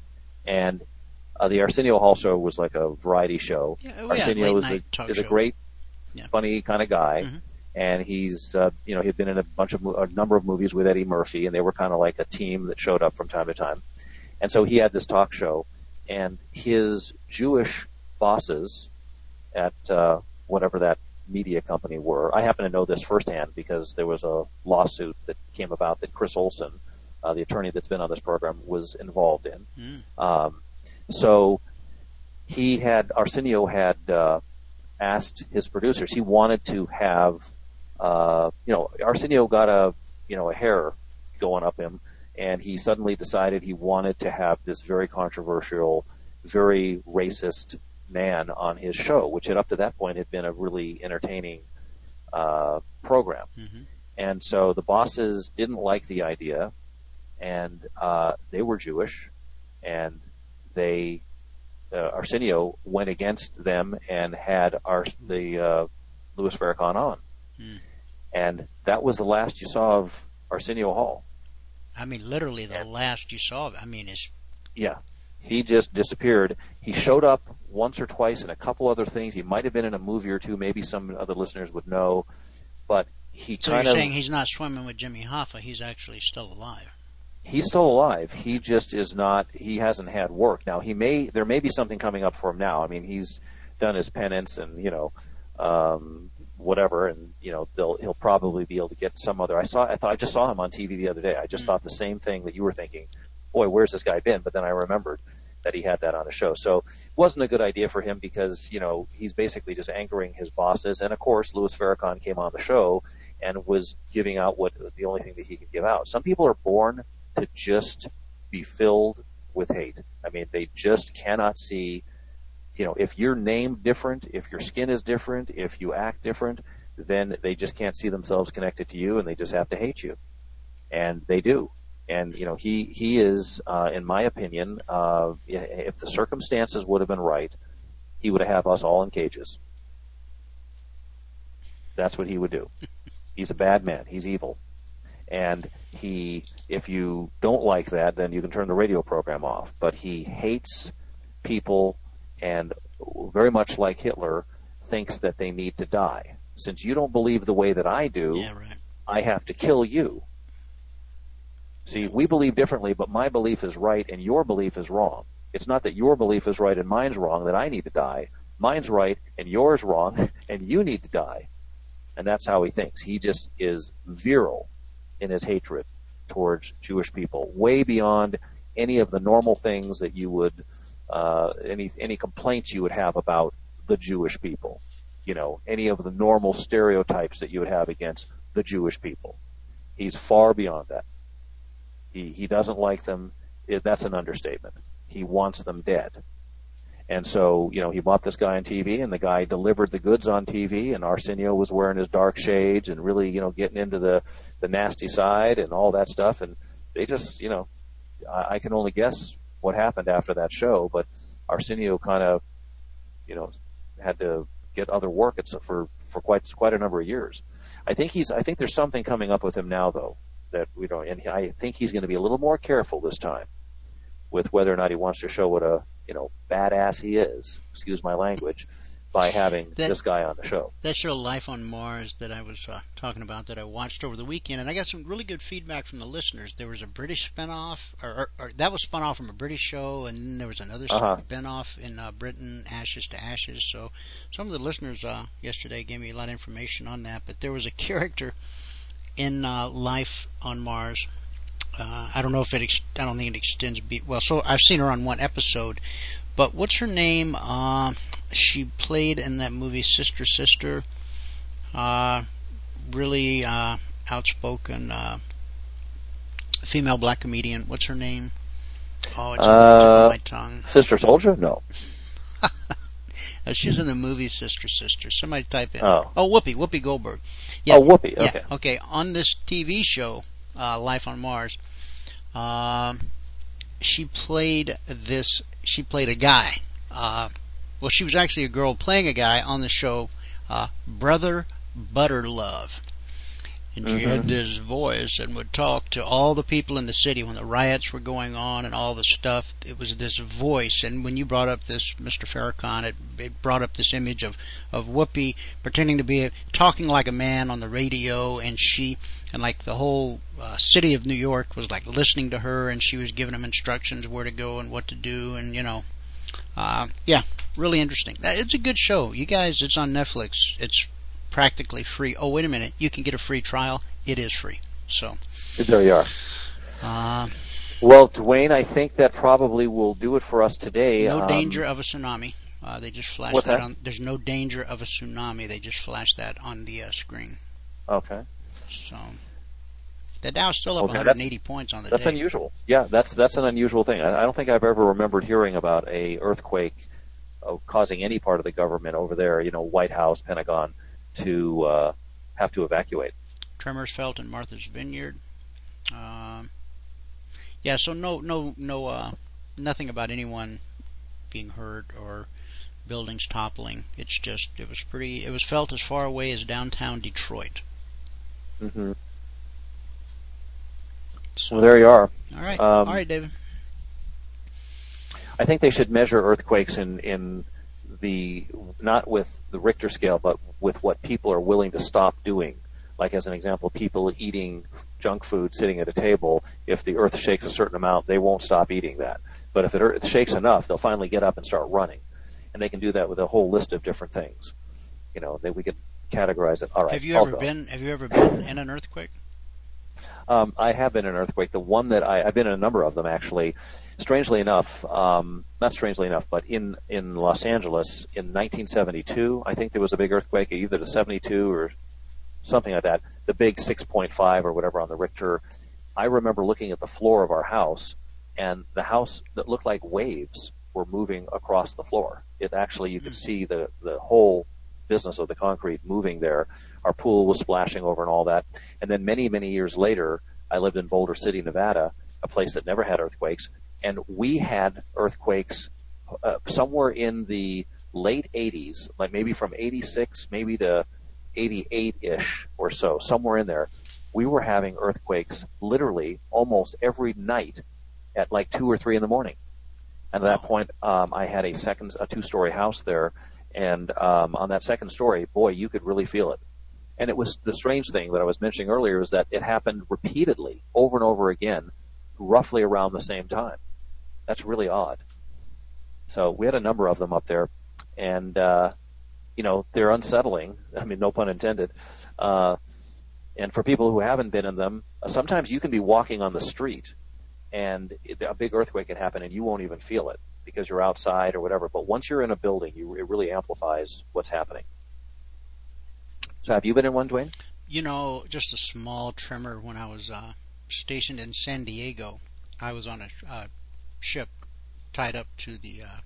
And uh, the Arsenio Hall show was like a variety show. Yeah, oh, Arsenio yeah, is, a, talk is a show. great, Yeah. funny kind of guy. Mhm. And he's, uh, you know, he'd been in a bunch of, a number of movies with Eddie Murphy, and they were kind of like a team that showed up from time to time. And so he had this talk show, and his Jewish bosses at uh, whatever that media company were, I happen to know this firsthand because there was a lawsuit that came about that Chris Olson, uh, the attorney that's been on this program, was involved in. Mm. Um, so he had, Arsenio had uh, asked his producers, he wanted to have, uh, you know, Arsenio got a, you know, a hair going up him, and he suddenly decided he wanted to have this very controversial, very racist man on his show, which had up to that point had been a really entertaining uh, program. Mm-hmm. And so the bosses didn't like the idea, and uh, they were Jewish, and they, uh, Arsenio went against them and had our, the uh, Louis Farrakhan on. Mm. And that was the last you saw of Arsenio Hall. I mean, literally the Yeah. last you saw of it. I mean, it's Yeah. He just disappeared. He showed up once or twice in a couple other things. He might have been in a movie or two. Maybe some other listeners would know. But he so kind you're of... saying he's not swimming with Jimmy Hoffa. He's actually still alive. He's still alive. He just is not... He hasn't had work. Now, he may... There may be something coming up for him now. I mean, he's done his penance and, you know, um, whatever. And, you know, they'll, he'll probably be able to get some other... I saw... I thought I just saw him on T V the other day. I just Mm. thought the same thing that you were thinking. Boy, where's this guy been? But then I remembered that he had that on a show. So it wasn't a good idea for him because, you know, he's basically just anchoring his bosses. And, of course, Louis Farrakhan came on the show and was giving out what the only thing that he could give out. Some people are born to just be filled with hate. I mean, they just cannot see, you know, if you're named different, if your skin is different, if you act different, then they just can't see themselves connected to you and they just have to hate you. And they do. And, you know, he, he is, uh, in my opinion, uh, if the circumstances would have been right, he would have us all in cages. That's what he would do. He's a bad man. He's evil. And he, if you don't like that, then you can turn the radio program off. But he hates people and very much like Hitler, thinks that they need to die. Since you don't believe the way that I do, Yeah, right. I have to kill you. See, we believe differently, but my belief is right and your belief is wrong. It's not that your belief is right and mine's wrong that I need to die. Mine's right and yours wrong and you need to die. And that's how he thinks. He just is virile in his hatred towards Jewish people, way beyond any of the normal things that you would, uh, any any complaints you would have about the Jewish people. You know, any of the normal stereotypes that you would have against the Jewish people. He's far beyond that. He he doesn't like them. It, that's an understatement. He wants them dead. And so, you know, he bought this guy on T V, and the guy delivered the goods on T V, and Arsenio was wearing his dark shades and really, you know, getting into the, the nasty side and all that stuff. And they just, you know, I, I can only guess what happened after that show, but Arsenio kind of, you know, had to get other work at, for for quite quite a number of years. I think he's I think there's something coming up with him now, though, that we don't, and I think he's going to be a little more careful this time with whether or not he wants to show what a, you know, badass he is. Excuse my language, by having that, this guy on the show. That show Life on Mars that I was uh, talking about that I watched over the weekend, and I got some really good feedback from the listeners. There was a British spinoff, or, or, or that was spun off from a British show, and then there was another uh-huh. spinoff in uh, Britain, Ashes to Ashes. So some of the listeners uh, yesterday gave me a lot of information on that. But there was a character in uh, Life on Mars. Uh, I don't know if it. Ex- I don't think it extends. Be- well, so I've seen her on one episode. But what's her name? Uh, she played in that movie Sister Sister. Uh, really uh, outspoken uh, female black comedian. What's her name? Oh, it's on the tip of my tongue. Sister Soldier? No. uh, she was in the movie Sister Sister. Somebody type in. Oh, oh Whoopi. Whoopi Goldberg. Yeah, oh, Whoopi. Okay. Yeah, okay. On this T V show, uh, Life on Mars, uh, she played this. She played a guy. Uh, well, she was actually a girl playing a guy on the show, uh, Brother Butterlove. And she mm-hmm. had this voice and would talk to all the people in the city when the riots were going on and all the stuff. It was this voice. And when you brought up this, Mister Farrakhan, it, it brought up this image of, of Whoopi pretending to be a, talking like a man on the radio, and she, and like the whole uh, city of New York was like listening to her, and she was giving them instructions where to go and what to do, and you know, uh, yeah, really interesting. It's a good show. You guys, it's on Netflix. It's practically free. Oh, wait a minute. You can get a free trial. It is free. So there you are. Uh, well, Dwayne, I think that probably will do it for us today. No um, danger of a tsunami. Uh, they just flashed what's that, that on. There's no danger of a tsunami. They just flashed that on the uh, screen. Okay. So the Dow's still up okay, one hundred eighty points on the that's day. That's unusual. Yeah, that's that's an unusual thing. I, I don't think I've ever remembered hearing about a earthquake uh, causing any part of the government over there, you know, White House, Pentagon, to uh, have to evacuate. Tremors felt in Martha's Vineyard. Um, yeah, so no, no, no, uh, nothing about anyone being hurt or buildings toppling. It's just, it was pretty, it was felt as far away as downtown Detroit. Mm-hmm. So, well, there you are. All right, um, all right, David. I think they should measure earthquakes in, in the, not with the Richter scale, but with what people are willing to stop doing. Like, as an example, people eating junk food sitting at a table, if the earth shakes a certain amount, they won't stop eating that. But if it shakes enough, they'll finally get up and start running. And they can do that with a whole list of different things. You know, that we could categorize it. All right. Have you I'll ever go. been, have you ever been in an earthquake? Um, I have been in an earthquake. The one that I, I've been in a number of them, actually. Strangely enough, um, not strangely enough, but in, in Los Angeles in nineteen seventy-two, I think there was a big earthquake, either the seventy-two or something like that, the big six point five or whatever on the Richter. I remember looking at the floor of our house, and the house that looked like waves were moving across the floor. It actually, you could see the, the whole business of the concrete moving there. Our pool was splashing over and all that. And then many, many years later, I lived in Boulder City, Nevada, a place that never had earthquakes, and we had earthquakes uh, somewhere in the late eighties, like maybe from eighty-six, maybe to eighty-eight-ish or so, somewhere in there. We were having earthquakes literally almost every night at like two or three in the morning. And at that point, um, I had a second, a two-story house there, and um, on that second story, boy, you could really feel it. And it was the strange thing that I was mentioning earlier is that it happened repeatedly, over and over again, roughly around the same time. That's really odd. So we had a number of them up there, and uh, you know, they're unsettling. I mean, no pun intended. Uh, and for people who haven't been in them, sometimes you can be walking on the street, and a big earthquake can happen, and you won't even feel it because you're outside or whatever. But once you're in a building, you, it really amplifies what's happening. So have you been in one, Dwayne? You know, just a small tremor when I was uh, stationed in San Diego. I was on a uh, ship tied up to the uh,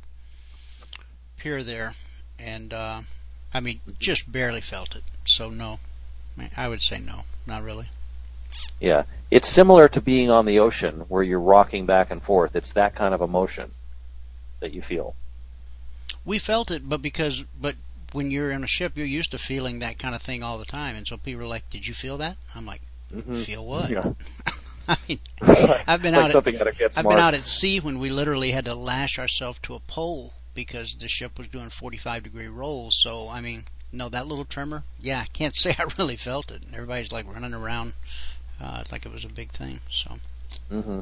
pier there, and uh, I mean, just barely felt it. So no, I, mean, I would say no, not really. Yeah, it's similar to being on the ocean where you're rocking back and forth. It's that kind of emotion that you feel. We felt it, but because, but when you're in a ship, you're used to feeling that kind of thing all the time, and so people are like, "Did you feel that?" I'm like, mm-hmm. "Feel what?" Yeah. I mean, I've been it's out. Like something at, out of Get I've Smart. been out at sea when we literally had to lash ourselves to a pole because the ship was doing forty-five degree rolls. So, I mean, no, that little tremor, yeah, I can't say I really felt it. Everybody's like running around uh, like it was a big thing. So. Mm-hmm.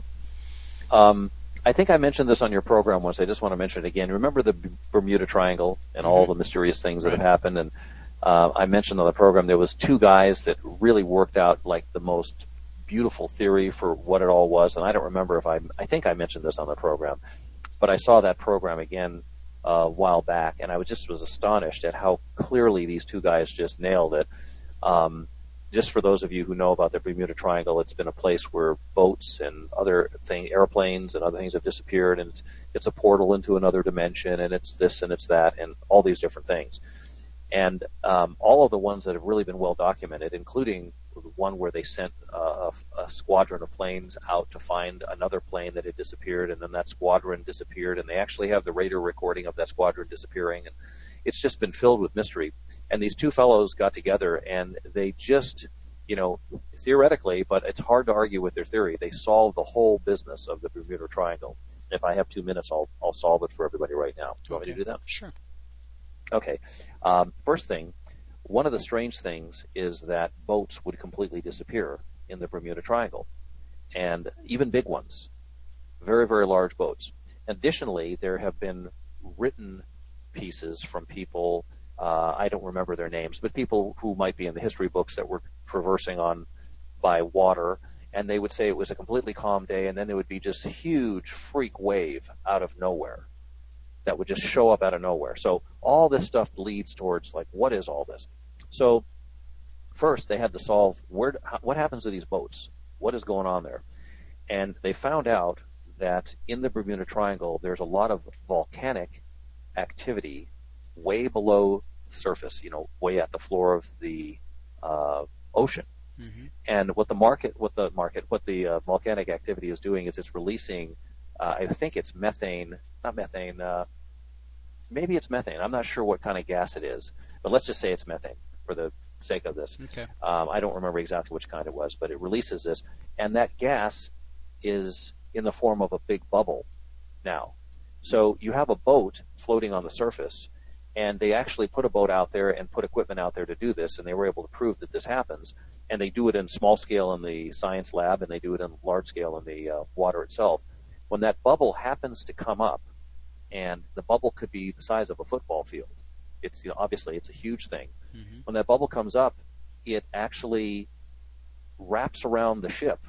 Um, I think I mentioned this on your program once. I just want to mention it again. Remember the B- Bermuda Triangle and all the mysterious things that Right. have happened? And uh, I mentioned on the program there was two guys that really worked out like the most beautiful theory for what it all was. And I don't remember if I, I think I mentioned this on the program, but I saw that program again uh, a while back, and I was just was astonished at how clearly these two guys just nailed it. Um, just for those of you who know about the Bermuda Triangle, it's been a place where boats and other thing, airplanes and other things have disappeared, and it's, it's a portal into another dimension, and it's this and it's that, and all these different things. And um, all of the ones that have really been well documented, including the one where they sent uh, a, a squadron of planes out to find another plane that had disappeared, and then that squadron disappeared, and they actually have the radar recording of that squadron disappearing, and it's just been filled with mystery. And these two fellows got together, and they just, you know, theoretically, but it's hard to argue with their theory, they solved the whole business of the Bermuda Triangle. If I have two minutes, I'll I'll solve it for everybody right now. Do you want me to do that? Sure. Okay. Um, first thing, one of the strange things is that boats would completely disappear in the Bermuda Triangle, and even big ones, very, very large boats. Additionally, there have been written pieces from people, uh, I don't remember their names, but people who might be in the history books that were traversing on by water, and they would say it was a completely calm day, and then there would be just a huge freak wave out of nowhere that would just show up out of nowhere. So all this stuff leads towards, like, what is all this? So first they had to solve where, what happens to these boats? What is going on there? And they found out that in the Bermuda Triangle, there's a lot of volcanic activity way below the surface, you know, way at the floor of the uh, ocean. Mm-hmm. And what the market, what the market, what the uh, volcanic activity is doing is it's releasing, uh, I think it's methane, not methane, uh, maybe it's methane. I'm not sure what kind of gas it is, but let's just say it's methane for the sake of this. Okay. Um, I don't remember exactly which kind it was, but it releases this, and that gas is in the form of a big bubble now. So you have a boat floating on the surface, and they actually put a boat out there and put equipment out there to do this, and they were able to prove that this happens. And they do it in small scale in the science lab, and they do it in large scale in the uh, water itself. When that bubble happens to come up, and the bubble could be the size of a football field, it's, you know, obviously it's a huge thing. Mm-hmm. When that bubble comes up, it actually wraps around the ship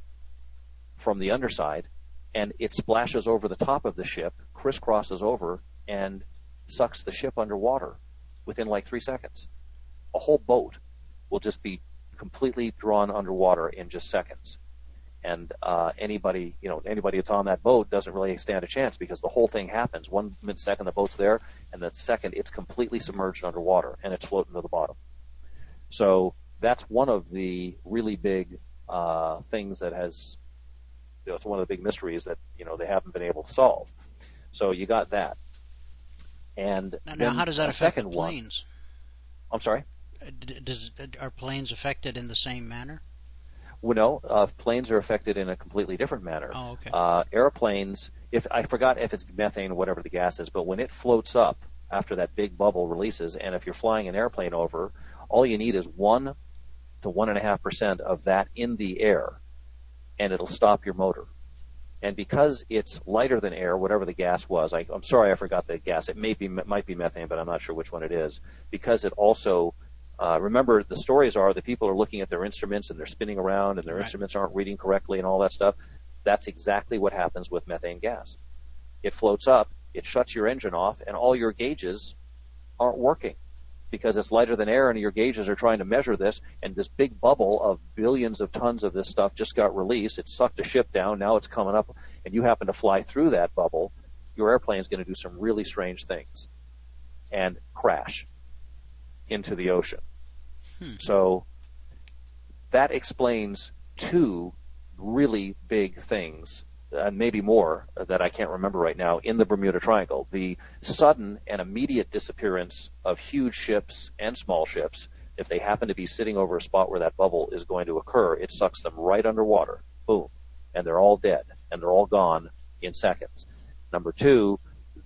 from the underside, and it splashes over the top of the ship, crisscrosses over, and sucks the ship underwater within like three seconds. A whole boat will just be completely drawn underwater in just seconds. And uh, anybody, you know, anybody that's on that boat doesn't really stand a chance because the whole thing happens. One second the boat's there, and the second it's completely submerged underwater, and it's floating to the bottom. So that's one of the really big uh, things that has, you know, it's one of the big mysteries that, you know, they haven't been able to solve. So you got that. And now, now how does that affect the planes? One, I'm sorry? Does, are planes affected in the same manner? Well, no, uh, planes are affected in a completely different manner. Oh, okay. Uh, airplanes, if I forgot if it's methane or whatever the gas is, but when it floats up after that big bubble releases, and if you're flying an airplane over, all you need is one to one and a half percent of that in the air, and it'll stop your motor. And because it's lighter than air, whatever the gas was, I, I'm sorry I forgot the gas. It may be might be methane, but I'm not sure which one it is. Because it also Uh, remember, the stories are that people are looking at their instruments and they're spinning around and their right. instruments aren't reading correctly and all that stuff. That's exactly what happens with methane gas. It floats up, it shuts your engine off, and all your gauges aren't working because it's lighter than air and your gauges are trying to measure this, and this big bubble of billions of tons of this stuff just got released. It sucked the ship down. Now it's coming up, and you happen to fly through that bubble. Your airplane's going to do some really strange things and crash into the ocean. Hmm. So that explains two really big things, and uh, maybe more that I can't remember right now, in the Bermuda Triangle. The sudden and immediate disappearance of huge ships and small ships. If they happen to be sitting over a spot where that bubble is going to occur, it sucks them right underwater. Boom. And they're all dead, and they're all gone in seconds. Number two,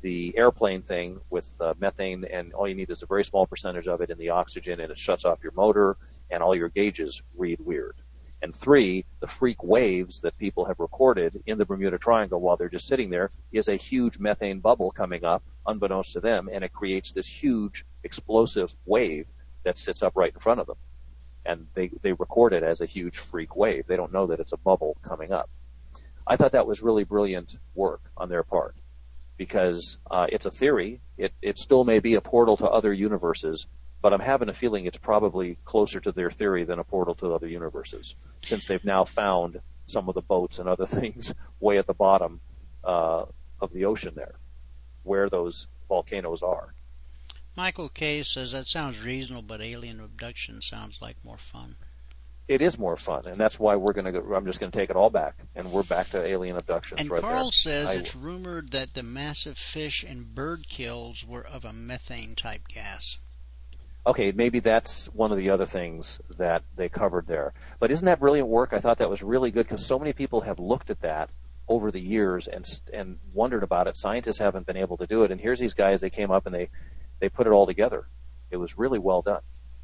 the airplane thing with uh, methane, and all you need is a very small percentage of it in the oxygen, and it shuts off your motor, and all your gauges read weird. And three, the freak waves that people have recorded in the Bermuda Triangle while they're just sitting there is a huge methane bubble coming up, unbeknownst to them, and it creates this huge explosive wave that sits up right in front of them. And they, they record it as a huge freak wave. They don't know that it's a bubble coming up. I thought that was really brilliant work on their part, because uh, it's a theory. It, it still may be a portal to other universes, but I'm having a feeling it's probably closer to their theory than a portal to other universes, since they've now found some of the boats and other things way at the bottom uh, of the ocean there, where those volcanoes are. Michael K. says that sounds reasonable, but alien abduction sounds like more fun. It is more fun, and that's why we're going to. I'm just going to take it all back, and we're back to alien abductions and right there. And Carl says I, it's rumored that the massive fish and bird kills were of a methane-type gas. Okay, maybe that's one of the other things that they covered there. But isn't that brilliant work? I thought that was really good, because so many people have looked at that over the years and and wondered about it. Scientists haven't been able to do it, and here's these guys. They came up and they. They put it all together. It was really well done.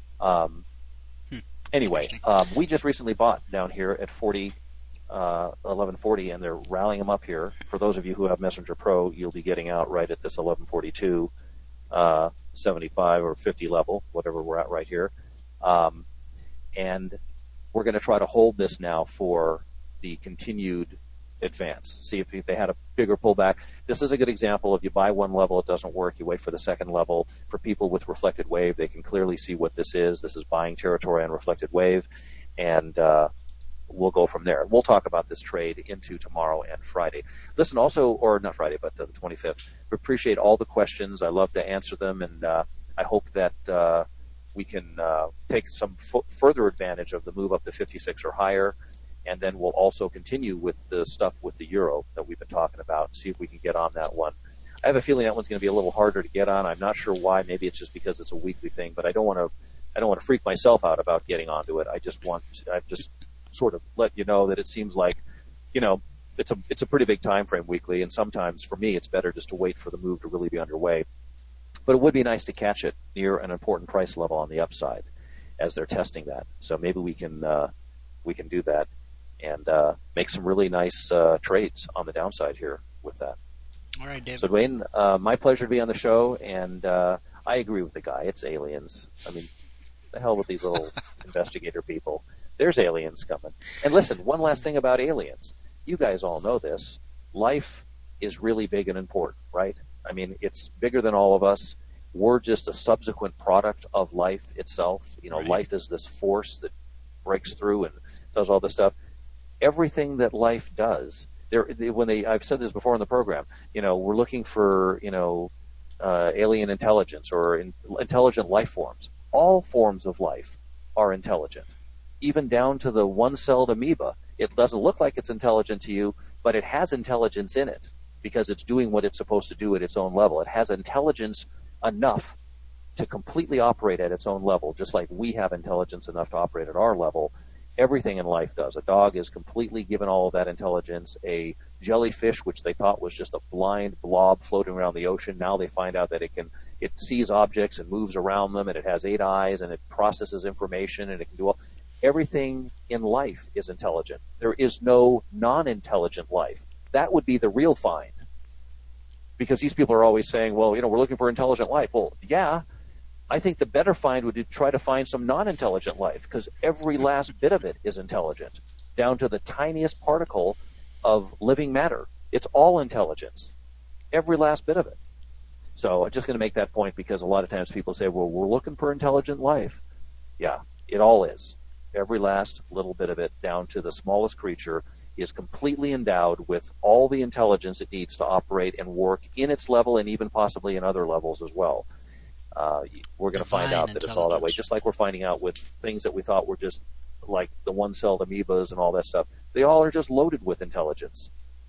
Um, hmm. Anyway, um, we just recently bought down here at forty, uh, eleven forty, and they're rallying them up here. For those of you who have Messenger Pro, you'll be getting out right at this eleven forty-two, uh, seventy-five or fifty level, whatever we're at right here. Um, and we're going to try to hold this now for the continued advance. See if they had a bigger pullback. This is a good example. If you buy one level, it doesn't work. You wait for the second level. For people with reflected wave, they can clearly see what this is. This is buying territory on reflected wave, and uh, we'll go from there. We'll talk about this trade into tomorrow and Friday. Listen, also, or not Friday, but uh, the twenty-fifth. We appreciate all the questions. I love to answer them, and uh, I hope that uh, we can uh, take some f- further advantage of the move up to fifty-six or higher. And then we'll also continue with the stuff with the euro that we've been talking about and see if we can get on that one. I have a feeling that one's going to be a little harder to get on. I'm not sure why. Maybe it's just because it's a weekly thing, but I don't want to. I don't want to freak myself out about getting onto it. I just want. To, I've just sort of let you know that it seems like, you know, it's a it's a pretty big time frame weekly, and sometimes for me it's better just to wait for the move to really be underway. But it would be nice to catch it near an important price level on the upside as they're testing that. So maybe we can uh, we can do that. And uh, make some really nice uh, trades on the downside here with that. All right, David. So, Dwayne, uh, my pleasure to be on the show, and uh, I agree with the guy. It's aliens. I mean, the hell with these little investigator people. There's aliens coming. And listen, one last thing about aliens. You guys all know this. Life is really big and important, right? I mean, it's bigger than all of us. We're just a subsequent product of life itself. You know, right. Life is this force that breaks through and does all this stuff. Everything that life does, there, when they, I've said this before in the program, you know, we're looking for, you know, uh, alien intelligence or in, intelligent life forms. All forms of life are intelligent, even down to the one-celled amoeba. It doesn't look like it's intelligent to you, but it has intelligence in it because it's doing what it's supposed to do at its own level. It has intelligence enough to completely operate at its own level, just like we have intelligence enough to operate at our level. Everything in life does. A dog is completely given all of that intelligence. A jellyfish, which they thought was just a blind blob floating around the ocean, now they find out that it can, it sees objects and moves around them, and it has eight eyes, and it processes information, and it can do all. Everything in life is intelligent. There is no non-intelligent life. That would be the real find. Because these people are always saying, well, you know, we're looking for intelligent life. Well, yeah. I think the better find would be to try to find some non-intelligent life, because every last bit of it is intelligent, down to the tiniest particle of living matter. It's all intelligence, every last bit of it. So I'm just going to make that point, because a lot of times people say, well, we're looking for intelligent life. Yeah, it all is. Every last little bit of it, down to the smallest creature, is completely endowed with all the intelligence it needs to operate and work in its level and even possibly in other levels as well. Uh, we're going to find out that it's all that way, just like we're finding out with things that we thought were just like the one-celled amoebas and all that stuff. They all are just loaded with intelligence.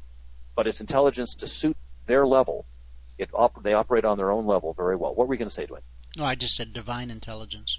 But it's intelligence to suit their level. It op- they operate on their own level very well. What were you going to say, Dwayne? No, I just said divine intelligence.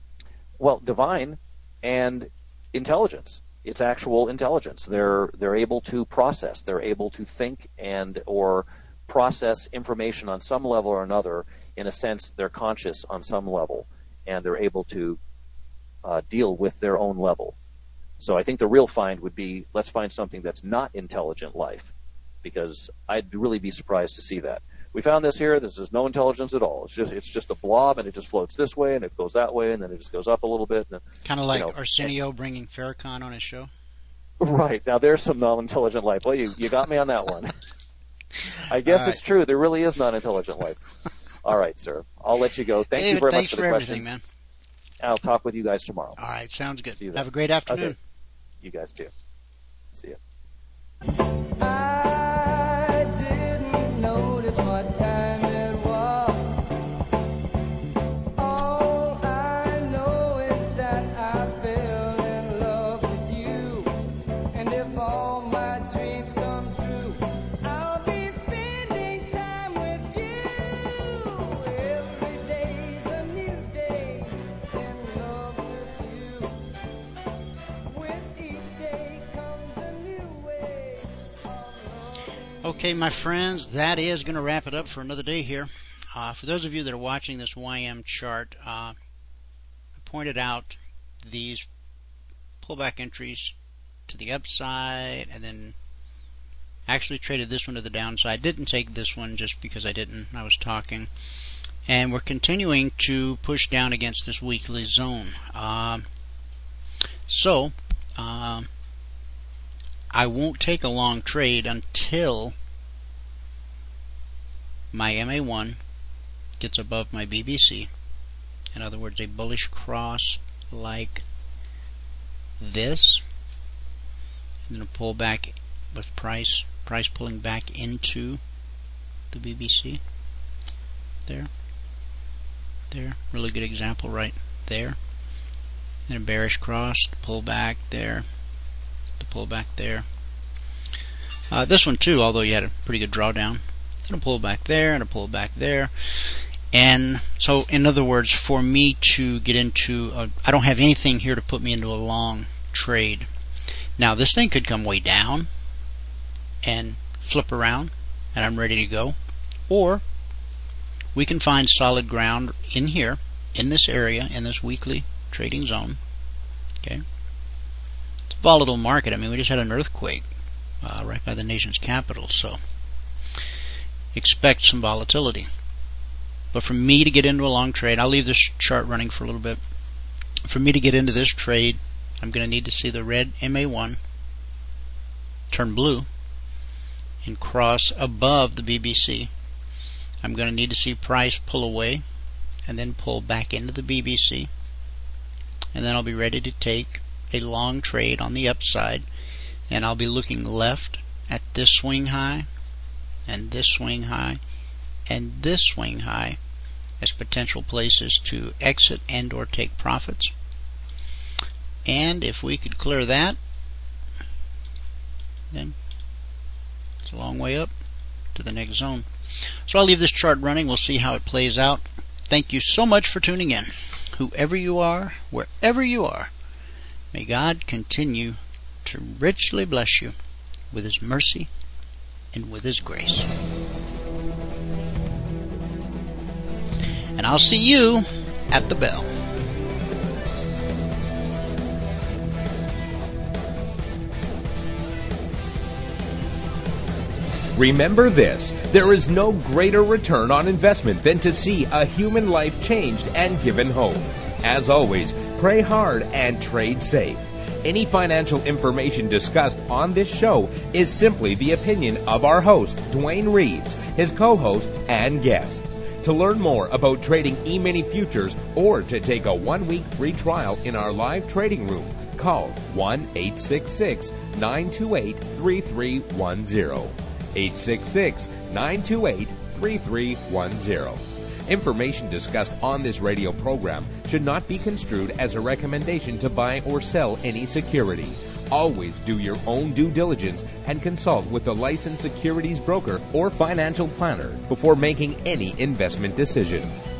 Well, divine and intelligence. It's actual intelligence. They're they're able to process. They're able to think and or process information on some level or another. In a sense, they're conscious on some level, and they're able to uh, deal with their own level. So I think the real find would be, let's find something that's not intelligent life, because I'd really be surprised to see that. We found this here. This is no intelligence at all. It's just it's just a blob, and it just floats this way, and it goes that way, and then it just goes up a little bit. Kind of like you know, Arsenio bringing Farrakhan on his show. Right. Now there's some non-intelligent life. Well, you, you got me on that one. I guess right. It's true. There really is non-intelligent life. All right, sir. I'll let you go. Thank David, you very thanks much for the for questions. everything, man. I'll talk with you guys tomorrow. All right, sounds good. See you then. Have a great afternoon. Okay. You guys too. See you. I didn't notice what time it was. All I know is that I fell in love with you. And if all my dreams come true, I'll be spending time with you. Every day's a new day in love with you. With each day comes a new way of loving. Okay, my friends, that is going to wrap it up for another day here. Uh, for those of you that are watching this Y M chart, uh, I pointed out these pullback entries to the upside, and then actually traded this one to the downside. Didn't take this one just because I didn't. I was talking. And we're continuing to push down against this weekly zone. Uh, so, uh, I won't take a long trade until my M A one gets above my B B C. In other words, a bullish cross like this, and then a pullback with price price pulling back into the B B C. There, there, really good example right there. And a bearish cross, the pullback there, the pullback there. Uh, this one too, although you had a pretty good drawdown, and a pullback there, and a pullback there. And so, in other words, for me to get into, a, I don't have anything here to put me into a long trade. Now, this thing could come way down and flip around, and I'm ready to go. Or we can find solid ground in here, in this area, in this weekly trading zone. Okay, it's a volatile market. I mean, we just had an earthquake uh, right by the nation's capital, so expect some volatility. But for me to get into a long trade, I'll leave this chart running for a little bit. For me to get into this trade, I'm going to need to see the red M A one turn blue and cross above the B B C. I'm going to need to see price pull away and then pull back into the B B C. And then I'll be ready to take a long trade on the upside. And I'll be looking left at this swing high and this swing high and this swing high as potential places to exit and or take profits. And if we could clear that, then it's a long way up to the next zone. So I'll leave this chart running. We'll see how it plays out. Thank you so much for tuning in. Whoever you are, wherever you are, may God continue to richly bless you with His mercy and with His grace. And I'll see you at the bell. Remember this, there is no greater return on investment than to see a human life changed and given hope. As always, pray hard and trade safe. Any financial information discussed on this show is simply the opinion of our host, Dwayne Reeves, his co-hosts, and guests. To learn more about trading E-mini futures or to take a one-week free trial in our live trading room, call one eight six six, nine two eight, three three one zero. eight six six, nine two eight, three three one zero. Information discussed on this radio program should not be construed as a recommendation to buy or sell any security. Always do your own due diligence and consult with a licensed securities broker or financial planner before making any investment decision.